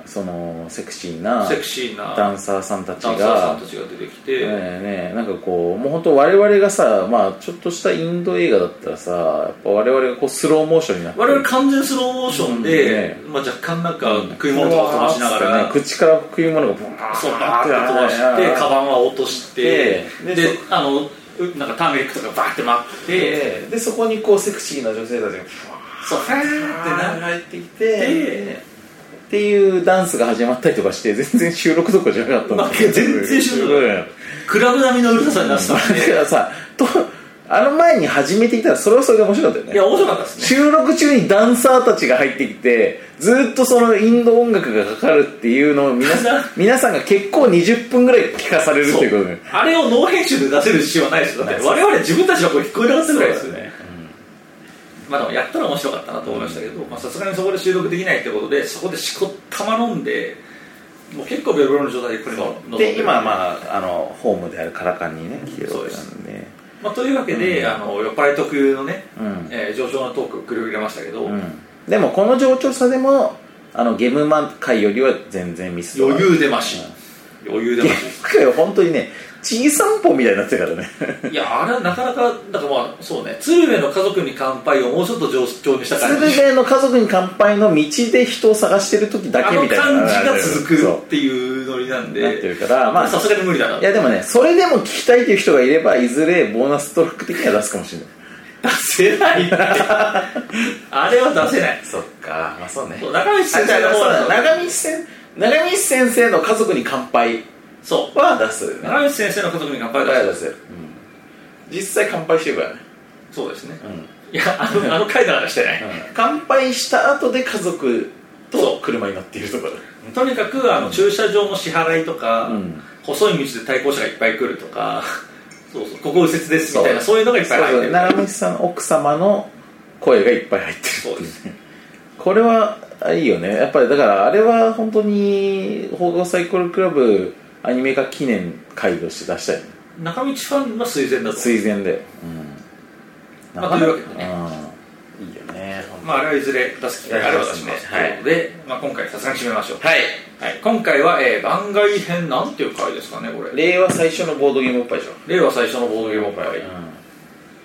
そのセクシーなセクシーなダンサーさんたちがダンサーさんたちが出てきて、 ねね、なんかこうもう本当我々がさ、まあちょっとしたインド映画だったらさ、やっぱ我々がこうスローモーションになって、 我々完全スローモーションで、うんね、まあ、若干なんか食い物とか飛ばしながら、 ね、口から食い物がボーッそうバーって飛ばしてカバンは落としてでであのなんかターメリックとかバーって待ってでそこにこうセクシーな女性たちがそうファーって入ってきてっていうダンスが始まったりとかして全然収録どころじゃなかったんだけど、全然収録クラブ並みのうるささになってたんでだからさとあの前に始めていたらそれはそれで面白かったよね。 いや面白かったですね。 収録中にダンサーたちが入ってきてずっとそのインド音楽がかかるっていうのを皆さん皆さんが結構にじゅっぷんぐらい聞かされるっていうことで、 あれをノー編集で出せる自信はないですよ。だって我々自分たちの声聞こえなかったぐらいですよね。まあでもやったら面白かったなと思いましたけど、さすがにそこで収録できないってことでそこでしこったま飲んでもう結構ベロベロの状態でこれの飲んで今まああのホームであるカラカンにね来てるわけなんで、 まあ、というわけで、うん、あの酔っ払い特有のね、うんえー、上調なトークを繰り広げましたけど、うん、 でもこの上調さでもあのゲームマン界よりは全然ミス余裕出まし、うん、余裕出ましゲーム界は本当にねちいさんぽみたいになってるからねいやあれはなかなかだからまあそうね鶴瓶の家族に乾杯をもうちょっと上調にした感じ鶴瓶の家族に乾杯の道で人を探してる時だけみたいなあの感じが続くっていうノリなんでなってるからまあさすがに無理だないやでもねそれでも聞きたいという人がいればいずれボーナストラック的には出すかもしれない出せないってあれは出せないそっかまあそうね中道先生の方だ長道先長道先生の家族に乾杯そうは出す、ね、 長道先生の家族に乾杯は出す、うん、実際乾杯してるからねそうですね、うん、いやあのあの回だからしてない、うん、 乾杯した後で家族と車に乗っているところとにかくあの駐車場の支払いとか、うん、細い道で対向車がいっぱい来るとかそうそうここ右折ですみたいなそういうのがいっぱい入ってる長道さんの奥様の声がいっぱい入ってるそうですねこれはいいよねやっぱりだからあれは本当に報道サイコロクラブアニメ化記念会として出したい、ね、 中道ファンは垂涎だと垂涎だよ、 うんまあ、というわけでね、 うん、いいよねまあ、あれはいずれ出す機会があれば出しますということで、まあ、今回さすがに締めましょうはい、 はい、今回は、えー、番外編なんていう回ですかねこれ令和最初のボードゲームおっぱいでしょ令和最初のボードゲームおっぱい、うん、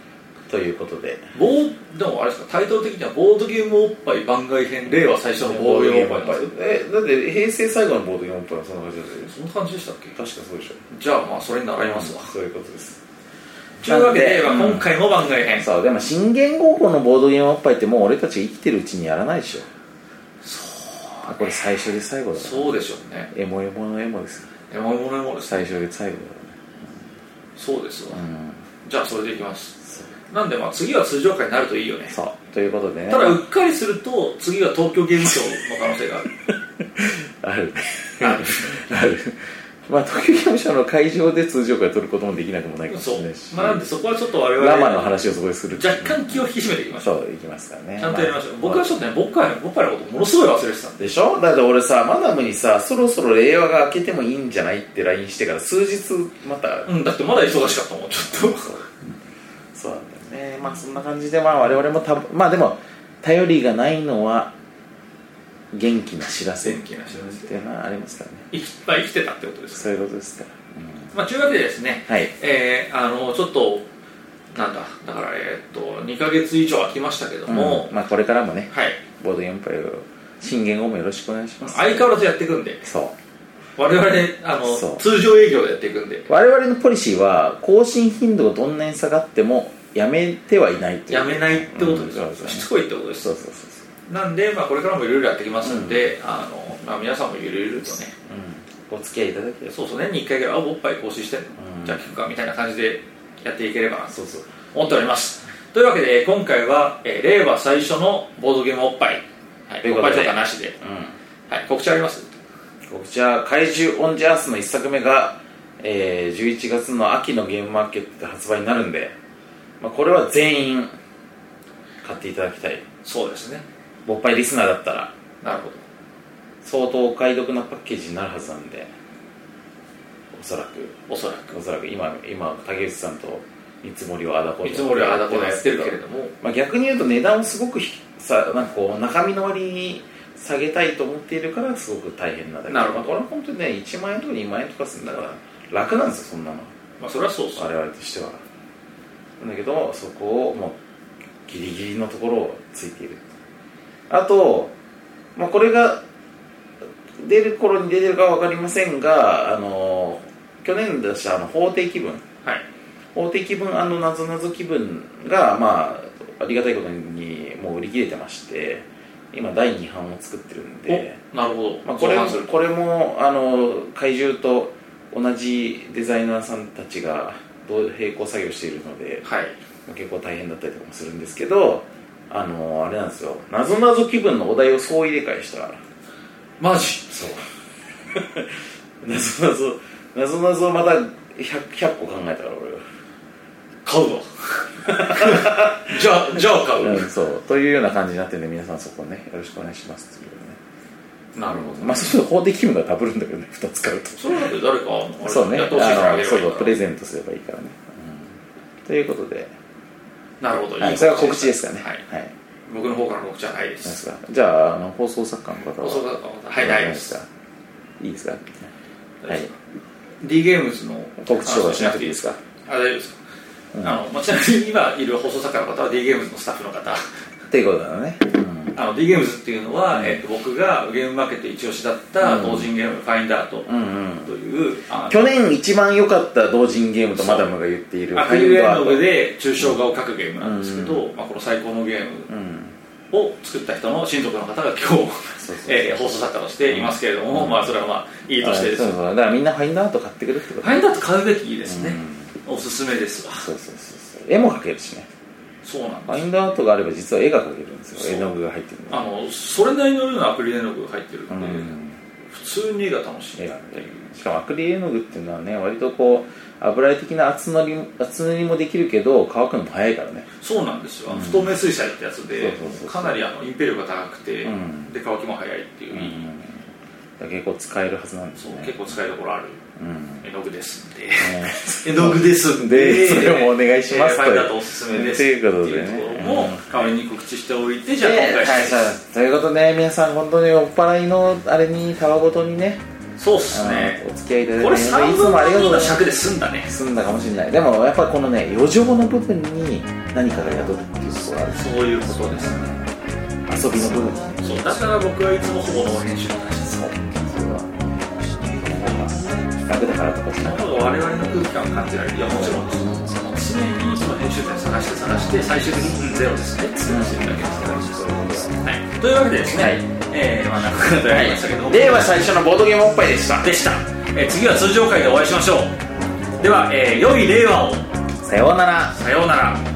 ということでボーでもあれですか、タイトル的にはボードゲームおっぱい番外編令和最初のボードゲームおっぱいなんですよ。 えだって平成最後のボードゲームおっぱいはそんな感じだったよ。 そんな感じでしたっけ。 確かそうでしょ。 じゃあまあそれに習いますわ、 そういうことです。 というわけで、 うん、 今回も番外編。 そうでも新元号後のボードゲームおっぱいってもう俺たちが生きてるうちにやらないでしょ。そう、ね、これ最初で最後だから。 そうでしょうね。 エモエモのエモですよ。 エモエモのエモです、 最初で最後だからね。 そうですわ、うん、じゃあそれでいきます。なんでまあ次は通常回になるといいよね。 そうということでね。 ただうっかりすると次は東京ゲームショウの可能性があるあるあるあるまあ東京ゲームショウの会場で通常回を取ることもできなくもないかもしれないし、 そう、まあ、なんでそこはちょっと我々 生の話をそこでする若干気を引き締めていきましょう。 そういきますからね。 ちゃんとやりましょう、まあ、僕はちょっとね僕は僕らのことものすごい忘れてたんで。 でしょ。だって俺さマダムにさそろそろ令和が明けてもいいんじゃないって ライン してから数日また、 うん、だってまだ忙しかったもんちょっとそうなんだよね。まあそんな感じでまあ我々もたまあでも頼りがないのは元気な知らせ元気な知らせっていうのはありますからね。 いっぱい生きてたってことですか。 そういうことですから、 うん、まあというわけでですね、 はい、 えー、あのちょっとなんだだからえー、っとにかげつ以上空きましたけども、 うん、まあこれからもね、 はい、 ボードゲームパイを新元号もよろしくお願いします。 相変わらずやっていくんで。そう我々あの通常営業でやっていくんで。我 々のポリシーは更新頻度がどんなに下がってもやめてはいないっていう。 やめないってことですよ、うん、しつこいってことです。 そうそうそうそう。 なんで、まあ、これからもいろいろやってきますんで、うん、あのまあ、皆さんもいろいろとね、 うん、お付き合いいただければ。 そうそう、年にいっかいぐらいあおっぱい更新してんの、うん、じゃあ聞くかみたいな感じでやっていければなと思っております。というわけで今回は、えー、令和最初のボードゲームおっぱい、はい、おっぱいとかなしで、うん、はい、告知あります？ 告知は怪獣オンジャースのいっさくめが、えー、じゅういちがつの秋のゲームマーケットで発売になるんで、まあ、これは全員買っていただきたい。 そうですね。 ボッパイリスナーだったらなるほど相当お買い得なパッケージになるはずなんで、おそらくおそらくおそらく今今竹内さんと見積もりをあだこ見積もりをあだこでやってるけれども、 まあ、逆に言うと値段をすごくさなんかこう中身の割に下げたいと思っているからすごく大変なんだけど、 なるほど、 まあ、これは本当にねいちまんえんとかにまんえんとかするんだから楽なんですよそんなの。 まあそれはそうです我々としては。だけどそこをもうギリギリのところをついている。あと、まあ、これが出る頃に出てるかは分かりませんが、あの去年出したあの法定気分、 はい、 法定気分&なぞなぞ気分が、まあ、ありがたいことにもう売り切れてまして、今だいに版を作ってるんで。 なるほど、 まあ、これもこれもあの怪獣と同じデザイナーさんたちが同並行作業しているので、 はい、 まあ、結構大変だったりとかもするんですけど、あのあれなんですよ、なぞなぞ気分のお題を総入れ替えしたから。 マジ？ そうなぞなぞなぞなぞまた 100, ひゃっこ考えたから俺が買うわじゃあじゃあ買う、 うん、そうというような感じになってるんで、皆さんそこねよろしくお願いしますっていうね。 なるほど、 まあそうすると法的気分がダブるんだけどね、ふたつ買うと。 それだって誰かあそうね、 やってほしい人あげればいいから、 そうそうプレゼントすればいいからね、うん、ということで。 なるほど、 はい、いいそれは告知ですかね。 はい、はい、僕の方からの告知はないです。 ですか。じゃあ、あの放送作家の方は放送作家の方はいないです。 いいですか。はい。 D ゲームズの告知とかしなくていいですか。 あ、大丈夫ですか。うん、あのまあ、ちなみに今いる放送作家の方は D ゲームズのスタッフの方っていうことだね。うん、 あの D ゲームズっていうのは、うん、えー、と僕がゲームマーケット一押しだった同人ゲーム、うん、ファインダートという、うんうん、去年一番良かった同人ゲームとマダムが言っているアクリル絵の具で抽象画を描くゲームなんですけど、うん、まあ、この最高のゲームを作った人の親族の方が今日えー、放送作家としていますけれども、うん、まあそれはまあいいとしてです。 そうそう、だからみんなファインダート買ってくるってこと。 ファインダート買うべきですね、うん、おすすめですわ。 そうそうそうそう、絵も描けるしね。 そうなんです。 ファインダートがあれば実は絵が描けるんですよ。絵の具が入ってるんで、 あのそれなりのようなアクリル絵の具が入ってるんで、うん、普通に絵が楽しい。 絵がっていう。しかもアクリル絵の具っていうのはね、割とこう油絵的な厚塗り厚塗りもできるけど乾くのも早いからね。 そうなんですよ、うん、不透明水彩ってやつでかなりあのインペ力が高くて、うん、で乾きも早いっていう、うん、 だ結構使えるはずなんですね。 そう結構使えるところある、うん、絵の具ですんで、 うん、 絵の具ですんでそれもお願いしますと、えー、ファインダートおすすめですということでね、 っていうところも代わりに告知しておいて、じゃあ今回、 はい、ということで皆さん本当におっぱらいのあれにたわごとにねそうっすね、 お付き合いいただいて、 これさんぶんのにの尺で済んだね。 済んだかもしれない。でもやっぱこのね余剰の部分に何かが宿るっていうところがある。 そういうことですね。 遊びの部分に。 そうだから僕はいつもほぼの編集に対して、 そうそれは企画だからとかじゃなくて、 我々の空気感を感じられる。いやもちろんその常にその編集点探して探して最終的にゼロですねって話してるだけですから、はい、というわけでですね、はい、えー、まあ長くなりましたけど、はい、 令和最初のボードゲームおっぱいでしたでした、えー、次は通常回でお会いしましょう。では、えー、良い令和を。 さようなら。 さようなら。